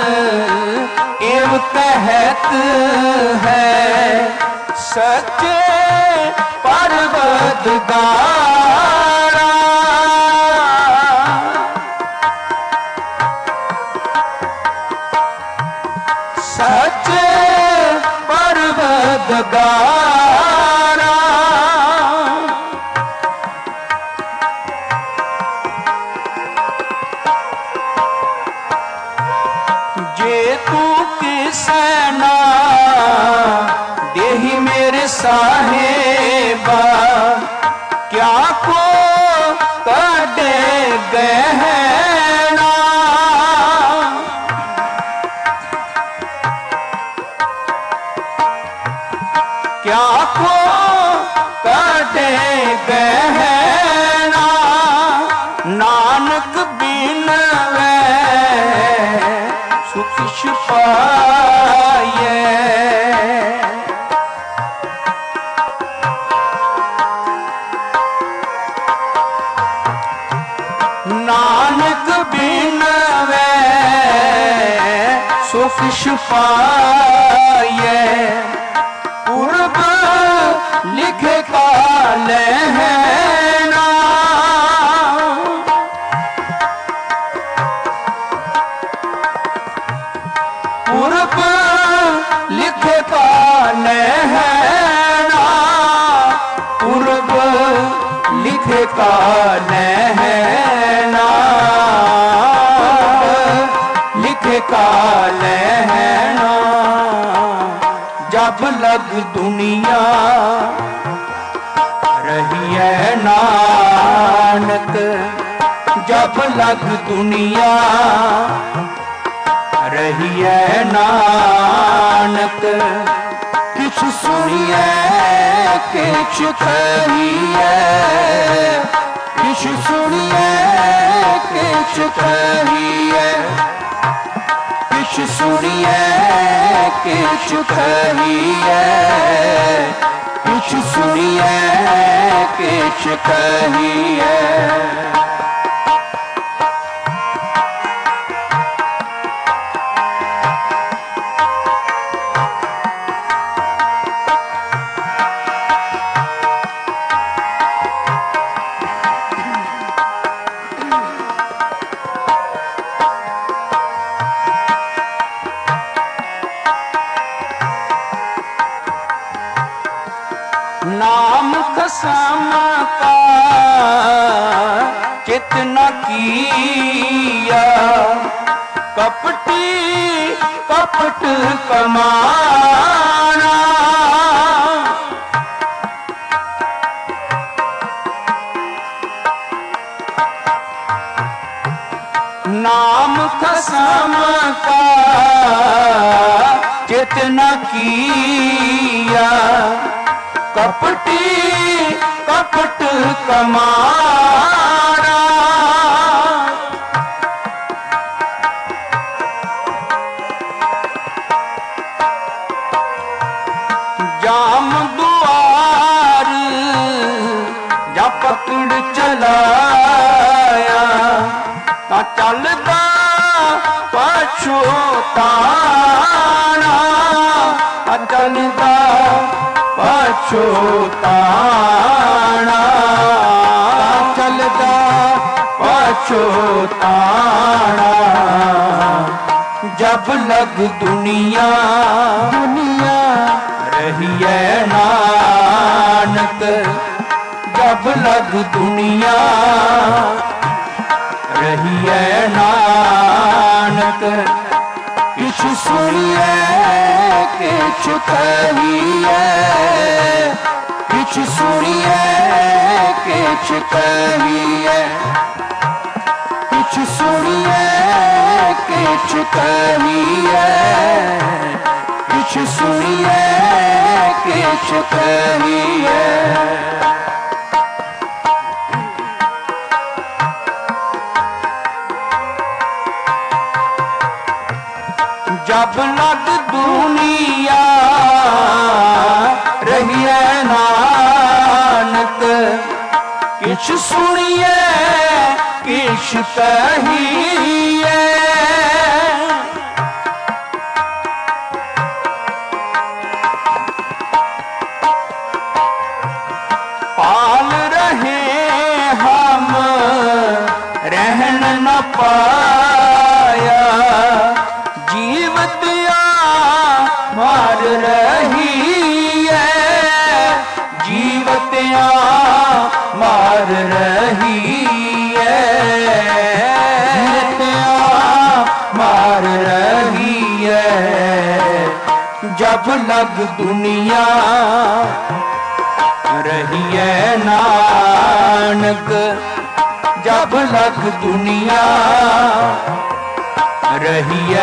एव कहत है सच्चे परवदगारा सच्चे परवदगारा। जे तू किसना देही मेरे साहेबा क्या को कटे गहना क्या को कटे गहना। नानक बिन सुख पाए नानक बिन सुख पाए पूर्व लिखे काल है पूर्व लिखे काल है ना पूर्व लिखे काल है ना लिखे काल है ना। जब लग दुनिया रहिए नानक जब लग दुनिया रहिए नानक किछ सुनिए किछ कहिए किछ सुनिए किछ कहिए किछ सुनिए किछ कहिए किछ सुनिए किछ कहिए। नाम खसम का चित न किया कपटी कपट कमाना नाम खसम का चित न किया कपटी कपट कमाना जाम दुआर जा पकड़ चलाया ता चलदा ਪਛੋਤਾਣਾ, ਅਚਲ ਦਾ ਪਛੋਤਾਣਾ, ਅਚਲ ਦਾ ਪਛੋਤਾਣਾ। जब लग दुनिया दुनिया रहिए नानक, जब लग दुनिया रहिए नानक। किछ सुनिए किछ कहिए, किछ सुनिए किछ कहिए, किछ सुनिए किछ कहिए, किछ सुनिए किछ कहिए। जब लग दुनिया रहिए नानक, किछ सुनिए किछ कहिए। पाल रहे हम रहन न पाया, जीवतिया मार रही है, जीवतिया मार रही है, जीवतिया मार रही है। जब लग दुनिया रहिए नानक, जब लग दुनिया रहिए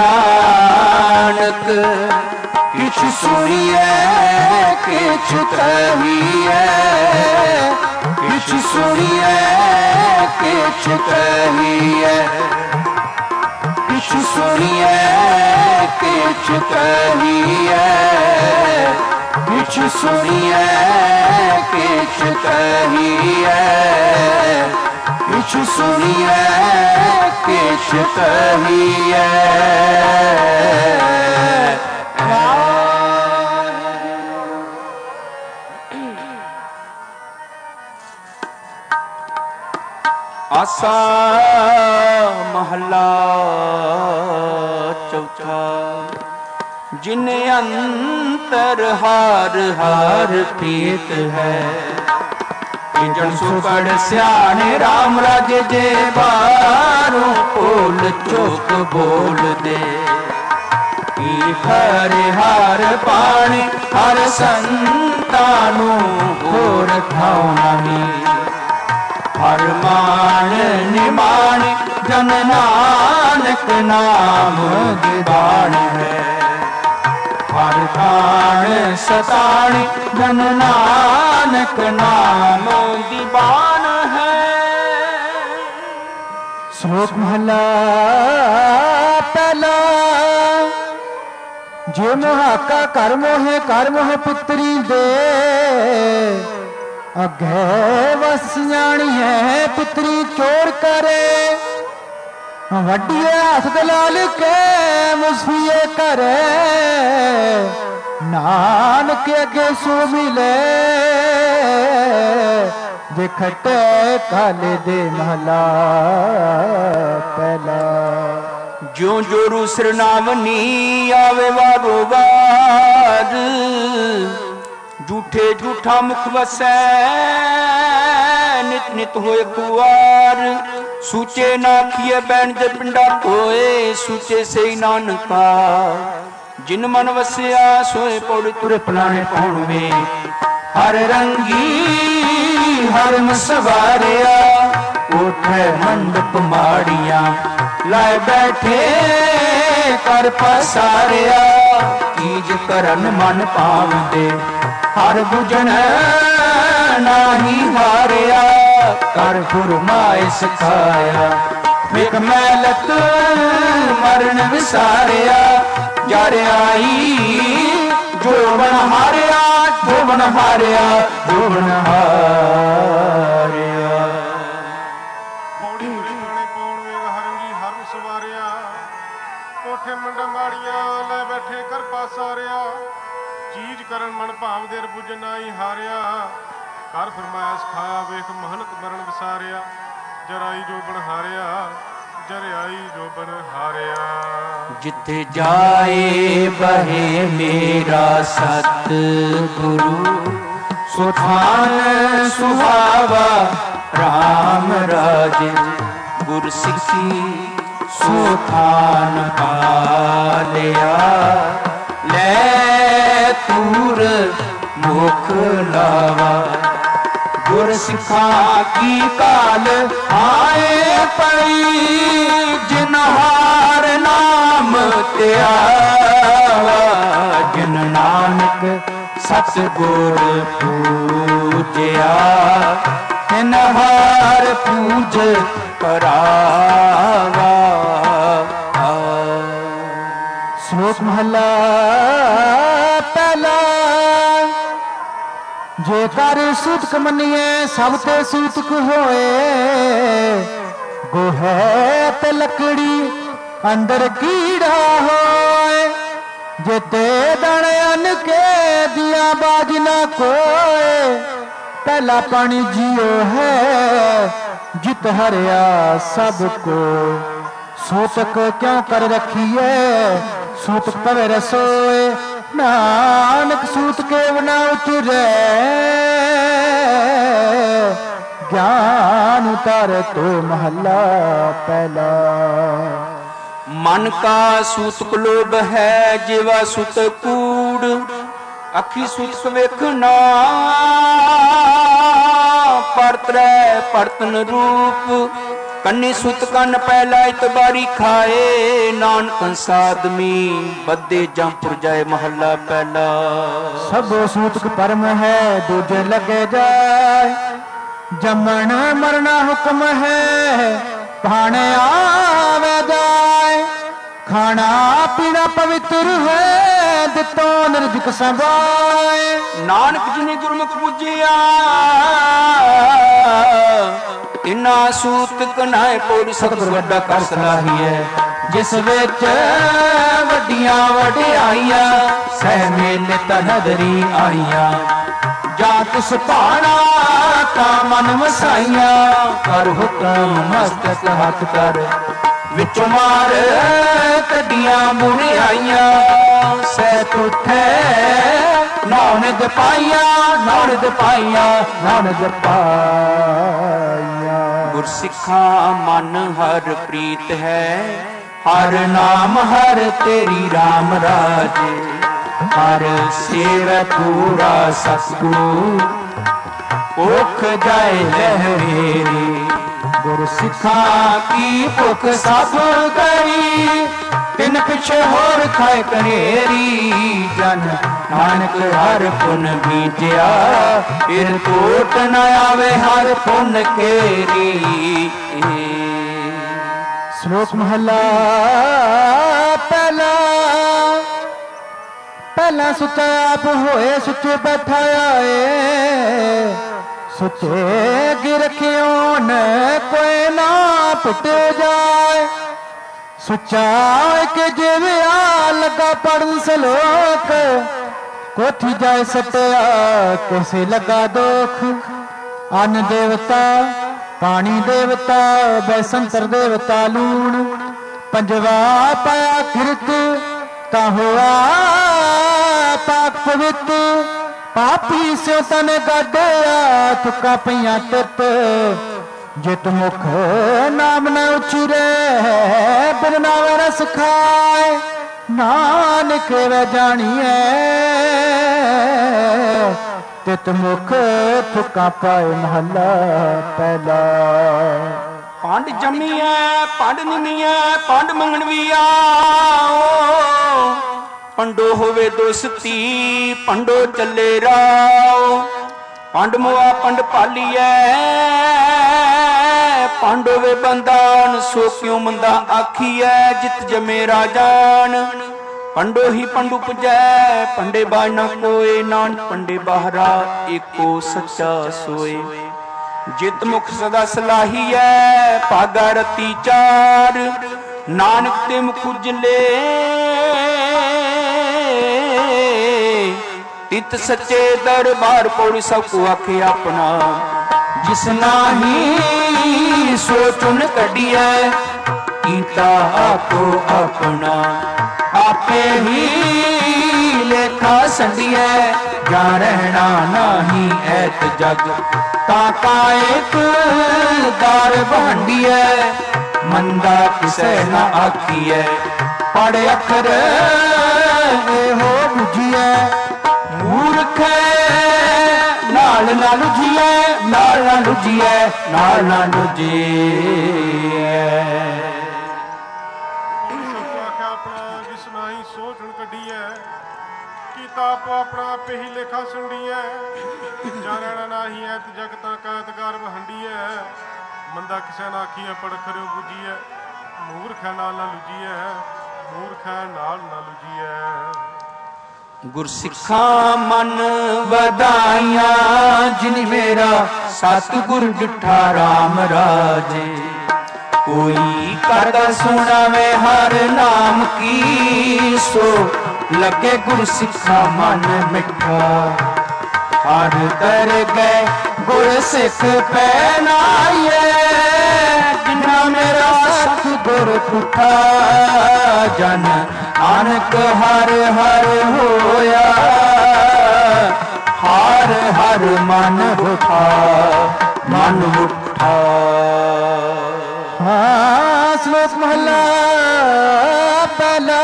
नानक। किछ सुनिए किछ कहिए, किछ सुनिए किछ कहिए, किछ सुनिए किछ कहिए, किछ सुनिए किछ कहिए, किछ सुनिए किछ कहिए। आसा महला चौथा। जिन अंतर हार हार प्रीत है, जन सुकड़ सियाने राम राजे जे बारों बोल चोक बोल दे। हर हार पाने हर संतानू होर थाओ नहीं, हर मान निमान जन नानक नाम दीवान है। हर ताण सताण जन नानक नाम दीवान है। श्लोक महला पहला। जे मोहाका कर मोहे पुत्री दे, अगे वसियाणी है पुत्री चोर करे। वड्डिए हाथ दलाल के मुसफिए करे, नानक अगे सो मिले। देखते काले दे महला पहला। ज्यों जोरू सिरनावनी आवे वारो वार, झूठे झूठा मुख वसै नित नित होए कुआर। सूचे नाखिए बैन जे पिंडा होए, सूचे से नानका। जिन मन वसिया सोए पौड़ तुरे पलाने पौड़ में। हर रंगी हर मसवारिया, उठे मंडप माड़िया। लाए बैठे कर पसारिया, कीज करन मन पावदे। हर बुझन नाही हारिया, कर फुरमाए सिखाया। विक मैलत मरण विसारिया, जर आई जो बन हारिया, जो बन हारिया, जो बन हारिया। ਫਰਮਾਇਆ ਸਿਖਾਇਆ ਵੇਖ ਮਹਨਤ ਮਰਨ ਵਿਸਾਰਿਆ ਜਰਾਈ ਜੋ ਬਣ ਹਾਰਿਆ ਜਰਿਆਈ ਜੋ ਬਣ ਹਾਰਿਆ। ਜਿੱਥੇ ਜਾਏ ਬਹੇ ਮੇਰਾ ਸਤ ਗੁਰੂ ਸੁਥਾਨ ਸੁਹਾਵਾ ਰਾਮ ਰਾਜ ਗੁਰ ਸਿੱਖੀ ਸੁਥਾਨ ਪਾਲਿਆ ਲੈ ਤੂਰ ਮੁਖ ਲਾਵਾ ਗੁਰ ਸਿੱਖਾਂ ਕੀ ਕਾਲ ਆਏ ਪਈ ਜਿਨ ਹਾਰ ਨਾਮ ਧਿਆਵਾ ਜਿਨ ਨਾਨਕ ਸਤਿਗੁਰ ਪੂਜਿਆ ਤਿਨ ਹਾਰ ਪੂਜ ਕਰਾਵਾ। ਸ਼ਲੋਕ ਮਹਲਾ ਪਹਿਲਾ। ਜੇਕਰ ਸੂਤਕ ਮੰਨੀਏ ਸਭ ਤੇ ਸੂਤਕ ਹੋਏ ਗੋਹੇ ਤੇ ਲੱਕੜੀ ਅੰਦਰ ਕੀੜਾ ਹੋਏ ਜਿਤੇ ਦਣ ਅਨ ਕੇ ਦਿਆ ਬਾਜ ਨਾ ਕੋਏ ਪਹਿਲਾ ਪਾਣੀ ਜੀਓ ਹੈ ਜਿਤ ਹਰਿਆ ਸਭ ਕੋ ਸੂਤਕ ਕਿਉਂ ਕਰ ਰਖੀਏ ਸੂਤਕ ਪਵੇ ਰਸੋਏ ਨਾਨਕ ਸੂਤ ਕੇ ਬਨਾ ਉਤਰੇ ਗਿਆਨ ਉਤਾਰੇ ਤੋ ਮਹੱਲਾ ਪਹਿਲਾ। ਮਨ ਕਾ ਸੂਤਕ ਲੋਭ ਹੈ ਜਿਵਾ ਸੁਤ ਕੂੜ ਅੱਖੀ ਸੂਤਕ ਵੇਖਣਾ ਪਰਤਰੈ ਪਰਤਨ ਰੂਪ ਕੰਨੀ ਸੁਤ ਕੰਨ ਪਹਿਲਾ ਇਤਬਾਰੀ ਖਾਏ ਨਾਨਕ ਸਾਦਮੀ ਬੱਦੇ ਜੰਪੁਰ ਜਾਏ ਮਹੱਲਾ ਪਹਿਲਾ। ਸਭ ਸੂਤਕ ਪਰਮ ਹੈ ਦੂਜੇ ਲਗੇ ਜਾਏ ਜੰਮਣ ਮਰਨਾ ਹੁਕਮ ਹੈ ਭਾਣੇ ਆਵੇ ਜਾਏ ਖਾਣਾ ਪੀਣਾ ਪਵਿੱਤਰ ਹੈ ਦਿੱਤੋ ਨਿਰਜਿਕ ਸੰਭਾਏ ਨਾਨਕ ਜਿਨੇ ਗੁਰਮੁਖ ਪੂਜਿਆ ਇਨਾ ਸੂਤਕ ਨਾਏ ਪੋੜ ਸਤਿਗੁਰ ਵੱਡਾ ਕਰ ਸਲਾਹੀਐ ਜਿਸ ਵਿੱਚ ਵੱਡੀਆਂ ਵਡਿਆਈਆਂ ਸਹਿ ਮੇਲੇ ਤਾਂ ਨਦਰੀ ਆਈਆਂ ਜਾਂ ਤਿਸ ਭਾਣਾ ਤਾਂ ਮਨ ਵਸਾਈਆਂ ਕਰ ਹੁਕਮ ਮਸਤਕ ਹੱਥ ਕਰ ਵਿੱਚ ਮਾਰ ਕੱਢੀਆਂ ਬੁਰਿਆਈਆਂ ਸਹਿ ਤੁਠੇ ਨਾਨਕ ਪਾਈਆਂ ਨਾਨਕ ਪਾਈਆਂ ਨਾਨਕ ਪਾਈਆਂ। ਗੁਰਸਿੱਖਾਂ ਮਨ ਹਰ ਪ੍ਰੀਤ ਹੈ ਹਰ ਨਾਮ ਹਰ ਤੇਰੀ ਰਾਮ ਰਾਜੇ ਹਰ ਸੇਵੈ ਪੂਰਾ ਸਤਿਗੁਰੂ ਭੁੱਖ ਜਾਏ ਲਹਿਰੀ ਗੁਰਸਿੱਖਾਂ ਕੀ ਭੁੱਖ ਸਭ ਗਈ ਤਿਨ ਪਿਛੇ ਹੋਰ ਖਾਏ ਕਨੇਰੀ ਜਨ ਨਾਨਕ ਹਰ ਪੁਨ ਬੀਜਿਆ ਫਿਰ ਕੋਟ ਨ ਆਵੇ ਹਰ ਪੁਨ ਕੇਰੀ। ਸ਼ਲੋਕ ਮਹਲਾ ਪਹਿਲਾ। ਪਹਿਲਾ ਸੁੱਚਾ ਆਪ ਹੋਏ ਸੁੱਚੇ ਬੈਠਾਇਆ ਏ ਸੁੱਚੇ ਗਿ ਰਖਿਓ ਨ ਕੋਈ ਨਾ ਪਿੱਟ ਜਾਏ ਸੁੱਚਾ ਕਿ ਜਿਵੇਂ ਆ ਲੱਗਾ ਪੜਨ ਸਲੋਕ ਕੋਠੀ ਜਾਏ ਸਟਿਆ ਕਿਸੇ ਲੱਗਾ ਦੁੱਖ ਅੰਨ ਦੇਵਤਾ ਪਾਣੀ ਦੇਵਤਾ ਬੈਸੰਤਰ ਦੇਵਤਾ ਲੂਣ ਪੰਜਵਾ ਪਾਇਆ ਕਿਰਤ ਤਾਂ ਹੋਆ ਪਾਕ ਪਵਿੱਤ ਪਾਪੀ ਸਿਓ ਤਨ ਗੱਡਿਆ ਤੁਕਾਂ ਪਈਆਂ ਤਿੱਤ ਜਿਤ ਮੁਖ ਨਾਮ ਨ ਉਚਰੇ ਬਿਨ ਨਾਮ ਰਸ ਖਾਏ ਨਾਨਕ ਵੇ ਜਾਣੀਐ ਤਿਤ ਮੁਖ ਤੁਕਾਂ ਪਾਏ ਮਹੱਲਾ ਪਹਿਲਾ। ਪੰਡ ਜੰਮੀਐ ਪੰਡ ਨਿਮੀਐ ਪੰਡ ਮੰਗਣ ਵੀ ਆਓ ਪੰਡੋ ਹੋਵੇ ਦੋਸਤੀ ਪੰਡੋ ਚੱਲੇ ਰਾਓ ਪੰਡ ਮੁਆ ਪੰਡ ਪਾਲੀਐ ਪੰਡ ਹੋਵੇ ਬੰਦਾਨ ਸੋ ਕਿਉ ਮੰਦਾ ਆਖੀਐ ਜਿਤ ਜਮੇ ਰਾਜਾਨ ਪੰਡੋ ਹੀ ਪੰਡੂ ਪੁਜੈ ਪੰਡੇ ਬਾਜ ਨਾ ਕੋਏ ਨਾਨਕ ਪੰਡੇ ਬਾਹਰਾ ਏਕੋ ਸੱਚਾ ਸੋਏ ਜਿਤ ਮੁਖ ਸਦਾ ਸਲਾਹੀਐ ਭਾਗਾ ਰਤੀ ਚਾਰ ਨਾਨਕ ਤੇ ਮੁਖ ਉਜਲੇ ਤਿਤ ਸੱਚੇ ਦਰਬਾਰ ਪੌੜੀ ਸਭ ਕੋ ਆਖੇ ਆਪਣਾ। ਜਿਸ ਨਾਹੀ ਸੋ ਚੁਨ ਕੱਢੀਐ ਕੀਤਾ ਆਪੋ ਆਪਣਾ। ਆਪੇ ਹੀ ਲੇਖਾ ਸੰਡੀਐ ਜਾਂ ਰਹਿਣਾ ਨਾਹੀ ਐਤ ਜਗ। ਤਾਂ ਕਾ ਇੱਕ ਦਰ ਭਾਂਡੀਐ ਮੰਦਾ ਕਿਸੈ ਨਾ ਆਖੀਐ। ਪੜ ਅੱਖਰ ਇਹੋ ਬੁਝੀਐ ਮੂਰਖ ਨਾਲ ਨਾ ਲੁਝੀਐ ਨਾਲ ਨਾ ਲੁਝੀਐ ਨਾਲ ਨਾ ਲੁਝੀਐ। ਜਿਸ ਨਾਹੀ ਸੋਚ ਹੁਣ ਕੱਢੀਐ ਕੀਤਾ ਆਪੋ ਆਪਣਾ ਆਪੇ ਹੀ ਲੇਖਾ ਸੁੰਡੀਐ। ਜਾਂ ਰਹਿਣਾ ਨਾਹੀ ਐਤ ਜਗ ਤਾਂ ਕਾਇਤਗਾਰ ਵਹੰਡੀਐ। ਮੰਦਾ ਕਿਸੇ ਨਾ ਆਖੀਐ ਪੜ ਖਰਿਓ ਬੁਝੀਐ। ਮੂਰਖ ਨਾਲ ਨਾ ਲੁਝੀਐ ਮੂਰਖ ਨਾਲ ਨਾ ਲੁਝੀਐ। ਗੁਰਸਿੱਖਾਂ ਮਨ ਵਧਾਈਆਂ ਜਿਨ ਮੇਰਾ ਸਤਿਗੁਰ ਡਿਠਾ ਰਾਮ ਰਾਜੇ। ਕੋਈ ਕਰਦਾ ਸੁਣਾਵੇ ਹਰ ਨਾਮ ਕੀ ਸੋ ਲੱਗੇ ਗੁਰਸਿੱਖਾਂ ਮਨ ਮਿੱਠਾ। ਹਰ ਦਰ ਗਏ ਗੁਰਸਿੱਖ ਪਹਿਨਾਈਏ ਜਿਨਾ ਮੇਰਾ ਸਤਿਗੁਰ ਪੁੱਠਾ। ਜਨ ਨਾਨਕ ਹਰ ਹਰ ਹੋਇਆ ਹਰ ਹਰ ਮਨ ਉਠਾ ਮਨ ਉਠਾ। ਸ਼ਲੋਕ ਮਹਲਾ ਪਹਿਲਾ।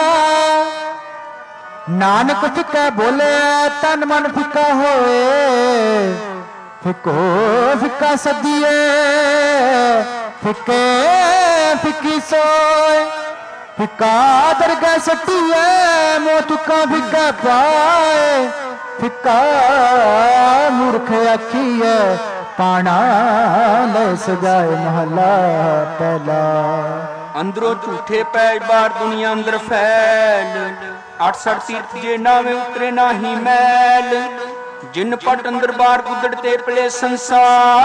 ਨਾਨਕ ਫਿੱਕਾ ਬੋਲੇ ਤਨ ਮਨ ਫਿੱਕਾ ਹੋਏ। ਫਿੱਕੋ ਫਿੱਕਾ ਸਦੀਏ ਫਿੱਕੇ ਫਿੱਕੀ ਸੋਏ। ਫਿੱਕਾ ਦਰਗਾਹ ਸੱਟੀਏ ਮੋਹ ਤੁਕਾਂ ਫਿੱਕਾ ਪਾਏ। ਫਿੱਕਾ ਮੂਰਖ ਆਖੀਏ ਪਾਣਾ ਲੈ ਸਜਾਏ ਮਹਲਾ ਪਹਿਲਾ। ਅੰਦਰੋਂ ਝੂਠੇ ਪੈ ਬਾਹਰ ਦੁਨੀਆ ਅੰਦਰ ਫੈਲ। 68 ਤੀਰਥ ਜੇ ਨਾਵੇਂ ਉਤਰੇ ਨਾਹੀ ਮੈਲ। ਜਿਨ ਪਟ ਅੰਦਰ ਬਾਹਰ ਗੁੱਦੜ ਤੇ ਪਲੇ ਸੰਸਾਰ।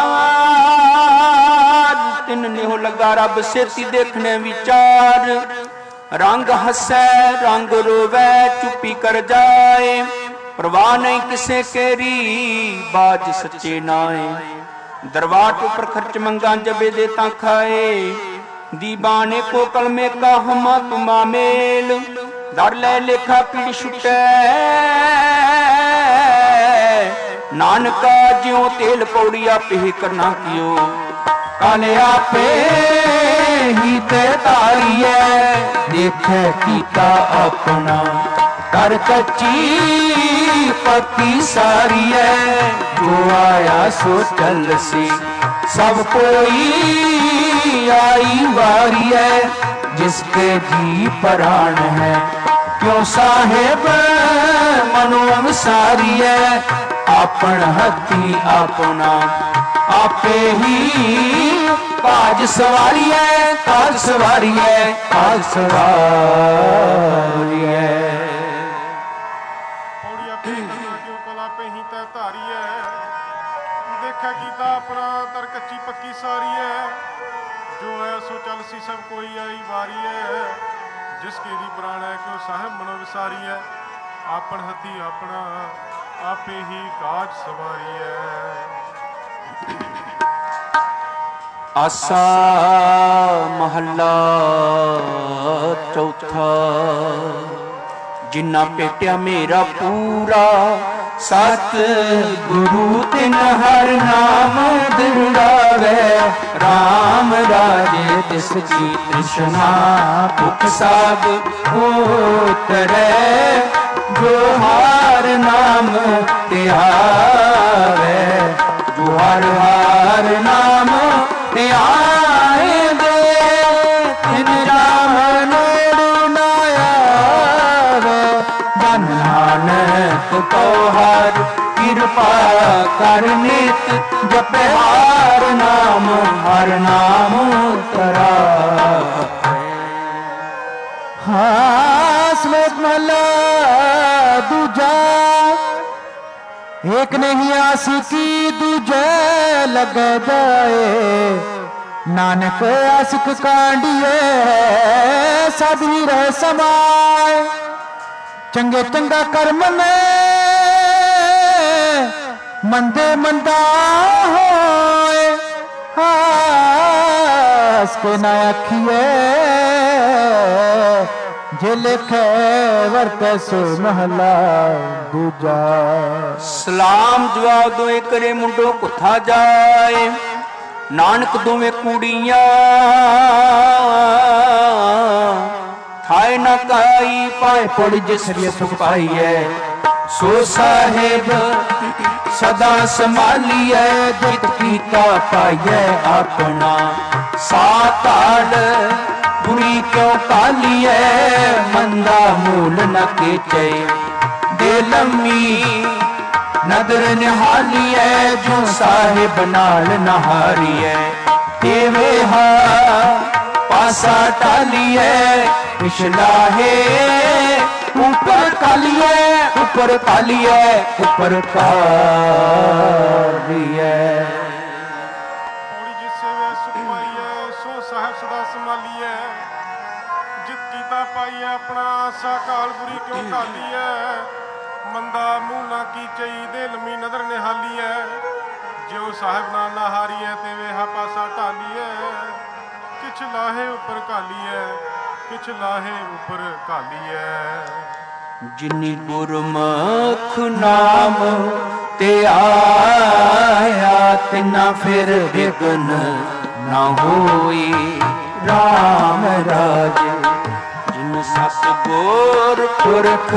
ਤਿੰਨ ਨਿਹੋ ਲੱਗਾ ਰੱਬ ਸੇਤੀ ਦੇਖਣੇ ਵਿਚਾਰ। ਰੰਗ ਹੱਸੈ ਰੰਗ ਰੋਵੈ ਚੁੱਪੀ ਕਰ ਜਾਏ। ਪ੍ਰਵਾਹ ਨਹੀਂ ਕਿਸੇ ਕੇਰੀ ਬਾਜ ਸੱਚੇ ਨਾਏ। दरबार ऊपर खर्च मंगा जबे दे ता खाए। दीवाने को कलमे का हमा तुमा मेल। दर ले लेखा पीड़ छुटै नानका ज्यों तेल पौड़िया पे करना कियो। काले आपे ही ते तारिए देखे कीता अपना। कर कच्ची पक्की सारी है जो आया सो चल सी। सब कोई आई वारी है जिसके जी प्राण है। क्यों साहेब मनो सारी है आपन हथी अपना। आपे ही काज सवारी है काज सवारी है काज सवारी है। देखा कीता अपना तर कच्ची पक्की सारी है। जो है सो चल सी सब कोई आई वारी है। जिसके दी प्राण है क्यों साहेब मनो विसारी है। आपन हथी अपना आपे ही काज सवारी है। आसा महला चौथा। जिन्ना पेटिया मेरा पूरा सत गुरु तिन हर नाम दिलावे। राम राजे तिस की तृष्णा भुख सब उतरे। जो हर नाम त्यावे जो हर हर नाम त्याए दे। तिन राम नेड़ू न आवे। धन नानक को हर कृपा कर नित जपे हर नाम तरा। श्लोक महला दूजा। एक नहीं आशिकी दूजे लग जाए। नानक आशिक कांडिए साधवी रह समाए। चंगे चंगा कर्म में ਮੰਦੇ ਮੰਦਾ ਹੋਏ ਹਾਸ ਕੇ ਨਾ ਆਖੀਏ ਜੇ ਲਿਖੇ ਵਰਤੈ ਸੋ ਮਹਲਾ ਦੂਜਾ। ਸਲਾਮ ਜਵਾਬ ਦੋਏ ਕਰੇ ਮੁੰਡੋ ਕੁੱਥਾ ਜਾਏ, ਨਾਨਕ ਦੋਵੇਂ ਕੁੜੀਆਂ ਥਾਏ ਨਾ ਕਾਈ ਪਾਏ ਪੜੀ ਜਿਸਰੀ ਸੁਖ ਪਾਈਐ। ਸੋ ਸਾਹਿਬ ਸਦਾ ਸੰਭਾਲੀਐ ਜਿਤ ਕੀਤਾ ਪਾਈਐ ਆਪਣਾ। ਸਾਤਾੜ ਬੁਰੀ ਕਿਉ ਕਾਲੀਐ ਮੰਦਾ ਮੂਲ ਨ ਕੇਚੈ। ਦੇ ਲੰਮੀ ਨਦਰ ਨਿਹਾਲੀਐ ਜੋ ਸਾਹਿਬ ਨਾਲ ਨਹਾਰੀਐ। ਦੇਵੇ ਹਾ ਪਾਸਾ ਟਾਲੀਐ ਪਿਛਲਾ ਹੈ ਉੱਪਰ ਕਾਲੀਐ ਉੱਪਰ ਕਾਲੀਐ ਉੱਪਰ ਕਾਲੀਐ। ਪੌੜੀ ਜਿਸ ਸੇਵੇ ਸੁਖ ਪਾਈਐ ਸੋ ਸਾਹਿਬ ਸਦਾ ਸੰਭਾਲੀਐ। ਜਿਤ ਕੀਤਾ ਪਾਈਐ ਆਪਣਾ ਆਸਾ ਕਾਲ ਬੁਰੀ ਕਿਉਂ ਕਾਲੀਐ। ਮੰਦਾ ਮੂੰਹ ਨਾ ਕੀਚਈ ਦੇ ਲੰਮੀ ਨਦਰ ਨਿਹਾਲੀਐ। ਜਿਉ ਸਾਹਿਬ ਨਾਲ ਨਹਾਰੀਐ ਤੇ ਵੇਹਾ ਪਾਸਾ ਢਾਲੀਐ। ਕਿਛ ਲਾਹੇ ਉੱਪਰ ਘਾਲੀਐ ਕਿਛ ਲਾਹੇ ਉੱਪਰ ਘਾਲੀਐ। ਜਿਨੀ ਗੁਰਮੁਖ ਨਾਮ ਤੇ ਆਇਆ ਤਿਨਾ ਫਿਰ ਵਿਗਨ ਨਾ ਹੋਈ ਰਾਮ ਰਾਜ। ਜਿਨ ਸਤਿਗੁਰ ਪੁਰਖ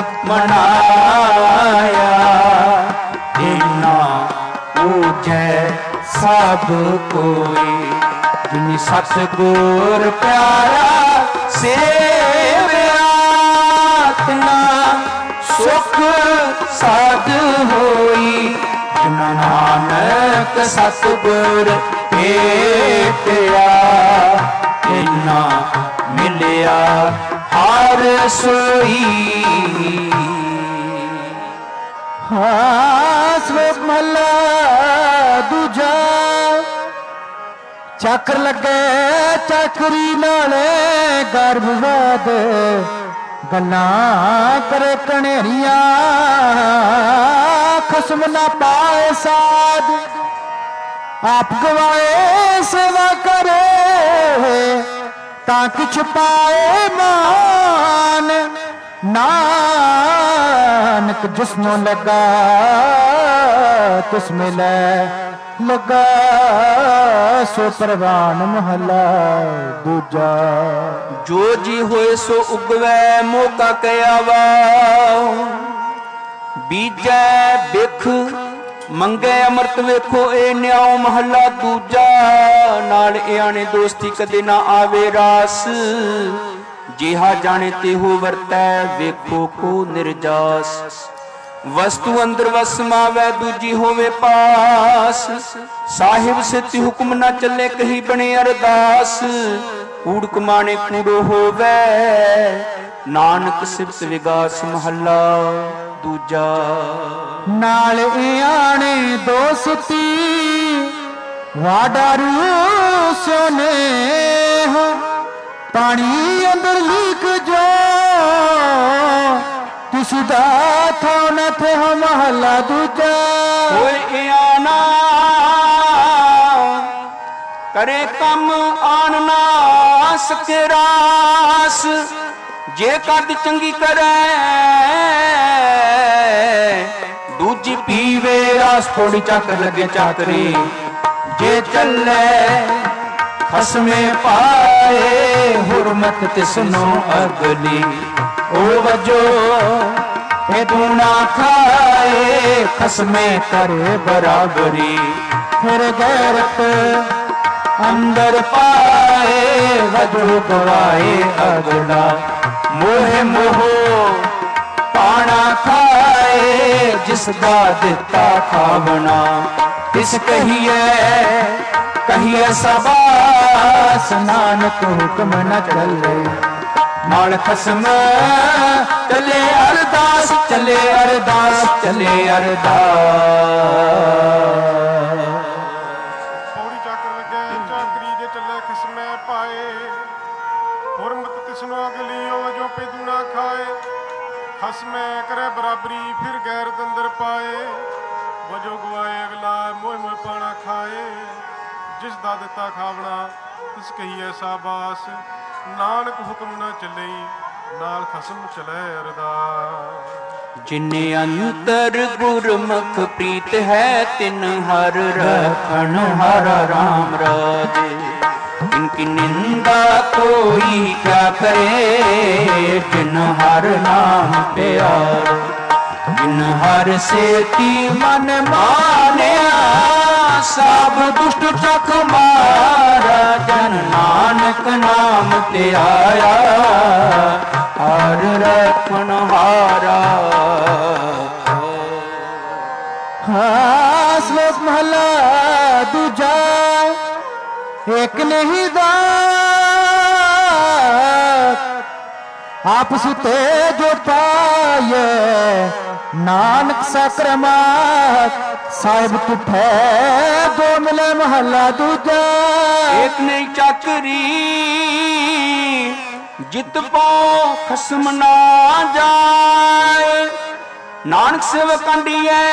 ਮਨਾਇਆ ਤਿਨਾ ਊਜੈ ਸਭ ਕੋਈ। ਜਿਨ ਸਤਿਗੁਰ ਪਿਆਰਾ ਸੇਵਿਆ ਤਿਨਾ ਸੁਖ ਸਾਧ ਹੋਈ। ਜਿਨ ਨਾਨਕ ਸਤਿਗੁਰ ਭੇਟਿਆ ਤਿਨਾ ਮਿਲਿਆ ਹਰ ਸੋਈ। ਸਵੇਤ ਮਹਲਾ ਦੂਜਾ। ਚੱਕਰ ਲੱਗੇ ਚੱਕਰੀ ਨਾਲੇ ਗਰਭਵਾਦ ਗੱਲਾਂ ਕਰੇ ਕਣੇਰੀਆਂ। ਖਸਮ ਨਾ ਪਾਏ ਸਾਧ ਆਪ ਗਵਾਏ ਸੇਵਾ ਕਰੇ ਤਾਂ ਕਿਛ ਪਾਏ ਮਾਨ। ਨਾਨਕ ਜਿਸਮੋਂ ਲਗਾ ਤਿਸਮੇ ਲੈ ਲਗਾ ਸੋ ਪ੍ਰਵਾਨ ਮਹਲਾ ਦੂਜਾ। ਜੋ ਜੀ ਹੋਏ ਸੋ ਉਗਵੈ ਮੋਕਾ ਕਹਿਆ ਵਾ। ਬੀਜੈ ਬਿਖ ਮੰਗੇ ਅੰਮ੍ਰਿਤ ਵੇਖੋ ਇਹ ਨਿਆਉ ਮਹੱਲਾ ਦੂਜਾ। ਨਾਲ ਇਆਣੇ ਦੋਸਤੀ ਕਦੇ ਨਾ ਆਵੇ ਰਾਸ। ਜਿਹਾ ਜਾਣੇ ਤਿਹੋ ਵਰਤੈ ਵੇਖੋ ਕੋ ਨਿਰਜਾਸ। ਵਸਤੂ ਅੰਦਰ ਵਸ ਸਮਾਵੈ ਦੂਜੀ ਹੋਵੇ ਪਾਸ। ਸਾਹਿਬ ਸਿੱਧੀ ਹੁਕਮ ਨਾ ਚੱਲੇ ਕਹੀ ਬਣੇ ਅਰਦਾਸ। ਕੂੜ ਕਮਾਣੇ ਕੂੜੋ ਹੋਵੇ ਨਾਨਕ ਸਿਫਤ ਵਿਗਾਸ ਮਹੱਲਾ ਦੂਜਾ। ਨਾਲ ਇਆਣੇ ਦੋਸਤੀ ਵਾਡਾਰੂ ਸੋਨੇ ਪਾਣੀ ਅੰਦਰ ਲੀਕ ਜੋ ਤਿਸ ਦਾ ਥੋ ਨ ਥੇ ਮਹੱਲਾ ਦੂਜਾ। ਹੋਏ ਆਨਾ ਕਰੇ ਕੰਮ ਆਨ ਨਾ ਸਕੇ ਰਾਸ। ਜੇ ਕਦ ਚੰਗੀ ਕਰੇ ਦੂਜੀ ਪੀਵੇ ਰਾਸ। ਥੋੜੀ ਚੱਕਰ ਲੱਗੇ ਚਾਕਰੀ ਜੇ ਚੱਲੇ ਖਸਮੇ ਪਾਏ ਹੁਰਮਤ ਤਿਸਨੋ ਅਗਲੀ। ਉਹ ਵਜੋ ਇਹ ਦੂਣਾ ਖਾਏ ਖਸਮੇ ਕਰੇ ਬਰਾਬਰੀ। ਫਿਰ ਗੈਰਤ ਅੰਦਰ ਪਾਏ ਵਜੋ ਗਵਾਏ ਅਗਲਾ। ਮੋਹ ਮੋਹ ਪਾਣਾ ਖਾਏ ਜਿਸ ਦਾ ਦਿੱਤਾ ਖਾਵਣਾ। ਤਿਸ ਕਹੀਏ ਸਬਾਸ ਨਾਨਕ ਹੁਕਮ ਨ ਚੱਲੇ। ਨਾਲ ਖਸਮ ਚਲੇ ਅਰਦਾਸ ਚਲੇ ਅਰਦਾਸ ਚਲੇ ਅਰਦਾਸ। ਪੌੜੀ ਚੱਕਰ ਲੱਗੇ ਚਾਕਰੀ ਜੇ ਚੱਲੇ ਖਸਮੈ ਪਾਏ। ਹੁਰਮਤ ਤਿਸਨੋ ਅਗਲੀ ਉਹ ਜੋ ਪੈਦੂਣਾ ਖਾਏ। ਖਸਮੈ ਕਰੇ ਬਰਾਬਰੀ ਫਿਰ ਗੈਰਤ ਅੰਦਰ ਪਾਏ। ਵਜੋ ਜਿਸ ਦਾ ਦਿੱਤਾ ਖਾਵਣਾ ਤਿਸ ਕਹੀਐ ਸਾਬਾਸ। ਨਾਨਕ ਹੁਕਮ ਨਾ ਚੱਲਈ ਨਾਲ ਖਸਮ ਚਲੈ ਅਰਦਾਸ। ਜਿਨੇ ਅੰਤਰ ਗੁਰਮੁਖ ਪ੍ਰੀਤ ਹੈ ਤਿਨ ਹਰ ਰਖਣ ਹਰ ਰਾਮ ਰਾਜੇ। इनकी निंदा कोई क्या करे जिन हर नाम प्यार। जिन हर सेती मन मानिया सब दुष्ट चख मारा। जन नानक नाम ते आया हर रखन हारा। श्लोक महला दूजा। एक नहीं दात आप सुते जो पाए नानक सक्रमात। साहिब तुठे दो मिले महला दूजा। एक नहीं चाकरी जित पाओ खसम ना जाए। नानक सेवक कंडिए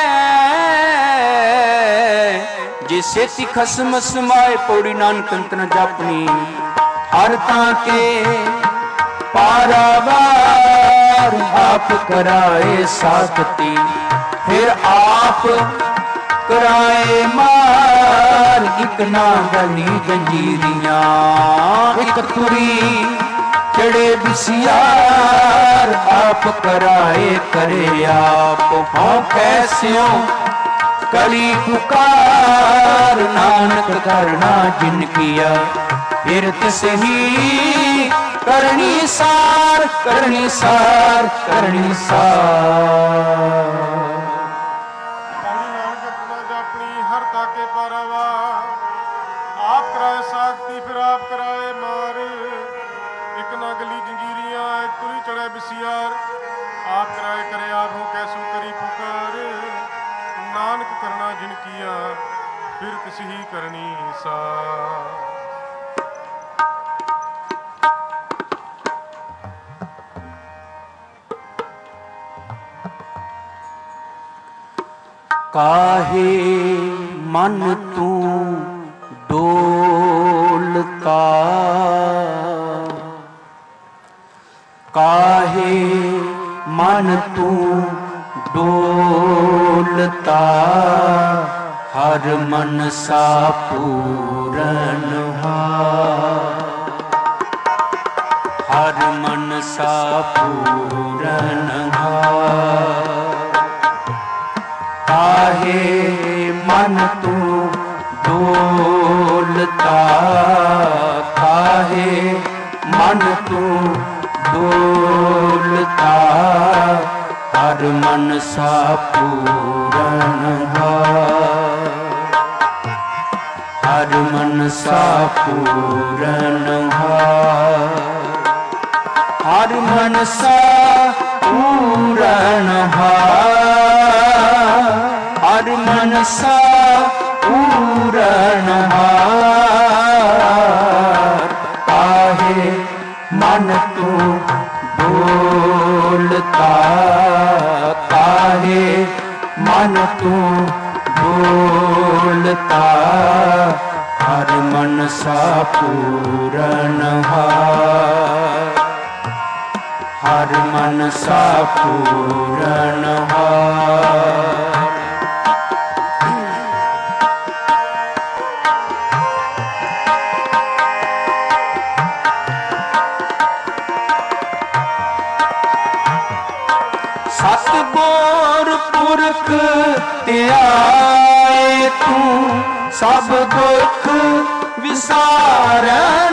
जे सेती खसम समाए। पौड़ी नानक अंतन जापनी हर ताके पारावार। आप कराए साखती फिर आप कराए मार। एक ना गली जंजीरियां एक तुरी चढ़े बिसियार। आप कराए करे आप हों कैस्यों कली पुकार। नानक करना जिन किया फिर तिस ही करनी सार। करनी सार करनी सार। नानक अपना जापनी हर ताके पारावार। आप कराए साखती फिर आप कराए मार। एक ना गली जंजीरियां एक तुरी चढ़े बिसियार। आप कराए करे आप हो कैसो करी पुकार। नानक करना जिन किया फिर तिस ही करनी सार। काहे मन तू डोलता। काहे मन तू डोलता। हर मन सा पूरन हर मन सा पूरन। काहे मन तू डोलता। काहे मन तू डोलता। हर मन सा पूरन हर मन सा पूरन हर मन सा पूरन हर मन सा पूरन। काहे मन तू डोलता। काहे मन तू डोलता। हर मन सा पूरन हर मन सा पूरन। सतगुर पुरख ते आए तू सब दुख विसारन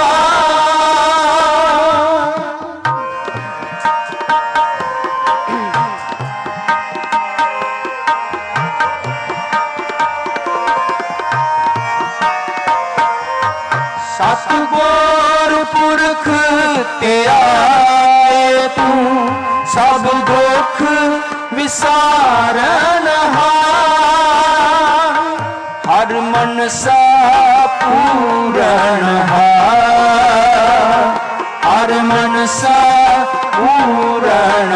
सतगुर पुरख ते आए तू सब दुख विसारन हर मन सा पूरन हर मन सा पूरन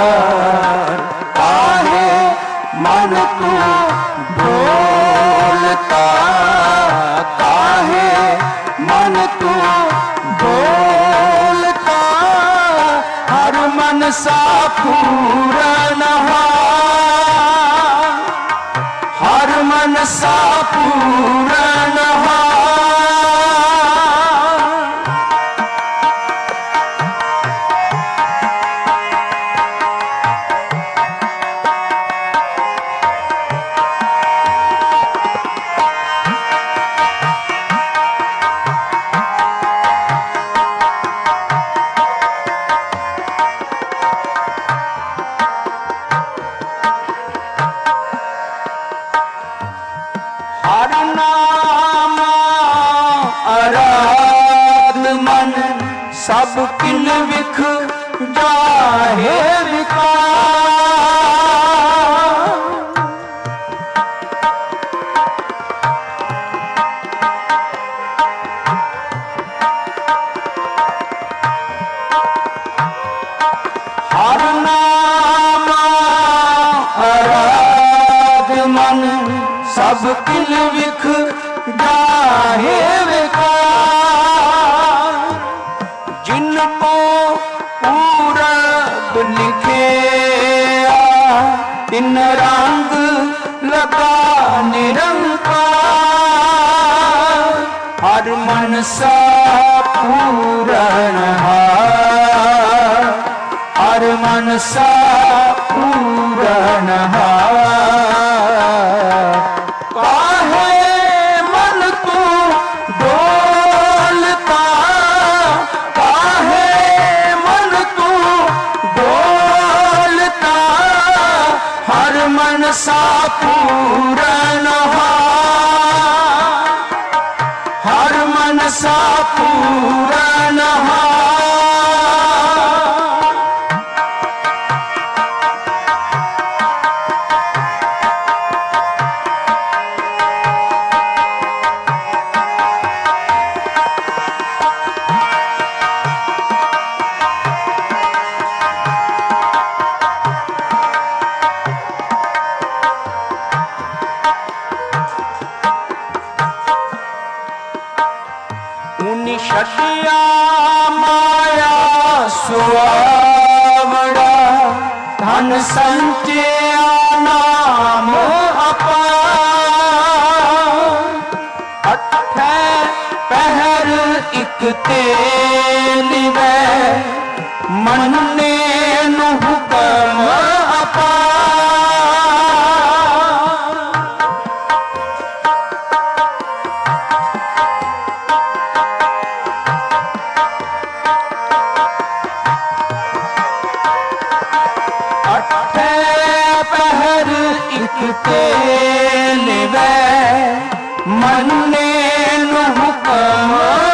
काहे मन तू डोलता। का काहे मन तू बोलता, हर मन सा पूरन हर मन सा पूरन सब किल विख जाहे विकार, हर नाम आराध मन सब किल विख जाहे विकार, जिनको पूरब लिखे इन रंग लगा निरंकार, हर मन सा पूरन हर मन सा पूरन काहे मन तू डोलता, काहे मन तू डोलता, हर मन सा पूरन हर मन सा पूरन छटिया माया सुआवड़ा, धन संचया नाम अपार, अठे पहर इक तेल वे मन्ने नु हुकम तेल वे मन्ने नु हुकम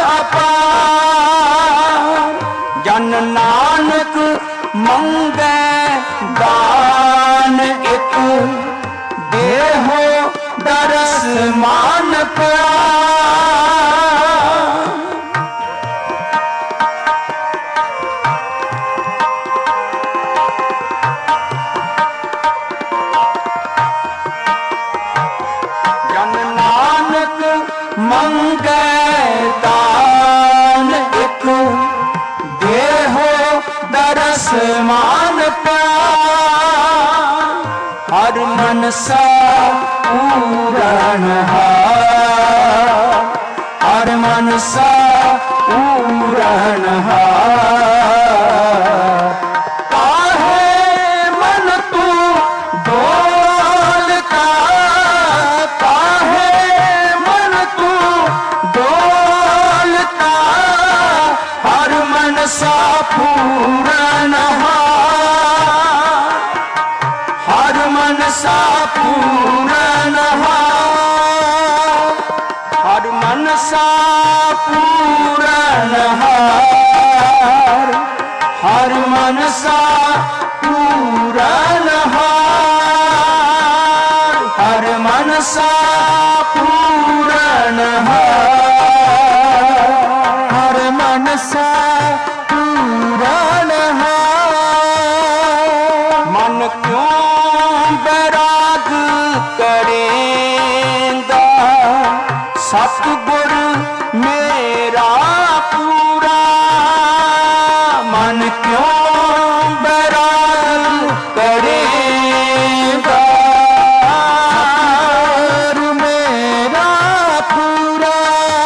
अपार, जन नानक मंगे दान एक देहो दरस मान मंगे दान एक देहो दरस मान प्यार, हर मन सा पूरन हर मन सा पूरन काहे मन तू डोलता, काहे डोलता, हर मन सा पूरन हर मन सा पूरन हर मन सा पूरन हर मन सा पूरन हर मन सा पूरन हर मन सा पूरन मन क्यों बैराग करेंदा, ਸਤਿਗੁਰ ਮੇਰਾ ਪੂਰਾ ਮਨ ਕਿਉਂ ਬੈਰਾਗ ਕਰੇਗਾ। ਸਤਿਗੁਰ ਮੇਰਾ ਪੂਰਾ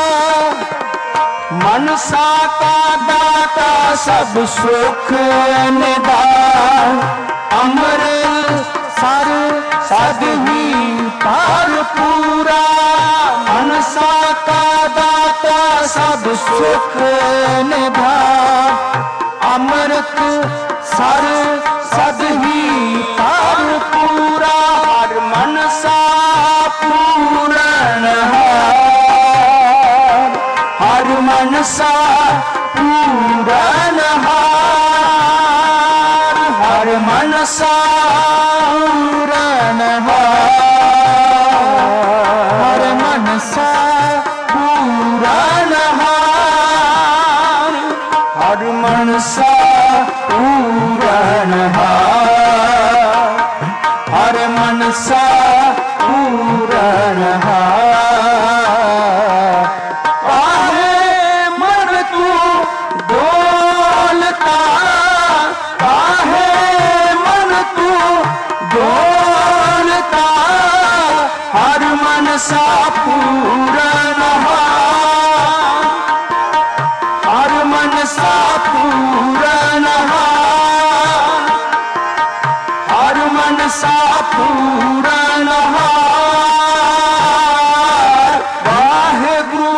ਮਨਸਾ ਕਾ ਦਾਤਾ ਸਭ ਸੁਖ ਨਿਧਾਨ ਅੰਮ੍ਰਿਤ ਸਰ ਸਦ ਹੀ ਪਾਰ ਪੂਰਾ ਮਨਸਾ ਕਾ ਦਾਤਾ ਸਭ ਸੁਖ ਨਿਧਾਨ ਅੰਮ੍ਰਿਤ ਸਰ ਸਦ ਹੀ ਪਾਰ ਪੂਰਾ ਹਰ ਮਨਸਾ ਪੂਰਨ ਹਰ ਮਨਸਾ ਪੂਰਨ ਹਰ ਮਨਸਾ ਪੂਰਨ ਹਰ ਮਨਸਾ ਪੂਰਨ ਹਰ ਮਨਸਾ ਪੂਰਨ ਹਰ ਮਨਸਾ ਪੂਰਨ ਮਨਸਾ ਪੂਰਨ ਹਰ ਮਨਸਾ ਪੂਰਨ ਹਰ ਮਨਸਾ ਪੂਰਨ ਵਾਹਿਗੁਰੂ।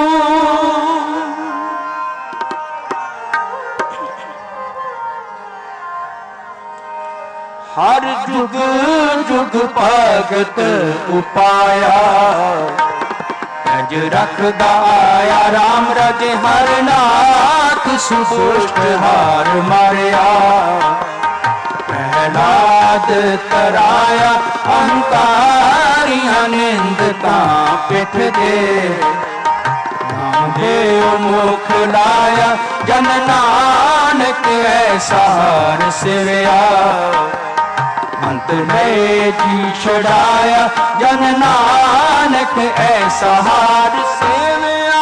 ਹਰ ਜੁਗ ਜੁਗ ਭਗਤ ਉਪਾਇਆ ਅਜ ਰਖਦਾ ਆਇਆ ਰਾਮ ਰਾਜੇ ਹਰ ਨਾਥ ਸੁਦੁਸ਼ਟ ਹਾਰ ਮਾਰਿਆ ਪ੍ਰਹਿਲਾਦ ਤਰਾਇਆ ਅਹੰਕਾਰੀਆਂ ਨਿੰਦਕਾਂ ਪਿੱਠ ਦੇ ਨਾਮ ਦੇਵ ਮੁਖ ਲਾਇਆ ਜਨ ਨਾਨਕ ਐਸਾ ਹਰ ਸਿਵਿਆ ਅੰਤ ਨੇ ਜੀ ਛੜਾਇਆ ਜਨ ਨਾਨਕ ਐਸਾ ਹਾਰ ਸੇਵਿਆ।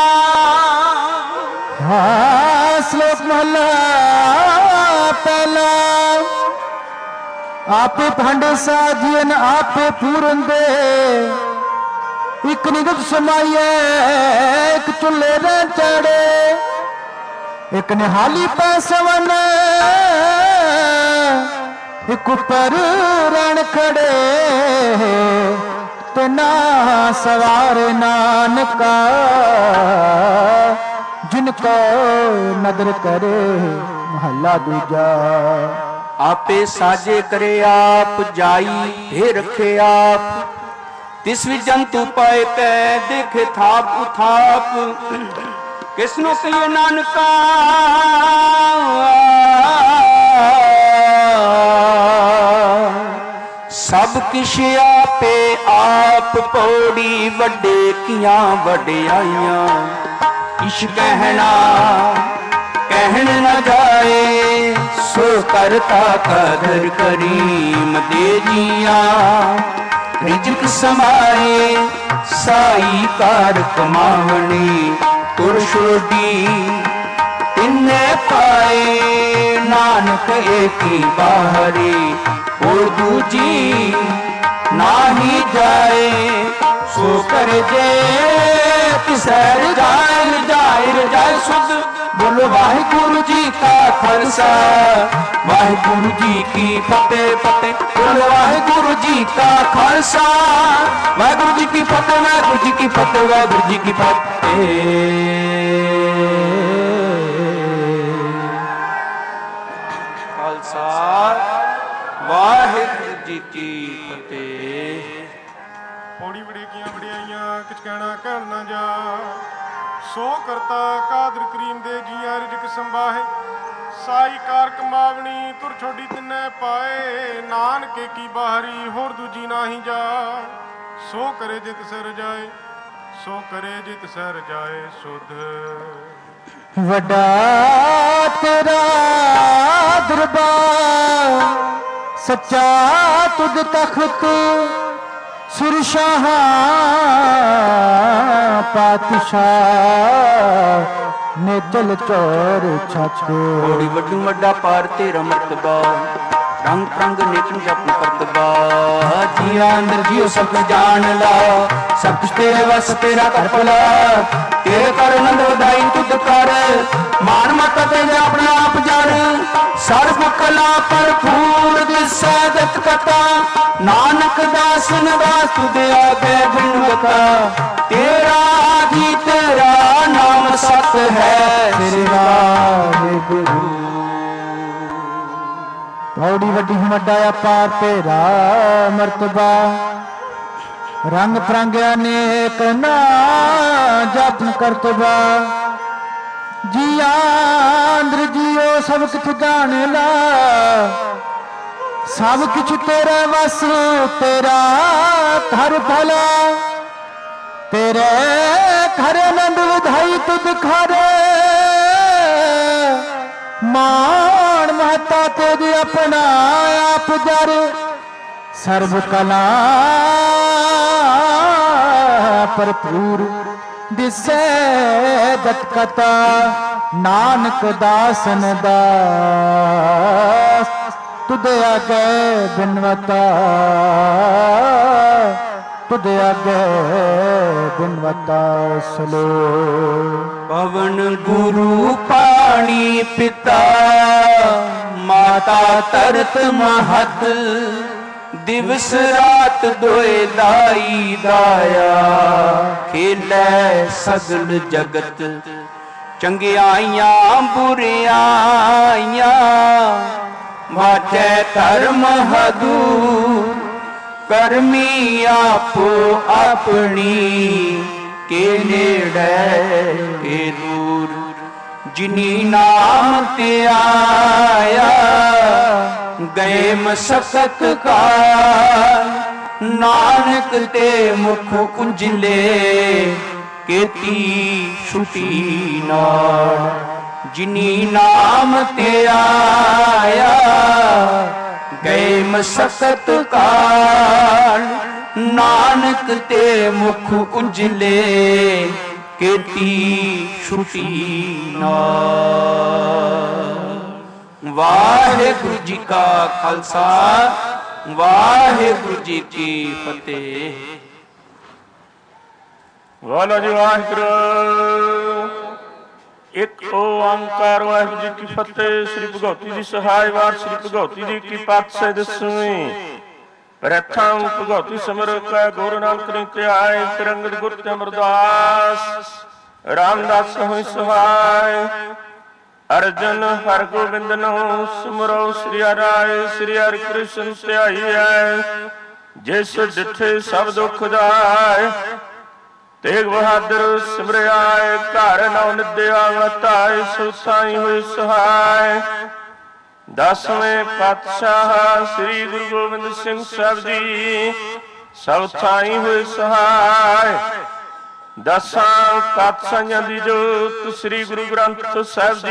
ਸ਼ਲੋਕ ਮਹਲਾ ਪਹਿਲਾ। ਆਪੇ ਭਾਂਡੇ ਸਾਜੀਨ ਆਪੇ ਪੂਰਨ ਦੇ ਇੱਕ ਨਿਗਤ ਸਮਾਈਏ ਇੱਕ ਚੁੱਲ੍ਹੇ ਦੇ ਚੜੇ ਇੱਕ ਨਿਹਾਲੀ ਪੈਸਵਨ ਇੱਕ ਉੱਪਰ ਰਣ ਖੜੇ ਤੇ ਨਾ ਸਵਾਰ ਨਾਨਕਾ ਜਿਨ ਕੋ ਨਦਰ ਕਰੇ। ਮਹੱਲਾ ਦੂਜਾ। ਆਪੇ ਸਾਜੇ ਕਰੇ ਆਪ ਜਾਈ ਢੇ ਰੱਖੇ ਆਪ ਤਿਸ ਵਿੱਚ ਜੰਤੂ ਪਾਏ ਪੈ ਦੇਖੇ ਥਾਪ ਉਥਾਪ ਕਿਸਨੂੰ ਕਹੀਏ ਨਾਨਕਾ ਸਭ ਕਿਛ ਆਪੇ ਆਪ ਪੌੜੀ ਵੱਡੇ ਕੀਆਂ ਵਡਿਆਈਆਂ ਕਿਛ ਕਹਿਣਾ ਕਹਿਣ ਨਾ ਜਾਏ ਸੋ ਕਰਤਾ ਕਦਰ ਕਰੀਮ ਦੇ ਜੀਆਂ ਰਿਜਕ ਸਮਾਏ ਸਾਈ ਕਾਰ ਕਮਾਵਣੀ ਤੁਰ ਛੋਡੀ ਤਿੰਨੇ ਪਾਏ ਨਾਨਕ ਏਕੀ ਬਾਹਰੀ ਹੋਰ ਦੂਜੀ ਨਾਹੀ ਜਾਏ ਸੋ ਕਰ ਜੇ ਕਿਸੈ ਰਜਾਏ ਸੁਧ ਬੋਲੋ ਵਾਹਿਗੁਰੂ ਜੀ ਕਾ ਖਾਲਸਾ ਵਾਹਿਗੁਰੂ ਜੀ ਕੀ ਫਤਿਹ ਫਤਿਹ ਬੋਲੋ ਵਾਹਿਗੁਰੂ ਜੀ ਕਾ ਖਾਲਸਾ ਵਾਹਿਗੁਰੂ ਜੀ ਕੀ ਫਤਿਹ ਵਾਹਿਗੁਰੂ ਜੀ ਕੀ ਫਤਿਹ ਵਾਹਿਗੁਰੂ ਜੀ ਕੀ ਫਤਿਹ। ਖਾਲਸਾ ਵਾਹਿਗੁਰੂ ਜੀ ਕੀ ਫਤਿਹ। ਪੌੜੀ ਵਡੇਕੀਆਂ ਵਡਿਆਈਆਂ ਕਿਛ ਕਹਿਣਾ ਕਹਿਣ ਨਾ ਜਾ ਸੋ ਕਰਤਾ ਕਾਦਰ ਕਰੀਮ ਦੇ ਜੀਆਂ ਰਿਜਕ ਸੰਭਾਹੇ ਸਾਈ ਕਾਰ ਕਮਾਵਣੀ ਤੁਰ ਛੋਡੀ ਤਿੰਨੇ ਪਾਏ ਨਾਨਕੇ ਕੀ ਬਾਹਰੀ ਹੋਰ ਦੂਜੀ ਨਾਹੀ ਜਾ ਸੋ ਕਰੇ ਜਿਤ ਸਰ ਜਾਏ ਸੋ ਕਰੇ ਜਿਤ ਸਰ ਜਾਏ ਸੁਧ। ਵੱਡਾ ਤੇਰਾ ਦਰਬਾਰ ਸੱਚਾ ਤੁਧ ਤਖਤ ਸੁਰ ਸ਼ਾਹਾਂ ਪਾਤਸ਼ਾਹ ਨੇ ਚਲ ਚੋਰ ਛੱਕ ਬੜੀ ਵੱਡੂ ਵੱਡਾ ਪਾਰ ਤੇਰਾ ਮਰਤਬਾ ਰੰਗ ਰੰਗ ਨੇਤਨ ਜਪਨ ਕਰਤਬਾ ਜੀਆ ਅੰਦਰ ਜੀਓ ਸਭ ਕੁਝ ਜਾਣ ਲਾ ਸਭ ਕੁਝ ਤੇਰੇ ਵਸ ਤੇਰਾ ਕਰ ਭਲਾ ਤੇਰੇ ਕਰ ਨੰਦ ਵਧਾਈ ਤੁਧ ਕਰ ਮਾਨ ਮਤ ਤੇ ਆਪਣਾ ਆਪ ਜੜ ਸਰਬ ਕਲਾ ਭਰਪੂਰ ਦਿਸੈ ਦਤ ਕਤਾ ਨਾਨਕ ਦਾਸ ਨਿਵਾਸ ਤੁਧ ਆਗੇ ਬਿਨਵਤਾ ਤੇਰਾ ਜੀ ਤੇਰਾ ਨਾਮ ਸਤ ਹੈ ਤੇਰੇ ਵਾਹਿਗੁਰੂ ਬੜੀ ਵੱਡੀ ਵੱਡਾ ਅਪਾਰ ਤੇਰਾ ਮਰਤਬਾ ਰੰਗ ਫਰੰਗ ਅਨੇਕ ਨਾ ਜਪਨ ਕਰਤਬਾ ਜੀਆ ਅੰਦਰ ਜੀਓ ਸਭ ਕੁਛ ਜਾਣ ਲਾ ਸਭ ਕੁਛ ਤੇਰੇ ਵਸ ਤੇਰਾ ਘਰ ਭਲਾ ਤੇਰੇ ਘਰ ਆਨੰਦ ਵਧਾਈ ਤੁਧ ਖਾਰੇ ਮਾਨ ਮਹਤਾ ਤੇਜ ਆਪਣਾ ਆਪ ਜਰ ਸਰਬ ਕਲਾ ਭਰਪੂਰ ਦਿਸੈ ਦਤ ਕਤਾ ਨਾਨਕ ਦਾਸਨ ਦਾਸ ਤੁਧ ਆਗੇ ਬਿਨਵਤਾ ਤੁਧ ਆਗੇ ਬਿਨਵਤਾ ਸਲੋ ਪਵਨ ਗੁਰੂ ਪਾਣੀ ਪਿਤਾ ਮਾਤਾ ਤਰਤ ਮਹਤ ਦਿਵਸ ਰਾਤ ਦੋਏ ਦਾਈ ਦਾਇਆ ਖੇਲੇ ਸਗਲ ਜਗਤ ਚੰਗਿਆਈਆਂ ਬੁਰਿਆਈਆਂ ਵਾਜੈ ਧਰਮ ਹਦੂਰ ਕਰਮੀ ਆਪੋ ਆਪਣੀ ਕੇ ਨੇੜੇ ਕੇ ਦੂਰ ਜਿਨੀ ਨਾਮ ਤੇ ਆਇਆ ਗਏ ਮਸਕਤ ਕਾਲ ਨਾਨਕ ਤੇ ਮੁਖ ਉਜਲੇ ਕੀਤੀ ਛੁਟੀ ਨਾਲ ਜਿਨੀ ਨਾਮ ਤੇ ਆਇਆ ਗਏ ਮਸਕਤ ਕਾਲ ਨਾਨਕ ਤੇ ਮੁਖ ਉਜਲੇ ਕੀਤੀ ਛੁਟੀ ਨਾਲ ਵਾਹਿਗੁਰੂ ਜੀ ਕਾ ਖਾਲਸਾ ਵਾਹਿਗੁਰੂ ਜੀ ਕੀ ਫਤਿਹ। ਵਾਹਿਗੁਰੂ ਜੀ ਵਾਹਿਗੁਰੂ ਇੱਕ ਓੰਕਾਰ ਵਾਹਿਗੁਰੂ ਜੀ ਕੀ ਫਤਿਹ। ਸ੍ਰੀ ਭਗਉਤੀ ਜੀ ਸਹਾਇ ਵਾਰ ਸ੍ਰੀ ਭਗਉਤੀ ਜੀ ਕੀ ਪਾਤਸ਼ਾਹ ਦਸਵੀਂ ਪ੍ਰਥਮ ਭਗਉਤੀ ਸਿਮਰ ਕੈ ਗੁਰੂ ਨਾਨਕ ਨੇ ਧਿਆਏ ਤਿਰੰਗਤ ਗੁਰ ਤੇ ਅਮਰਦਾਸ ਰਾਮਦਾਸ ਹੋਇ ਸਹਾਇ ਅਰਜਨ ਹਰਿ ਗੋਬਿੰਦ ਨੂੰ ਸਿਮਰੋ ਸ੍ਰੀ ਹਰਿ ਸ੍ਰੀ ਹਰਿ ਕ੍ਰਿਸ਼ਨ ਧਿਆਈਐ ਜਿਸ ਡਿਠੇ ਸਭ ਦੁਖ ਜਾਏ ਤੇਗ ਬਹਾਦਰ ਸਿਮਰਿਆਏ ਘਰ ਨਉ ਨਿਦਿਆ ਵਤਾਏ ਸੁਸਾਈ ਹੋਇ ਸਹਾਇ। ਦਸਵੇਂ ਪਾਤਸ਼ਾਹ ਸ੍ਰੀ ਗੁਰੂ ਗੋਬਿੰਦ ਸਿੰਘ ਸਾਹਿਬ ਜੀ ਸਭ ਥਾਈ ਹੋਏ ਸਹਾਇ। ਦਸਾਂ ਪਾਤਸ਼ਾਹਾਂ ਦੀ ਜੋਤ ਸ੍ਰੀ ਗੁਰੂ ਗ੍ਰੰਥ ਸਾਹਿਬ